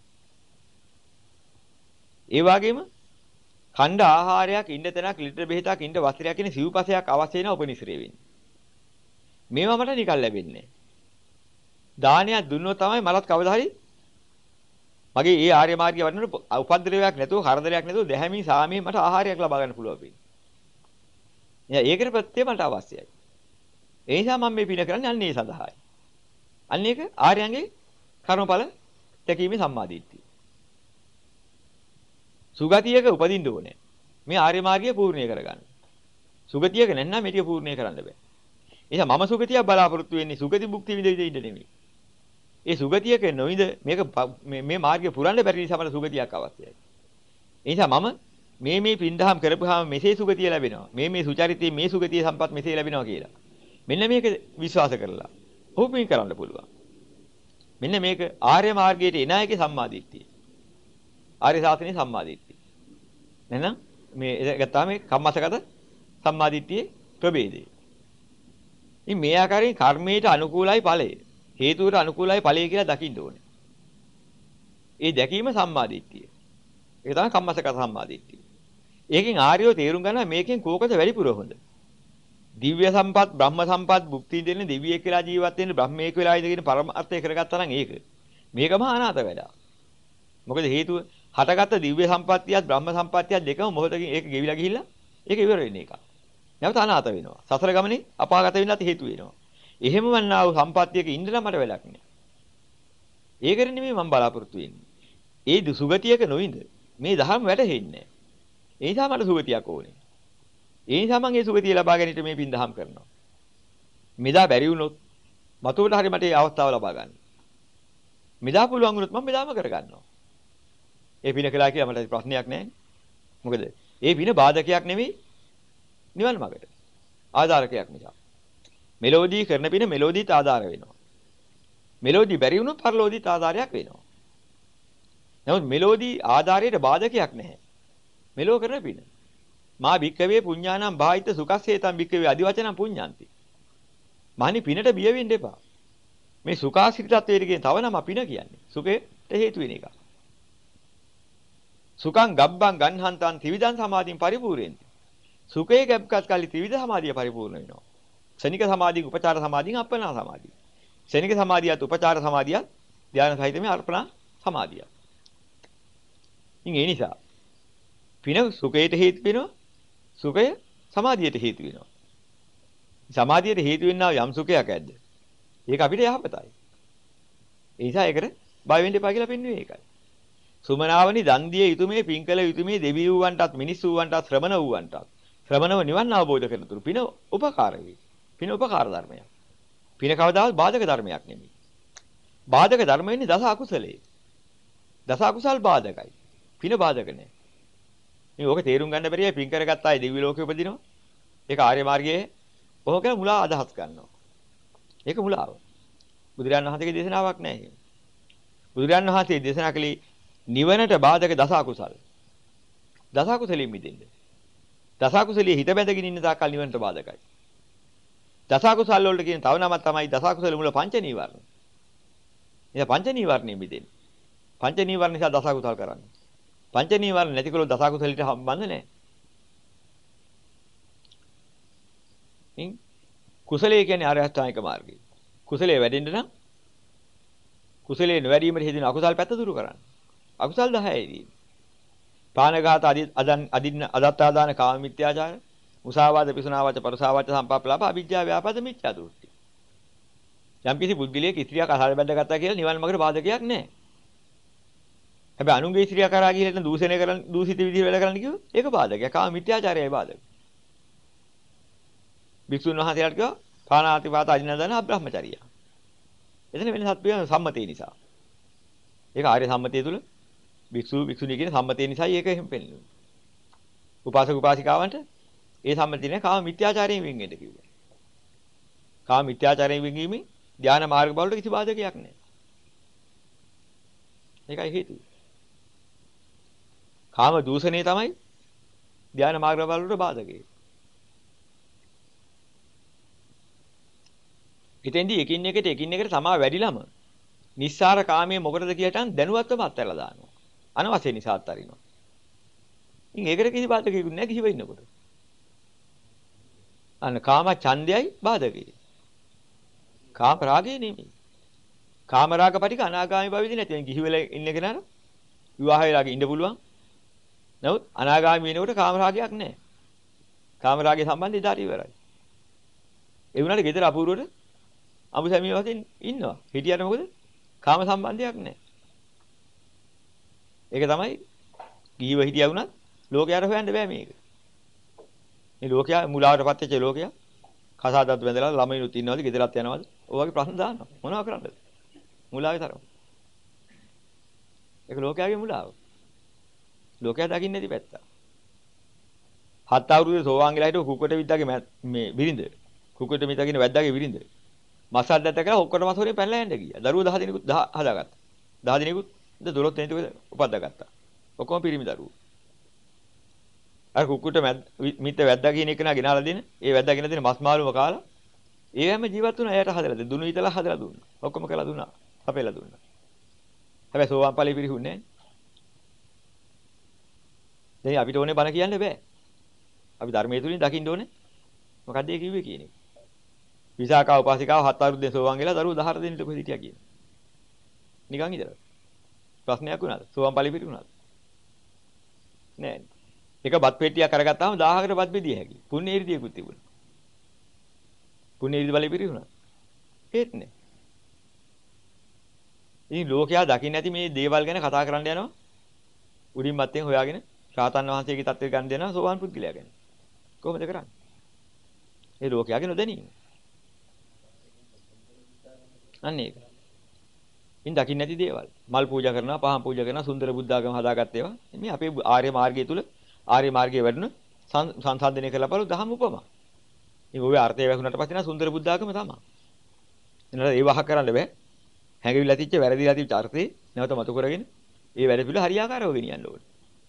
ඒ වගේම ඛණ්ඩ ආහාරයක්, ඉන්න තැනක්, ලිටර බෙහෙතක්, ඉන්න වස්ත්‍රයක් කියන සිව්පසයක් අවශ්‍ය වෙන උපනිශ්‍රේ වෙන්නේ. මේවා මට නිකන් ලැබෙන්නේ නැහැ. දානයක් දුන්නොත් තමයි මලත් කවදා හරි මගේ ඒ ආර්ය මාර්ගය වඩනකොට උපද්දරයක් නැතුව, කරදරයක් නැතුව දැහැමි සාමයේ මට ආහාරයක් ලබා ගන්න පුළුවන් වෙන්නේ. එයා ඒකට ප්‍රත්‍ය මට අවශ්‍යයි. ඒ නිසා මම මේ පින කරන්නේ අන්න ඒ සඳහායි. අන්න ඒක ආර්යයන්ගේ කර්මඵල දැකීමේ සම්මාදිට්ඨිය. සුගතියක උපදින්න ඕනේ. මේ ආර්ය මාර්ගය පූර්ණේ කරගන්න. සුගතියක නැත්නම් මේක පූර්ණේ කරන්න බෑ. ඒ නිසා මම සුගතිය බලාපොරොත්තු වෙන්නේ සුගති භුක්ති විඳින්න ඉන්න නෙමෙයි. ඒ සුගතියක නොවිඳ මේක මේ මාර්ගය පුරන්න බැරි නිසා මට සුගතියක් අවශ්‍යයි. ඒ නිසා මම මේ පින්දහම් කරපුවාම මෙසේ සුගතිය ලැබෙනවා. මේ සුචරිතයේ මේ සුගතිය සම්පත් මෙසේ ලැබෙනවා කියලා. මෙන්න මේක විශ්වාස කරලා ඔහු පින් කරන්න පුළුවන්. මෙන්න මේක ආර්ය මාර්ගයට එන අයගේ සම්මාදිට්ඨිය. ආර්ය ශාසනයේ සම්මාදිට්ඨිය. එහෙනම් මේ ගත්තාම මේ කම්මසගත සම්මාදිට්ඨියේ ප්‍රභේදය. ඉතින් මේ ආකාරයෙන් කර්මයට අනුකූලයි ඵලය. හේතුවට අනුකූලයි ඵලය කියලා දකින්න ඕනේ. ඒ දැකීම සම්මාදිට්ඨිය. ඒක තමයි කම්මසගත සම්මාදිට්ඨිය. ඒකෙන් ආර්යෝ තේරුම් ගන්නවා මේකෙන් කෝකද වැඩිපුර හොඳ. දිව්‍ය සම්පත්, බ්‍රහ්ම සම්පත්, භුක්ති දෙන්නේ දෙවියෙක් කියලා ජීවත් වෙන්න බ්‍රහ්මයෙක් වෙලා ඉඳගෙන පරමාර්ථය කරගත්තා නම් ඒක. මේකම අනාථ වැඩක්. මොකද හේතුව හටගත්ත දිව්‍ය සම්පත්තියත් බ්‍රහ්ම සම්පත්තියත් දෙකම මොහොතකින් ඒක ගෙවිලා ගිහිල්ලා ඒක ඉවර වෙන එක. නැවත අනාථ වෙනවා. සසර ගමනේ අපාගත වෙන්නත් හේතු වෙනවා. එහෙම වන්නා වූ සම්පත්තියක ඉඳලා මට වැඩක් නෑ. ඒකට නෙමෙයි මම බලාපොරොත්තු වෙන්නේ. ඒ සුගතියක නොඉඳ මේ ධර්ම වැටහෙන්නේ නෑ. ඒ නිසා මට සුගතියක් ඕනේ. ඒ නිසා මම මේ සුගතිය ලබා ගැනීමට මේ පින් දහම් කරනවා. මෙදා බැරි වුණොත් මතුවට හරි මට මේ අවස්ථාව ලබා ගන්න. මෙදා පුළුවන් වුණොත් මම මෙදාම කරගන්නවා. ඒ පින කළා කියලා මට ප්‍රශ්නයක් නැහැ. මොකද ඒ පින බාධකයක් නෙමෙයි නිවන් මාර්ගට. ආධාරකයක් නිසා. මෙලෝඩි කරන පින මෙලෝඩිට ආධාර වෙනවා. මෙලෝඩි බැරි වුණොත් පරලෝඩිට ආධාරයක් වෙනවා. නමුත් මෙලෝඩි ආධාරයට බාධකයක් නැහැ. මෙලෝ කරන පින. මා භික්කවේ පුඤ්ඤානම් භායිත සුඛස්සේතම් භික්කවේ අදිවචනම් පුඤ්ඤාන්ති. මානි පිනට බිය වෙන්න එපා. මේ සුඛාසිරිතත්වයට කියන තව නම පින කියන්නේ. සුඛයට හේතු වෙන එක. සුඛං ගබ්බං ගන්හන්තං ත්‍රිවිධං සමාධින් පරිපූර්ණෙන්ති. සුඛයේ ගැබ්කත් කල්ලි ත්‍රිවිධ සමාධිය පරිපූර්ණ වෙනවා. ක්ෂණික සමාධිය, උපචාර සමාධිය, අප්පනා සමාධිය. ක්ෂණික සමාධියත් උපචාර සමාධියත් ධානය සහිත මේ අර්පණා සමාධිය. ඉතින් ඒ නිසා පින සුඛයට හේතු වෙනවා. සුඛය සමාධියට හේතු වෙනවා. සමාධියට හේතු වෙන්නා යම් සුඛයක් ඇද්ද? ඒක අපිට යහපතයි. ඒ නිසා ඒකට බය වෙන්න එපා කියලා පෙන්වන්නේ ඒකයි. සුමනාවනි දන් දිය යුතුයමේ පින්කල යුතුයමේ දෙවි වූවන්ටත් මිනිස් වූවන්ටත් ශ්‍රමණ වූවන්ටත් ශ්‍රමණව නිවන් අවබෝධ කරගන්න පින උපකාර වේ. පින උපකාර ධර්මයක්. පින කවදාවත් බාධක ධර්මයක් නෙමෙයි. බාධක ධර්ම වෙන්නේ දස අකුසලයේ. දස අකුසල් බාධකයි. පින බාධක නෑ. මේ ඕක තේරුම් ගන්න බැරියයි පින් කරගත්ත අය දිව්‍ය ලෝකෙ උපදිනවා. ඒක ආර්ය මාර්ගයේ ඔහොම කියලා මුලා අදහස් ගන්නවා. ඒක මුලාව. බුදුරජාණන් වහන්සේගේ දේශනාවක් නෑ ඒක. බුදුරජාණන් වහන්සේ දේශනා කළේ නිවනට බාධක දස අකුසල්. දස අකුසලින් මිදෙන්න. දස කුසලයේ හිත බැඳගෙන ඉන්න තාක්කල් නිවනට බාධකයි. දස කුසල වලට කියන තව නමක් තමයි දස කුසල මුල පංච නීවරණ. එයා පංච නීවරණෙ මිදෙන්නේ. පංච නීවරණ නිසා දස කුසල කරන්නේ. පංච නීවරණ නැතිකොලොත් දස කුසලයට සම්බන්ධ නැහැ. කුසලයේ කියන්නේ ආර්ය අෂ්ටාංගික මාර්ගය. කුසලයේ වැඩෙන්න නම් කුසලයේ නොවැඩීමට හේතුන අකුසල් පැත්ත දුරු කරන්න. අකුසල් 10යිදී. පානඝාත අදින්න අදත්තාදාන කාම මිත්‍යාචාර මුසාවාද පිසුනාවාච පරසාවාච සම්පාප්පලාප අවිජ්ජා ව්‍යාපාද මිච්ඡා දෘෂ්ටි. යම්කිසි පුද්ගලයෙක් ස්ත්‍රියක් අහල බැඳගත්තා කියලා නිවන් මාර්ගට බාධකයක් නැහැ. හැබැයි අනුන්ගේ ස්ත්‍රියක් කරා කියලා දූෂණය කරන දූෂිත විදිහට වැඩ කරන්න කිව්වොත් ඒක බාධකයක්. කාම මිත්‍යාචාරයයි බාධක. භික්ෂුන් වහන්සේලාට කිව්වා පාණාතිපාත අදිනදාන අබ්‍රහ්මචාරිය. එතන වෙනසක් පියන සම්මතය නිසා. ඒක ආර්ය සම්මතය තුල භික්ෂුණී කියන සම්මතය නිසායි ඒක එහෙම පෙන්වන්නේ. උපාසක උපාසිකාවන්ට ඒ සම්මතිය නේ කාම මිත්‍යාචාරයෙන් වෙන් වෙන්න කිව්වා. කාම මිත්‍යාචාරයෙන් වෙන්වීමෙන් ධානා මාර්ග වලට කිසි බාධකයක් නැහැ. ඒකයි හේතුව. කාම දූෂණය තමයි ධානා මාර්ග වලට බාධකේ. හිතෙන්දී එකින් එකට සමා වැඩිලම නිස්සාර කාමයේ මොකටද කියටන් දැනුවත්වම අත්හැරලා දානවා. අනවශ්‍ය නිසා අත්හරිනවා. ඉතින් ඒකට කිසි බාධකයක් නැහැ කිසිව ඉන්නකොට. අන්න කාම ඡන්දයයි බාධකයි. කාම රාගය නෙමෙයි. කාම රාග පිටික අනාගාමී භවෙදී නැති වෙන කිසි වෙලේ ඉන්න කෙනාට විවාහ වෙලාගේ ඉන්න පුළුවන්. නමුත් අනාගාමී වෙනකොට කාම රාගයක් නැහැ. කාම රාගයේ සම්බන්ධය ඉදාට ඉවරයි. ඒ වුණාට ගෙදර අපූර්වට අමුසැමිය වශයෙන් ඉන්නවා. හිටියට මොකද? කාම සම්බන්ධයක් නැහැ. ඒක තමයි ගිහිව හිටියා වුණත් ලෝකයට හොයන්න බෑ මේක. මේ ලෝකයා මුලාවටපත් වෙච්ච ලෝකයා කසාදත් වැඳලා ළමයිනුත් ඉන්නවද ගෙදරත් යනවද? ඔය වගේ ප්‍රශ්න දානවා. මොනව කරන්නද? මුලාවේ තරම. ඒක ලෝකයාගේ මුලාව. ලෝකයා දකින්නේ නැති පැත්ත. 7 අවුරුද්දේ සෝවාන් වෙලා හිටව කුකුට විද්දාගේ මේ බිරිඳ. කුකුට මිතගෙන වැද්දාගේ බිරිඳ. මසක් දැත්ත කරලා ඔක්කොටම සෝරේ පැනලා යන්න ගියා. දරුවෝ 10 දිනෙකුත් හදාගත්තා. 10 දිනෙකුත් 12 දිනෙකුත් උපද්දාගත්තා. ඔක්කොම පිරිමි දරුවෝ. අර කුකුට මිත්‍ය වැද්දා කියන එක නා ගෙනාලා දෙන. ඒ වැද්දා ගෙන දෙන මස් මාළුව කාලා ඒවැම ජීවත් වුණා. එයාට හදලා දෙන්න. දුනු ඊතලා හදලා දුන්නා. ඔක්කොම කළා දුන්නා. අපේලා දුන්නා. හැබැයි සෝවාන් ඵලෙ පිරිහුන්නේ නැහැ. දැන් අපිට ඕනේ බණ කියන්න බෑ. අපි ධර්මයේ තුලින් දකින්න ඕනේ. මොකද්ද ඒ කිව්වේ කියන එක. විසාකා උපාසිකාව 7 අවුරුද්දෙන් සෝවාන් වෙලා දරුවෝ 14 දෙනෙක් කොහෙද හිටියා කියන. නිකන් ඉතල. ප්‍රශ්නයක් වුණාද? සෝවාන් ඵලෙ පිරිහුණාද? නෑ. එක බත් පෙට්ටියක් අරගත්තාම 1000කට බත් බෙදිය හැකියි. පුණ්‍ය ඉරිදියකුත් තිබුණා. පුණ්‍ය ඉරිදි බලේ පිරිහුණා. ඒත් නෑ. ඉතින් ලෝකයා දකින්න ඇති මේ දේවල් ගැන කතා කරන්න යනවා. උඩින් මත්තෙන් හොයාගෙන රාතන් වහන්සේගේ தත්ත්වය ගන්න දෙනවා සෝවාන් පුද්ගලයා ගැන. කොහොමද කරන්නේ? ඒ ලෝකයාගේ නොදැනීම. අන්න ඒක. ඉතින් දකින්න නැති දේවල්. මල් පූජා කරනවා, පහන් පූජා කරනවා, සුන්දර බුද්ධාගම හදාගත්ත ඒවා. මේ අපේ ආර්ය මාර්ගය තුල ආර්ය මාර්ගයේ වැඩුණ සංසන්දනය කරලා බලු දහම් උපමා. ඉතින් ඔය අර්ථය වැහුණාට පස්සේ නා සුන්දර බුද්ධාගම තමයි. එනට ඒ වහ කරන්න බෑ. හැඟවිලා තිච්ච වැරදිලා තිච්ච අර්ථේ නැවත මතු කරගෙන ඒ වැඩ පිළිවෙල හරියාකාරව ගෙනියන්න ඕනේ.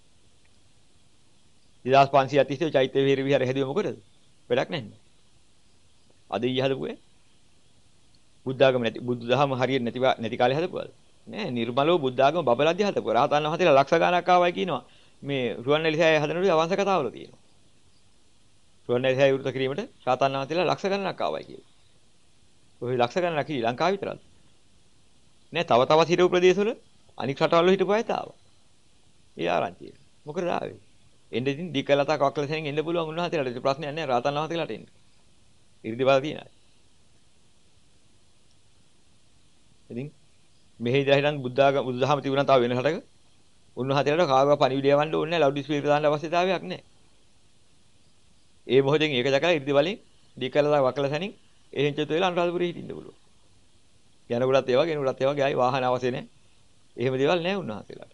2500 තිස්සේ චෛත්‍ය විහාර හැදුවේ මොකටද? වැඩක් නැහැ. අද ඊය හදපුවේ බුද්ධාගම නැති බුදුදහම හරියට නැති කාලේ හදපුවාද? නෑ නිර්මලව බුද්ධාගම බබලද්දි හදපුවා. රහතන් වහන්සේලා ලක්ෂ ගණනක් ආවයි කියනවා. මේ රුවන්වැලිසෑය හදනකොට අවංශ කතාවල තියෙනවා. රුවන්වැලිසෑය විවෘත කිරීමට රහතන් වහන්සේලා ලක්ෂ ගණනක් ආවයි කියලා. ඔය ලක්ෂ ගණනක් ශ්‍රී ලංකාව විතරද? නෑ තව තවත් හිටපු ප්‍රදේශවල අනික් රටවල හිටපු අයත් ආවා. ඒ ආරංචිය. මොකද ආවේ? එන්නේ ඉතින් දිකලතා කක්කලසෙන් එන්න පුළුවන් උන්වහන්සේලාට ප්‍රශ්නයක් නෑ රහතන් වහන්සේලාට එන්න. ඉරිදි බල තියනයි. ඉතින් මෙහි ඉඳලා හිටන් බුදුදහම තිබුණා තව වෙන රටක උන්වහන්සේලාට කාගව පණිවිඩය යවන්න ඕනේ නෑ ලවුඩ් ස්පීකර් දාන්න අවශ්‍යතාවයක් නෑ. ඒ මොහොතෙන් ඒක දැකලා ඉරිදි බලෙන් දිකලතා වකලසෙනින් එහෙන්චතු වෙලා අනුරාධපුරේ හිටින්න පුළුවන්. යනකොටත් ඒවා ගෙනකොටත් ඒවා ගෑයි වාහන අවශ්‍ය නෑ. එහෙම දේවල් නෑ උන්වහන්සේලාට.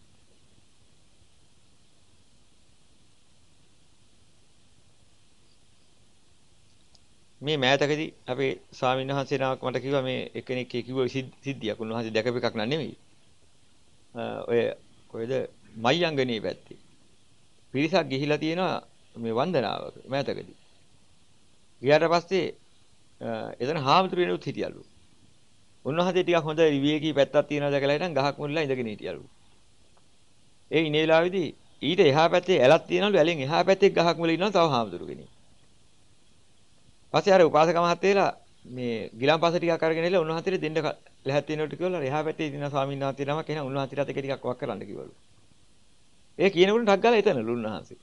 මේ මෑතකදී අපේ ස්වාමීන් වහන්සේ නමක් මට කිව්වා මේ එක්කෙනෙක් කිව්ව සිද්ධියක් උන්වහන්සේ දැකපු එකක් නෑ නෙමෙයි. ඔය කොහෙද මයංගනේ පැත්තේ. පිරිසක් ගිහිලා තියෙනවා මේ වන්දනාවක මෑතකදී. ගියාට පස්සේ එතන හාමුදුරුවෝ හිටියලු. උන්වහන්සේ ටිකක් හොඳ විවේකී පැත්තක් තියෙනවා දැකලා හිටන් ගහක් මුල්ලා ඉඳගෙන හිටියලු. ඒ ඉනේ වෙලාවේදී ඊට එහා පැත්තේ ඇලක් තියෙනලු ඇලෙන් එහා පැත්තේ ගහක් මුල ඉන්නවා තව හාමුදුරු කෙනෙක්. පස්සේ අර උපාසක මහත්තයලා මේ ගිලන්පස ටිකක් අරගෙන ඉල උන්වහන්සේට දෙන්න ලැහත් වෙනකොට කිව්වලු එහා පැත්තේ ඉන්න ස්වාමීන් වහන්සේ නමක් එහෙනම් උන්වහන්සේට එක ටිකක් වක් කරන්න කිව්වලු. ඒ කියනකොට ටක් ගාලා එතනලු උන්වහන්සේ.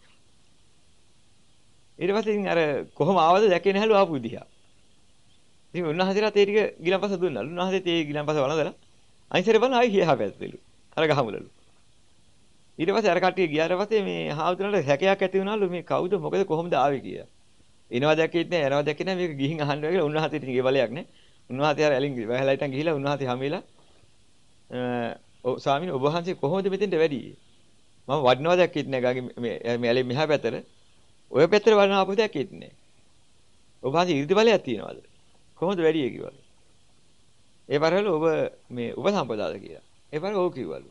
ඊට පස්සේ ඉතින් අර කොහොම ආවද දැකේ නැහැලු ආපු විදිහ. ඉතින් උන්වහන්සේලාත් ඒ ටික ගිලන්පස දුන්නලු. උන්වහන්සේත් ඒ ගිලන්පස වළඳලා අයින්සරේ බලන ආයි එහා පැත්තේලු. අර ගහමුලලු. ඊට පස්සේ අර කට්ටිය ගියාට පස්සේ මේ හාමුදුරන්ට හැකයක් ඇති වුණාලු මේ කවුද මොකද කොහොමද ආවේ කියලා. එනවා දැක්කෙත් නෑ යනවා දැක්කේ නෑ මේක ගිහින් අහන්න වෙලා උන්වහන්සේට ඉතින් ඒ බලයක් නෑ. උන්වහන්සේ අර ඇලින් වැහලා හිටන් ගිහිලා උන්වහන්සේ හැමෙලා ඔව් ස්වාමීන් ඔබ වහන්සේ කොහොමද මෙතෙන්ට වැඩි? මම වඩනවා දැක්කෙත් නෑ ගාගේ මේ ඇලේ මෙහා පැත්තට. ඔය පැත්තට වඩන ආපහු දැක්කෙත් නෑ. ඔබ වහන්සේ ඉර්ධි බලයක් තියනවාද? කොහොමද වැඩි කිව්වලු. ඒ පාරවල ඔබ මේ උපසම්පදාද කියලා. ඒ පාර ඔව් කිව්වලු.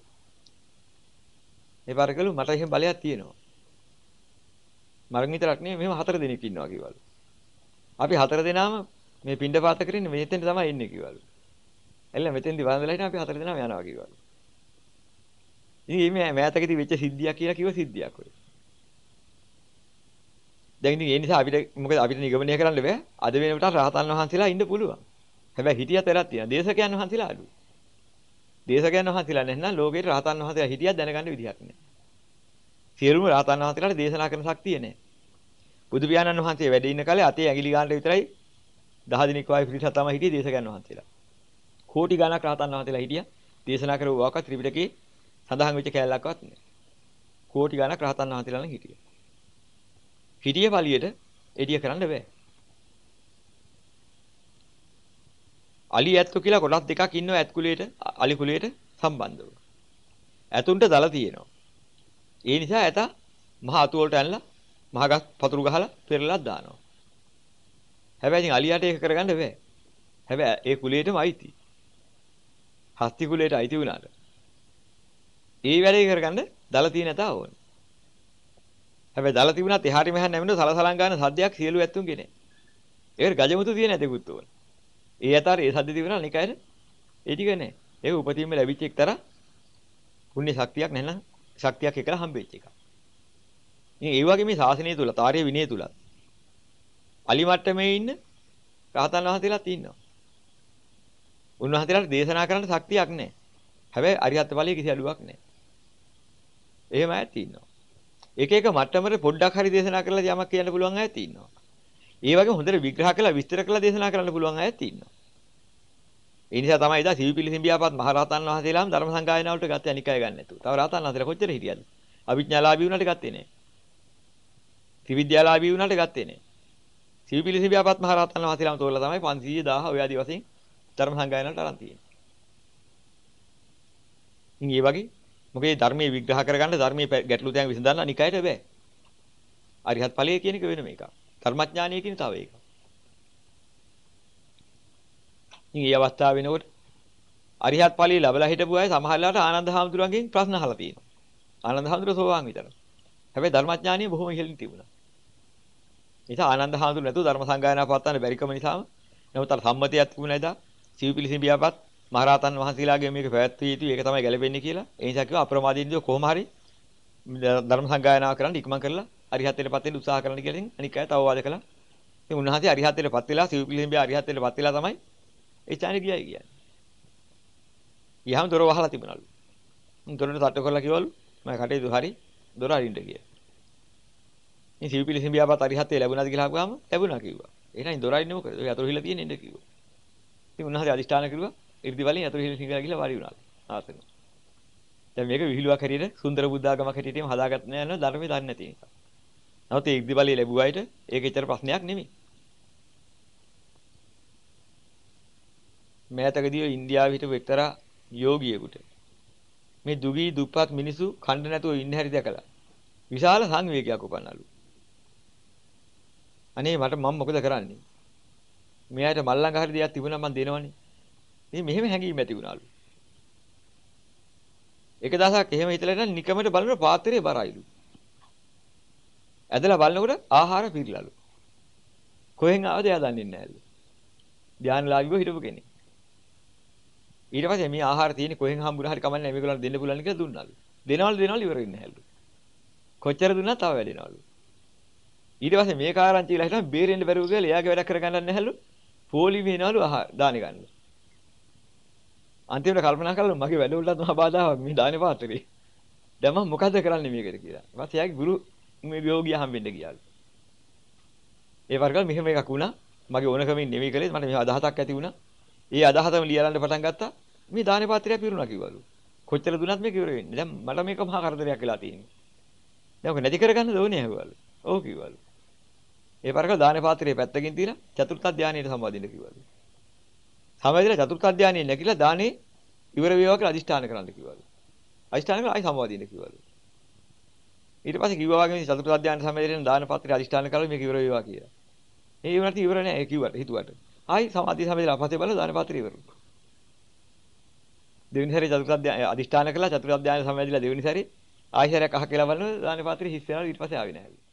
ඒ පාරකලු මට එහෙම බලයක් තියෙනවා. මරන් විතරක් නෙමෙයි මෙහෙම 4 දෙනෙක් ඉන්නවා කිව්වලු. අපි 4 දෙනාම මේ පින්ඩපාත කරන්නේ මෙතෙන්ට තමයි ඉන්නේ කිව්වලු. එල්ල මෙතෙන්දි වන්දලා හිටන් අපි 4 දෙනාම යනවා කිව්වලු. ඉතින් මේ මෑතකදී වෙච්ච සිද්ධියක් කියලා කිව්ව සිද්ධියක් ඔය. දැන් ඉතින් ඒ නිසා අපිට මොකද අපිට නිගමනය කරන්න බෑ. අද වෙනකොට රහතන් වහන්සේලා ඉන්න පුළුවන්. හැබැයි හිටියත් වෙලක් තියෙනවා. දේශකයන් වහන්සේලා අඩු. දේශකයන් වහන්සේලා නැත්නම් ලෝකේ රහතන් වහන්සේලා හිටියත් දැනගන්න විදිහක් නැහැ. සියලුම රහතන් වහන්සේලාට දේශනා කරන ශක්තිය නැහැ. බුදු පියාණන් වහන්සේ වැඩ ඉන්න කාලේ අතේ ඇඟිලි ගන්නට විතරයි 10 දිනක් වගේ පිරිසක් තමයි හිටියේ දේශකයන් වහන්සේලා. කෝටි ගණක් රහතන් වහන්සේලා හිටියා. දේශනා කරුවාක ත්‍රිපිටකේ සඳහන් වෙච්ච කැලලක්වත් නැහැ. කෝටි ගණක් රහතන් වහන්සේලා නම් හිටියා. හිටිය පළියට එඩිය කරන්න බෑ. අලි ඇත්තු කියලා කොටස් දෙකක් ඉන්නවා ඇත් කුලයට අලි කුලයට සම්බන්ධව. ඇතුන්ට දල තියෙනවා. ඒ නිසා ඇත මහ අතු වලට ඇනලා මහ ගස් පතුරු ගහලා පෙරලලා දානවා. හැබැයි ඉතින් අලියට ඒක කරගන්න බෑ. හැබැයි ඒ කුලයටම අයිති. හස්ති කුලයට අයිති වුණාට. ඒ වැඩේ කරගන්න දල තියෙන ඇතා ඕන. හැබැයි දල තිබුණත් එහාට මෙහාට නැමිනු සලසලන් ගන්න සද්දයක් සියලු ඇත්තුන්ගේ නෑ. ඒකට ගජමුතු තියෙන ඇතෙකුත් ඕන. ඒ ඇතාර ඒ සද්ද තිබුණා නිකයිද? ඒ ටික නෑ. ඒක උපතින්ම ලැබිච්ච එක්තරා පුණ්‍ය ශක්තියක් නැත්නම් ශක්තියක් එකලා හම්බෙච්ච එකක්. ඉතින් ඒ වගේ මේ ශාසනය තුල තාරිය විනය තුල අලි මට්ටමේ ඉන්න රහතන් වහන්සේලාත් ඉන්නවා. උන්වහන්සේලාට දේශනා කරන්න ශක්තියක් නැහැ. හැබැයි අරිහත් ඵලයේ කිසි අඩුවක් නැහැ. එහෙම ඇත් ඉන්නවා. එක එක මට්ටමකට පොඩ්ඩක් හරි දේශනා කරලා යමක් කියන්න පුළුවන් අයත් ඉන්නවා. ඒ වගේම හොඳට විග්‍රහ කරලා විස්තර කරලා දේශනා කරන්න පුළුවන් අයත් ඉන්නවා. ඒ නිසා තමයි ඉදා සිවිපිලි සිඹියාපත් මහරහතන් වහන්සේලාම ධර්ම සංගායනා වලට ගත්තේ අනිකය ගන්න නැතුව. තව රහතන් වහන්සේලා කොච්චර හිටියද? අවිඥාලාභී වුණාට ගත්තේ නැහැ. ත්‍රිවිද්‍යාලාභී වුණාට ගත්තේ නැහැ. සිවිපිලි සිඹියාපත් මහරහතන් වහන්සේලාම තෝරලා තමයි 500 1000 ඔය ආදි වශයෙන් ධර්ම සංගායනාවට අරන් තියෙන්නේ. ඉතින් මේ වගේ මොකද ධර්මයේ විග්‍රහ කරගන්න ධර්මයේ ගැටලු තැන් විසඳන්න අනිකයට බෑ. අරිහත් ඵලයේ කියන එක වෙනම එකක්. ධර්මඥානය කියන තව එකක්. ඉතින් මේ අවස්ථාව වෙනකොට අරිහත් ඵලයේ ලැබලා හිටපු අය සමහරලාට ආනන්ද හාමුදුරුවන්ගෙන් ප්‍රශ්න අහලා තියෙනවා. ආනන්ද හාමුදුරුවෝ සෝවාන් විතරයි. හැබැයි ධර්මඥානිය බොහොම ඉහළින් තිබුණා. නිසා ආනන්ද හාමුදුරුවෝ නැතුව ධර්ම සංගායනා පවත්වන්න බැරිකම නිසාම නමුත් අර සම්මතියක් තිබුණා එදා සිව්පිලි සිඹියාපත් මහරහතන් වහන්සේලාගේ මේක පැවැත්විය යුතුයි ඒක තමයි ගැලපෙන්නේ කියලා. ඒ නිසා කිව්වා අප්‍රමාදීන්ව කොහොම හරි ධර්ම සංගායනා කරන්න ඉක්මන් කරලා අරිහත්ත්වයටපත් වෙන්න උත්සාහ කරන්න කියලා ඉතින් අනික් අය තව වාද කළා. ඉතින් උන්වහන්සේ අරිහත්ත්වයටපත් වෙලා සිව්පිලි සිඹියා අරිහත්ත්වයටපත් වෙලා තමයි ඒ චානේ ගියයි කියන්නේ. ගියාම දොර වහලා තිබුණලු. දොරට තට්ටු කරලා කිව්වලු මම කටේදු හරි දොර අරින්න කියලා. ඉතින් සිව්පිලි සිඹියාපත් අරිහත්ත්වය ලැබුණාද කියලා අහුවාම ලැබුණා කිව්වා. එහෙනම් දොර අරින්නේ මොකද? ඔය අතුරු හිලා තියෙන ඉන්න කිව්වා. ඉතින් උන්වහන්සේ අදිෂ්ඨාන කරුවා ඉර්ධි වලින් අතුරු හිලා ගිහලා වාඩි වුණා. ආසන. දැන් මේක විහිළුවක් හැටියට සුන්දර බුද්ධාගමක් හැටියටම හදාගත්ත නෑ නේද ධර්මයේ දන්නේ නැති නිසා. නමුත් ඒ ඉර්ධි වලිය ලැබුවා අයට ඒක ඇත්තට ප්‍රශ්නයක් නෙමෙයි. මෑතකදී ඉන්දියාවේ හිටපු එක්තරා යෝගියෙකුට මේ දුගී දුප්පත් මිනිසු කණ්ඩ නැතුව ඉන්න හැටි දැකලා විශාල සංවේගයක් උපන්නලු. අනේ මම මොකද කරන්නේ? මෙයාට මල්ලංග හරි දෙයක් තිබුණා මම දෙනවනේ. ඉතින් මෙහෙම හැංගීම් ඇති වුණාලු. එක දවසක් එහෙම හිතලා ඉන්න නිකමට බලන පාත්‍රයේ බරයිලු. ඇදලා බලනකොට ආහාර පිරලලු. කොහෙන් ආවද එයා දන්නේ නැහැලු. ධානලාභීව හිටපු කෙනෙක්. ඊට පස්සේ මේ ආහාර තියෙන්නේ කොහෙන් හම්බුණා හරි කමන්නේ මේගොල්ලන්ට දෙන්න පුළුවන් කියලා දුන්නලු. දෙනවලු ඉවර වෙන්නේ නැහැලු. කොච්චර දුන්නා තව වැඩිනවලු. ඊට පස්සේ මේ කාරණා හිටම බේරෙන්න බැරුව ගිහලා එයාගේ වැඩක් කරගන්න නැහැලු. පොලි වෙනවලු ආහාර දාන ගන්න. අන්තිමට කල්පනා කළා මගේ වැඩවලට මහා බාධාවක් මේ දානේ පාත්‍රේ. දැන් මම මොකද කරන්නේ මේකට කියලා. ඊපස්සේ එයාගේ ගුරු මේ යෝගියා හම්බෙන්න ගියාලු. ඒ වර්ගල් මෙහෙම එකක් වුණා. මගේ ඕනකමින් නෙවෙයි කළේ මට මෙහෙම අදහසක් ඇති වුණා. ඒ අදහසම ලියලන්න පටන් ගත්තා. මේ දානේ පාත්‍රය පිරුණා කිව්වලු. කොච්චර දුන්නත් මේක ඉවර වෙන්නේ. දැන් මට මේක මහා කරදරයක් වෙලා තියෙනවා. දැන් ඔක නැති කරගන්න ඕනේ ඇහුවලු. ඔව් කිව්වලු. ඒ වර්ගල් දානේ පාත්‍රයේ පැත්තකින් තියලා චතුර්ථ ධානයට සම්බන්ධින්න කිව්වලු. සමවැදිලා චතුර්ථ ධානයේ නැගිලා දානේ ඉවර වේවා කියලා අදිෂ්ඨාන කරන්න කිව්වලු. අදිෂ්ඨාන කරලා ආයි සම්වාදින්න කිව්වලු. ඊට පස්සේ කිව්වා වගේ මේ චතුර්ථ ධානය සමවැදිලා දාන පාත්‍රය අදිෂ්ඨාන කරලා මේක ඉවර වේවා කියලා. ඒ වුණාට ඉවර නෑ ඒ කිව්වට හිතුවට. ආයි සමාධිය සමවැදිලා පස්සේ බලලා දාන පාත්‍රය ඉවරලු. දෙවෙනි සැරේ චතුර්ථ ධානය අදිෂ්ඨාන කළා චතුර්ථ ධානය සමවැදිලා දෙවෙනි සැරේ ආයි සැරයක් අහ කියලා බලනවා දාන පාත්‍රය හිස් වෙනවා ඊට පස්සේ ආවේ නෑලු.